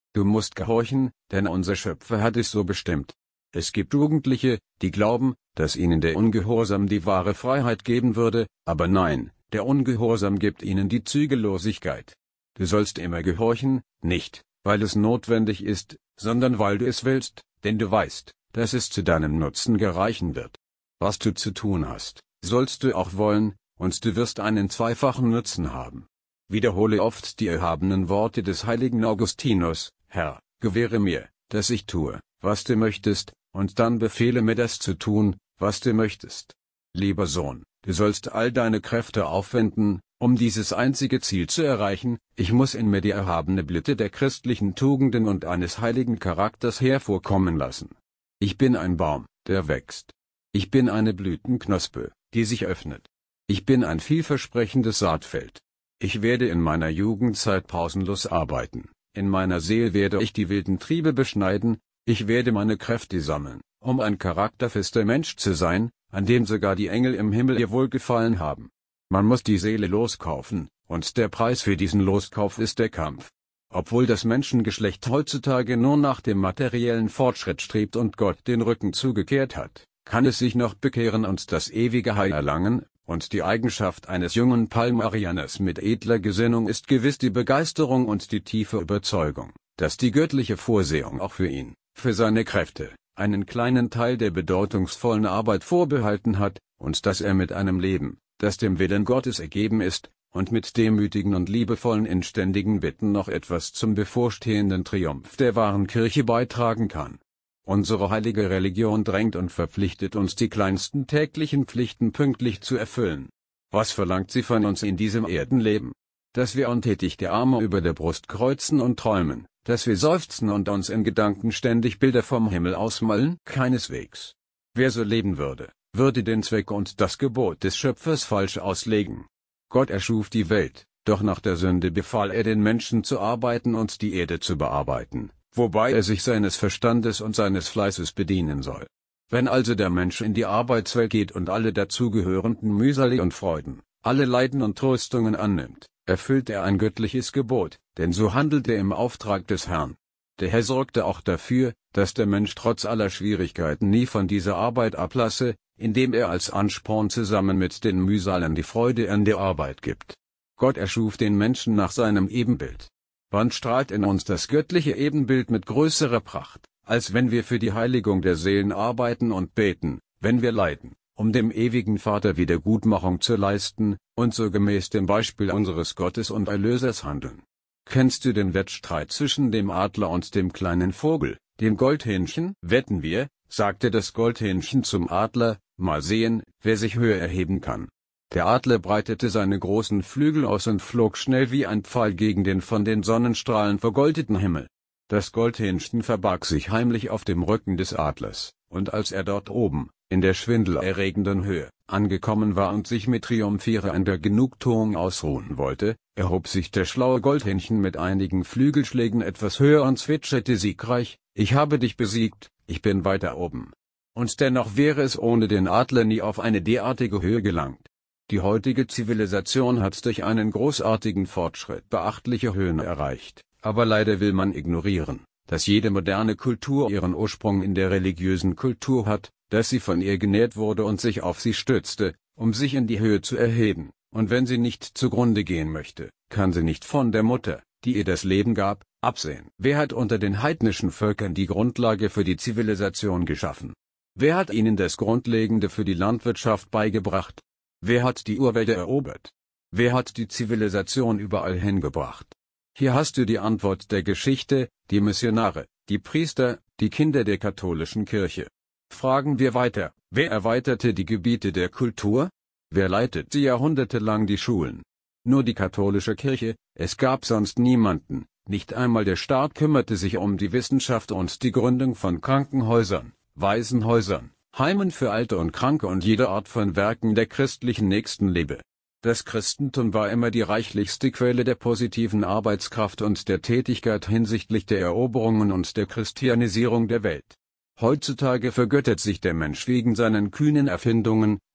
S1: Du musst gehorchen, denn unser Schöpfer hat es so bestimmt. Es gibt Jugendliche, die glauben, dass ihnen der Ungehorsam die wahre Freiheit geben würde, aber nein, der Ungehorsam gibt ihnen die Zügellosigkeit. Du sollst immer gehorchen, nicht, weil es notwendig ist, sondern weil du es willst, denn du weißt, dass es zu deinem Nutzen gereichen wird. Was du zu tun hast, sollst du auch wollen, und du wirst einen zweifachen Nutzen haben. Wiederhole oft die erhabenen Worte des heiligen Augustinus: Herr, gewähre mir, dass ich tue, was du möchtest, und dann befehle mir das zu tun, was du möchtest. Lieber Sohn, du sollst all deine Kräfte aufwenden, um dieses einzige Ziel zu erreichen. Ich muss in mir die erhabene Blüte der christlichen Tugenden und eines heiligen Charakters hervorkommen lassen. Ich bin ein Baum, der wächst. Ich bin eine Blütenknospe, die sich öffnet. Ich bin ein vielversprechendes Saatfeld. Ich werde in meiner Jugendzeit pausenlos arbeiten. In meiner Seele werde ich die wilden Triebe beschneiden. Ich werde meine Kräfte sammeln, um ein charakterfester Mensch zu sein, an dem sogar die Engel im Himmel ihr Wohlgefallen haben. Man muss die Seele loskaufen, und der Preis für diesen Loskauf ist der Kampf. Obwohl das Menschengeschlecht heutzutage nur nach dem materiellen Fortschritt strebt und Gott den Rücken zugekehrt hat, kann es sich noch bekehren und das ewige Heil erlangen, und die Eigenschaft eines jungen Palmarianers mit edler Gesinnung ist gewiss die Begeisterung und die tiefe Überzeugung, dass die göttliche Vorsehung auch für ihn, für seine Kräfte, einen kleinen Teil der bedeutungsvollen Arbeit vorbehalten hat, und dass er mit einem Leben, das dem Willen Gottes ergeben ist, und mit demütigen und liebevollen inständigen Bitten noch etwas zum bevorstehenden Triumph der wahren Kirche beitragen kann. Unsere heilige Religion drängt und verpflichtet uns, die kleinsten täglichen Pflichten pünktlich zu erfüllen. Was verlangt sie von uns in diesem Erdenleben? Dass wir untätig die Arme über der Brust kreuzen und träumen, dass wir seufzen und uns in Gedanken ständig Bilder vom Himmel ausmalen? Keineswegs. Wer so leben würde, würde den Zweck und das Gebot des Schöpfers falsch auslegen. Gott erschuf die Welt, doch nach der Sünde befahl er den Menschen zu arbeiten und die Erde zu bearbeiten, wobei er sich seines Verstandes und seines Fleißes bedienen soll. Wenn also der Mensch in die Arbeitswelt geht und alle dazugehörenden Mühsali und Freuden, alle Leiden und Tröstungen annimmt, erfüllt er ein göttliches Gebot, denn so handelt er im Auftrag des Herrn. Der Herr sorgte auch dafür, dass der Mensch trotz aller Schwierigkeiten nie von dieser Arbeit ablasse, indem er als Ansporn zusammen mit den Mühsalen die Freude an der Arbeit gibt. Gott erschuf den Menschen nach seinem Ebenbild. Wann strahlt in uns das göttliche Ebenbild mit größerer Pracht, als wenn wir für die Heiligung der Seelen arbeiten und beten, wenn wir leiden, um dem ewigen Vater Wiedergutmachung zu leisten, und so gemäß dem Beispiel unseres Gottes und Erlösers handeln. Kennst du den Wettstreit zwischen dem Adler und dem kleinen Vogel, dem Goldhähnchen? Wetten wir, sagte das Goldhähnchen zum Adler, mal sehen, wer sich höher erheben kann. Der Adler breitete seine großen Flügel aus und flog schnell wie ein Pfeil gegen den von den Sonnenstrahlen vergoldeten Himmel. Das Goldhähnchen verbarg sich heimlich auf dem Rücken des Adlers, und als er dort oben, in der schwindelerregenden Höhe, angekommen war und sich mit triumphierender Genugtuung ausruhen wollte, erhob sich der schlaue Goldhähnchen mit einigen Flügelschlägen etwas höher und zwitscherte siegreich: Ich habe dich besiegt, ich bin weiter oben. Und dennoch wäre es ohne den Adler nie auf eine derartige Höhe gelangt. Die heutige Zivilisation hat durch einen großartigen Fortschritt beachtliche Höhen erreicht, aber leider will man ignorieren, dass jede moderne Kultur ihren Ursprung in der religiösen Kultur hat, dass sie von ihr genährt wurde und sich auf sie stützte, um sich in die Höhe zu erheben, und wenn sie nicht zugrunde gehen möchte, kann sie nicht von der Mutter, die ihr das Leben gab, absehen. Wer hat unter den heidnischen Völkern die Grundlage für die Zivilisation geschaffen? Wer hat ihnen das Grundlegende für die Landwirtschaft beigebracht? Wer hat die Urwälder erobert? Wer hat die Zivilisation überall hingebracht? Hier hast du die Antwort der Geschichte: die Missionare, die Priester, die Kinder der katholischen Kirche. Fragen wir weiter: Wer erweiterte die Gebiete der Kultur? Wer leitete jahrhundertelang die Schulen? Nur die katholische Kirche. Es gab sonst niemanden, nicht einmal der Staat kümmerte sich um die Wissenschaft und die Gründung von Krankenhäusern, Waisenhäusern, Heimen für Alte und Kranke und jede Art von Werken der christlichen Nächstenliebe. Das Christentum war immer die reichlichste Quelle der positiven Arbeitskraft und der Tätigkeit hinsichtlich der Eroberungen und der Christianisierung der Welt. Heutzutage vergöttert sich der Mensch wegen seinen kühnen Erfindungen,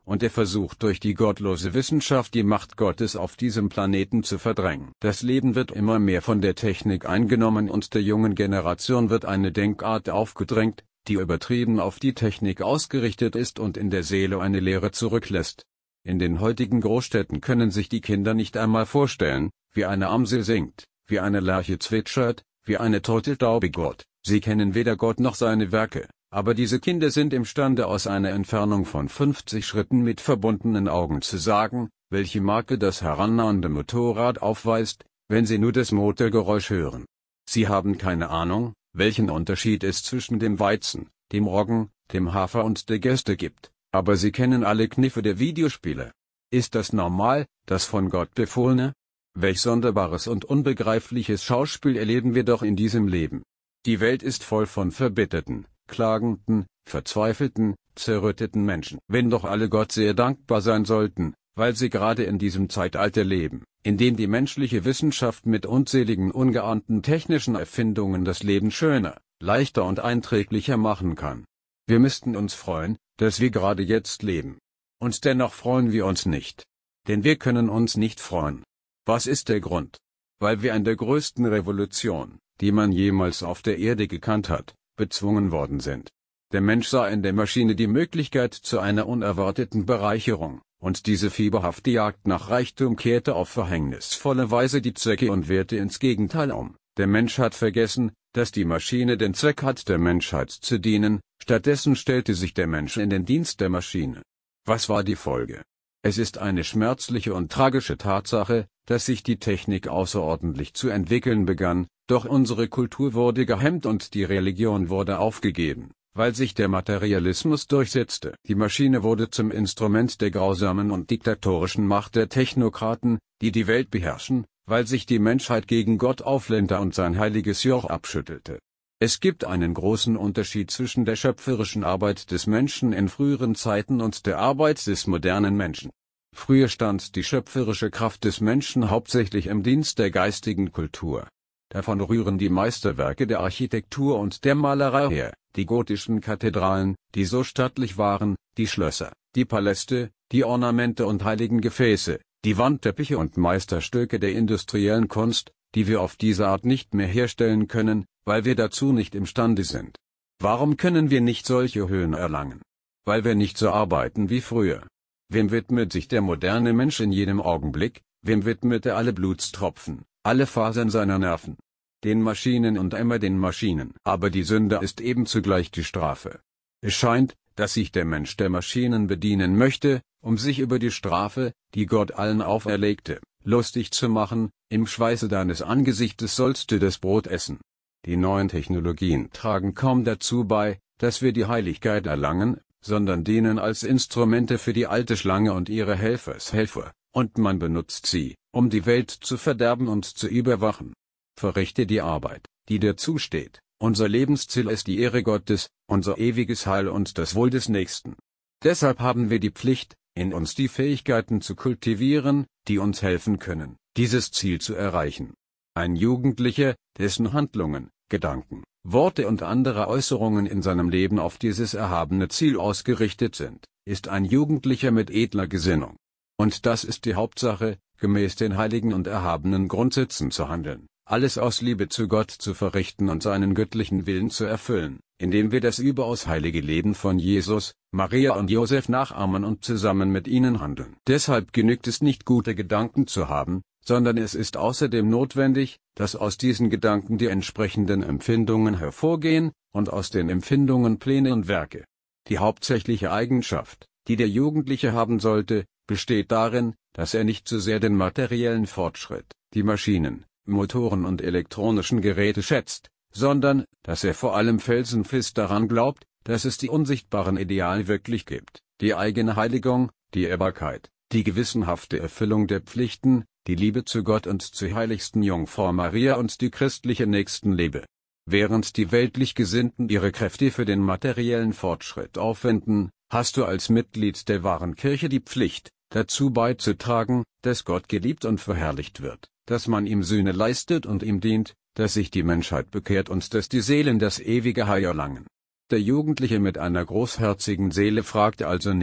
S1: und er versucht durch die gottlose Wissenschaft die Macht Gottes auf diesem Planeten zu verdrängen. Das Leben wird immer mehr von der Technik eingenommen und der jungen Generation wird eine Denkart aufgedrängt, die übertrieben auf die Technik ausgerichtet ist und in der Seele eine Leere zurücklässt. In den heutigen Großstädten können sich die Kinder nicht einmal vorstellen, wie eine Amsel singt, wie eine Lerche zwitschert, wie eine Turteltaube gurrt. Sie kennen weder Gott noch seine Werke. Aber diese Kinder sind imstande, aus einer Entfernung von 50 Schritten mit verbundenen Augen zu sagen, welche Marke das herannahende Motorrad aufweist, wenn sie nur das Motorgeräusch hören. Sie haben keine Ahnung, welchen Unterschied es zwischen dem Weizen, dem Roggen, dem Hafer und der Gerste gibt, aber sie kennen alle Kniffe der Videospiele. Ist das normal, das von Gott Befohlene? Welch sonderbares und unbegreifliches Schauspiel erleben wir doch in diesem Leben. Die Welt ist voll von verbitterten, klagenden, verzweifelten, zerrütteten Menschen. Wenn doch alle Gott sehr dankbar sein sollten, weil sie gerade in diesem Zeitalter leben, in dem die menschliche Wissenschaft mit unzähligen ungeahnten technischen Erfindungen das Leben schöner, leichter und einträglicher machen kann. Wir müssten uns freuen, dass wir gerade jetzt leben. Und dennoch freuen wir uns nicht. Denn wir können uns nicht freuen. Was ist der Grund? Weil wir an der größten Revolution, die man jemals auf der Erde gekannt hat, bezwungen worden sind. Der Mensch sah in der Maschine die Möglichkeit zu einer unerwarteten Bereicherung, und diese fieberhafte Jagd nach Reichtum kehrte auf verhängnisvolle Weise die Zwecke und Werte ins Gegenteil um. Der Mensch hat vergessen, dass die Maschine den Zweck hat, der Menschheit zu dienen, stattdessen stellte sich der Mensch in den Dienst der Maschine. Was war die Folge? Es ist eine schmerzliche und tragische Tatsache, dass sich die Technik außerordentlich zu entwickeln begann, doch unsere Kultur wurde gehemmt und die Religion wurde aufgegeben, weil sich der Materialismus durchsetzte. Die Maschine wurde zum Instrument der grausamen und diktatorischen Macht der Technokraten, die die Welt beherrschen, weil sich die Menschheit gegen Gott auflehnte und sein heiliges Joch abschüttelte. Es gibt einen großen Unterschied zwischen der schöpferischen Arbeit des Menschen in früheren Zeiten und der Arbeit des modernen Menschen. Früher stand die schöpferische Kraft des Menschen hauptsächlich im Dienst der geistigen Kultur. Davon rühren die Meisterwerke der Architektur und der Malerei her, die gotischen Kathedralen, die so stattlich waren, die Schlösser, die Paläste, die Ornamente und heiligen Gefäße, die Wandteppiche und Meisterstücke der industriellen Kunst, die wir auf diese Art nicht mehr herstellen können, weil wir dazu nicht imstande sind. Warum können wir nicht solche Höhen erlangen? Weil wir nicht so arbeiten wie früher. Wem widmet sich der moderne Mensch in jedem Augenblick? Wem widmet er alle Blutstropfen, alle Fasern seiner Nerven? Den Maschinen und immer den Maschinen. Aber die Sünde ist eben zugleich die Strafe. Es scheint, dass sich der Mensch der Maschinen bedienen möchte, um sich über die Strafe, die Gott allen auferlegte, lustig zu machen. Im Schweiße deines Angesichtes sollst du das Brot essen. Die neuen Technologien tragen kaum dazu bei, dass wir die Heiligkeit erlangen, sondern dienen als Instrumente für die alte Schlange und ihre Helfershelfer, und man benutzt sie, um die Welt zu verderben und zu überwachen. Verrichte die Arbeit, die dir zusteht. Unser Lebensziel ist die Ehre Gottes, unser ewiges Heil und das Wohl des Nächsten. Deshalb haben wir die Pflicht, in uns die Fähigkeiten zu kultivieren, die uns helfen können, dieses Ziel zu erreichen. Ein Jugendlicher, dessen Handlungen, Gedanken, Worte und andere Äußerungen in seinem Leben auf dieses erhabene Ziel ausgerichtet sind, ist ein Jugendlicher mit edler Gesinnung. Und das ist die Hauptsache, gemäß den heiligen und erhabenen Grundsätzen zu handeln, alles aus Liebe zu Gott zu verrichten und seinen göttlichen Willen zu erfüllen, indem wir das überaus heilige Leben von Jesus, Maria und Josef nachahmen und zusammen mit ihnen handeln. Deshalb genügt es nicht, gute Gedanken zu haben, sondern es ist außerdem notwendig, dass aus diesen Gedanken die entsprechenden Empfindungen hervorgehen, und aus den Empfindungen Pläne und Werke. Die hauptsächliche Eigenschaft, die der Jugendliche haben sollte, besteht darin, dass er nicht zu sehr den materiellen Fortschritt, die Maschinen, Motoren und elektronischen Geräte schätzt, sondern, dass er vor allem felsenfest daran glaubt, dass es die unsichtbaren Ideale wirklich gibt, die eigene Heiligung, die Ehrbarkeit, die gewissenhafte Erfüllung der Pflichten, die Liebe zu Gott und zur heiligsten Jungfrau Maria und die christliche Nächstenliebe. Während die weltlich Gesinnten ihre Kräfte für den materiellen Fortschritt aufwenden, hast du als Mitglied der wahren Kirche die Pflicht, dazu beizutragen, dass Gott geliebt und verherrlicht wird, dass man ihm Sühne leistet und ihm dient, dass sich die Menschheit bekehrt und dass die Seelen das ewige Heil erlangen. Der Jugendliche mit einer großherzigen Seele fragt also nicht,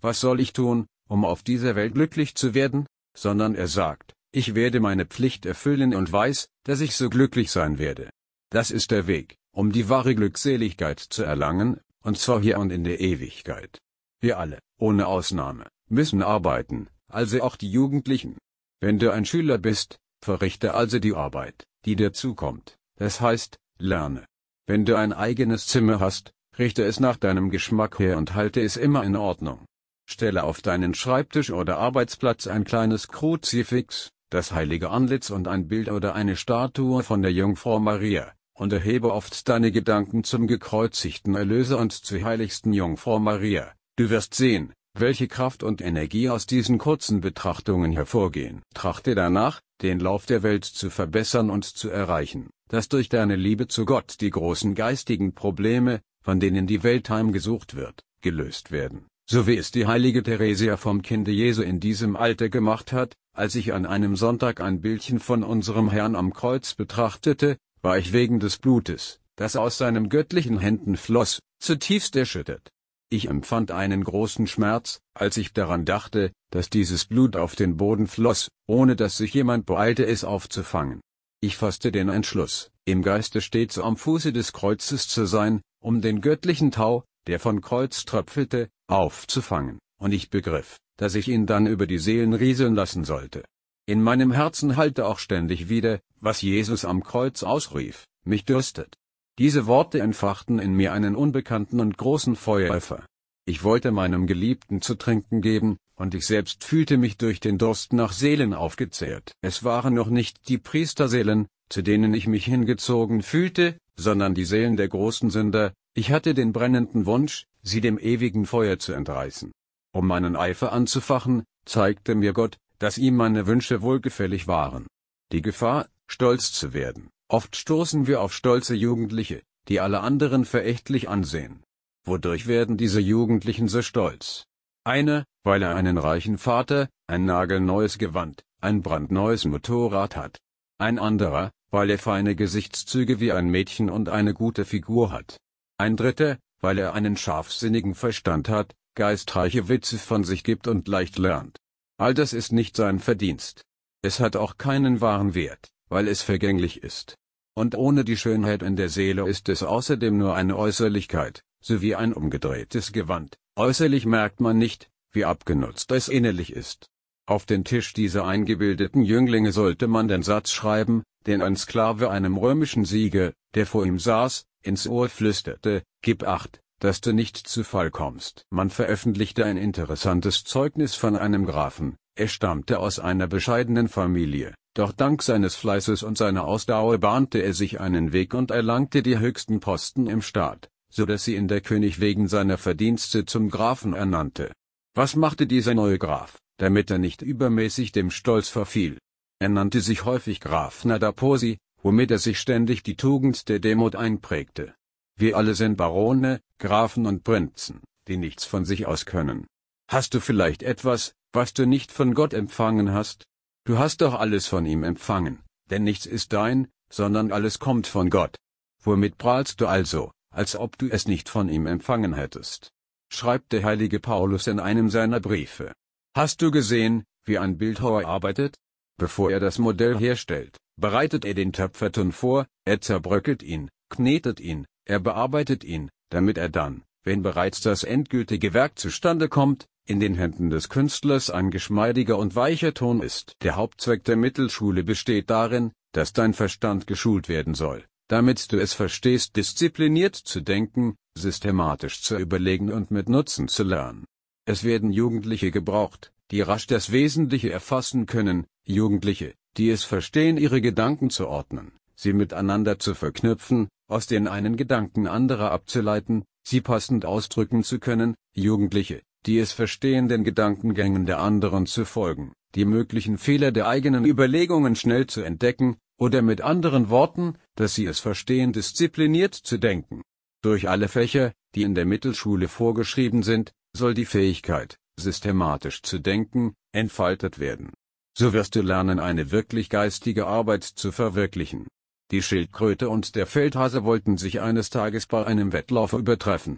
S1: was soll ich tun, um auf dieser Welt glücklich zu werden? Sondern er sagt, ich werde meine Pflicht erfüllen und weiß, dass ich so glücklich sein werde. Das ist der Weg, um die wahre Glückseligkeit zu erlangen, und zwar hier und in der Ewigkeit. Wir alle, ohne Ausnahme, müssen arbeiten, also auch die Jugendlichen. Wenn du ein Schüler bist, verrichte also die Arbeit, die dir zukommt, das heißt, lerne. Wenn du ein eigenes Zimmer hast, richte es nach deinem Geschmack her und halte es immer in Ordnung. Stelle auf deinen Schreibtisch oder Arbeitsplatz ein kleines Kruzifix, das heilige Antlitz und ein Bild oder eine Statue von der Jungfrau Maria, und erhebe oft deine Gedanken zum gekreuzigten Erlöser und zur heiligsten Jungfrau Maria. Du wirst sehen, welche Kraft und Energie aus diesen kurzen Betrachtungen hervorgehen. Trachte danach, den Lauf der Welt zu verbessern und zu erreichen, dass durch deine Liebe zu Gott die großen geistigen Probleme, von denen die Welt heimgesucht wird, gelöst werden. So wie es die heilige Theresia vom Kinde Jesu in diesem Alter gemacht hat. Als ich an einem Sonntag ein Bildchen von unserem Herrn am Kreuz betrachtete, war ich wegen des Blutes, das aus seinen göttlichen Händen floss, zutiefst erschüttert. Ich empfand einen großen Schmerz, als ich daran dachte, dass dieses Blut auf den Boden floss, ohne dass sich jemand beeilte es aufzufangen. Ich fasste den Entschluss, im Geiste stets am Fuße des Kreuzes zu sein, um den göttlichen Tau, der von Kreuz tröpfelte, aufzufangen, und ich begriff, dass ich ihn dann über die Seelen rieseln lassen sollte. In meinem Herzen hallte auch ständig wieder, was Jesus am Kreuz ausrief, mich dürstet. Diese Worte entfachten in mir einen unbekannten und großen Feuereifer. Ich wollte meinem Geliebten zu trinken geben, und ich selbst fühlte mich durch den Durst nach Seelen aufgezehrt. Es waren noch nicht die Priesterseelen, zu denen ich mich hingezogen fühlte, sondern die Seelen der großen Sünder. Ich hatte den brennenden Wunsch, sie dem ewigen Feuer zu entreißen. Um meinen Eifer anzufachen, zeigte mir Gott, dass ihm meine Wünsche wohlgefällig waren. Die Gefahr, stolz zu werden. Oft stoßen wir auf stolze Jugendliche, die alle anderen verächtlich ansehen. Wodurch werden diese Jugendlichen so stolz? Einer, weil er einen reichen Vater, ein nagelneues Gewand, ein brandneues Motorrad hat. Ein anderer, weil er feine Gesichtszüge wie ein Mädchen und eine gute Figur hat. Ein dritter, weil er einen scharfsinnigen Verstand hat, geistreiche Witze von sich gibt und leicht lernt. All das ist nicht sein Verdienst. Es hat auch keinen wahren Wert, weil es vergänglich ist. Und ohne die Schönheit in der Seele ist es außerdem nur eine Äußerlichkeit, sowie ein umgedrehtes Gewand. Äußerlich merkt man nicht, wie abgenutzt es innerlich ist. Auf den Tisch dieser eingebildeten Jünglinge sollte man den Satz schreiben, den ein Sklave einem römischen Sieger, der vor ihm saß, ins Ohr flüsterte: Gib Acht, dass du nicht zu Fall kommst. Man veröffentlichte ein interessantes Zeugnis von einem Grafen. Er stammte aus einer bescheidenen Familie, doch dank seines Fleißes und seiner Ausdauer bahnte er sich einen Weg und erlangte die höchsten Posten im Staat, so dass sie ihn der König wegen seiner Verdienste zum Grafen ernannte. Was machte dieser neue Graf, damit er nicht übermäßig dem Stolz verfiel? Er nannte sich häufig Graf Nadaposi, womit er sich ständig die Tugend der Demut einprägte. Wir alle sind Barone, Grafen und Prinzen, die nichts von sich aus können. Hast du vielleicht etwas, was du nicht von Gott empfangen hast? Du hast doch alles von ihm empfangen, denn nichts ist dein, sondern alles kommt von Gott. Womit prahlst du also, als ob du es nicht von ihm empfangen hättest? Schreibt der heilige Paulus in einem seiner Briefe. Hast du gesehen, wie ein Bildhauer arbeitet? Bevor er das Modell herstellt, bereitet er den Töpferton vor, er zerbröckelt ihn, knetet ihn, er bearbeitet ihn, damit er dann, wenn bereits das endgültige Werk zustande kommt, in den Händen des Künstlers ein geschmeidiger und weicher Ton ist. Der Hauptzweck der Mittelschule besteht darin, dass dein Verstand geschult werden soll, damit du es verstehst, diszipliniert zu denken, systematisch zu überlegen und mit Nutzen zu lernen. Es werden Jugendliche gebraucht, die rasch das Wesentliche erfassen können, Jugendliche, die es verstehen, ihre Gedanken zu ordnen, sie miteinander zu verknüpfen, aus den einen Gedanken anderer abzuleiten, sie passend ausdrücken zu können, Jugendliche, die es verstehen, den Gedankengängen der anderen zu folgen, die möglichen Fehler der eigenen Überlegungen schnell zu entdecken, oder mit anderen Worten, dass sie es verstehen, diszipliniert zu denken. Durch alle Fächer, die in der Mittelschule vorgeschrieben sind, soll die Fähigkeit, systematisch zu denken, entfaltet werden. So wirst du lernen, eine wirklich geistige Arbeit zu verwirklichen. Die Schildkröte und der Feldhase wollten sich eines Tages bei einem Wettlauf übertreffen.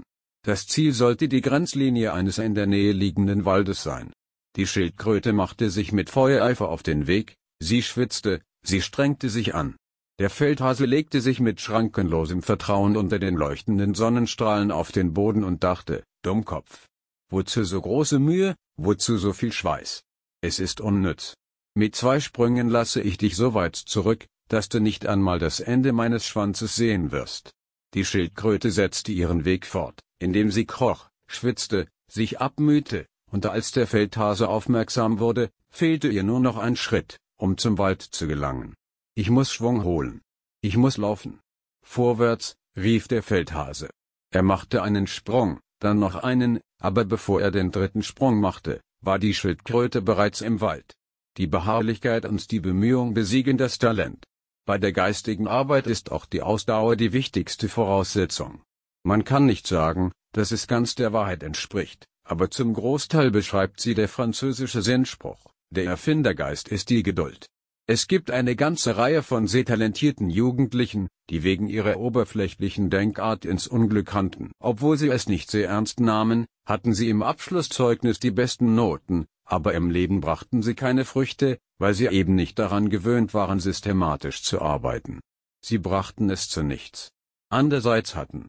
S1: Das Ziel sollte die Grenzlinie eines in der Nähe liegenden Waldes sein. Die Schildkröte machte sich mit Feuereifer auf den Weg, sie schwitzte, sie strengte sich an. Der Feldhase legte sich mit schrankenlosem Vertrauen unter den leuchtenden Sonnenstrahlen auf den Boden und dachte: Dummkopf. Wozu so große Mühe, wozu so viel Schweiß? Es ist unnütz. Mit 2 Sprüngen lasse ich dich so weit zurück, dass du nicht einmal das Ende meines Schwanzes sehen wirst. Die Schildkröte setzte ihren Weg fort, indem sie kroch, schwitzte, sich abmühte, und als der Feldhase aufmerksam wurde, fehlte ihr nur noch ein Schritt, um zum Wald zu gelangen. Ich muss Schwung holen. Ich muss laufen. Vorwärts, rief der Feldhase. Er machte einen Sprung, dann noch einen, aber bevor er den 3. Sprung machte, war die Schildkröte bereits im Wald. Die Beharrlichkeit und die Bemühung besiegen das Talent. Bei der geistigen Arbeit ist auch die Ausdauer die wichtigste Voraussetzung. Man kann nicht sagen, dass es ganz der Wahrheit entspricht, aber zum Großteil beschreibt sie der französische Sinnspruch: Der Erfindergeist ist die Geduld. Es gibt eine ganze Reihe von sehr talentierten Jugendlichen, die wegen ihrer oberflächlichen Denkart ins Unglück rannten. Obwohl sie es nicht sehr ernst nahmen, hatten sie im Abschlusszeugnis die besten Noten, aber im Leben brachten sie keine Früchte, weil sie eben nicht daran gewöhnt waren, systematisch zu arbeiten. Sie brachten es zu nichts. Andererseits hatten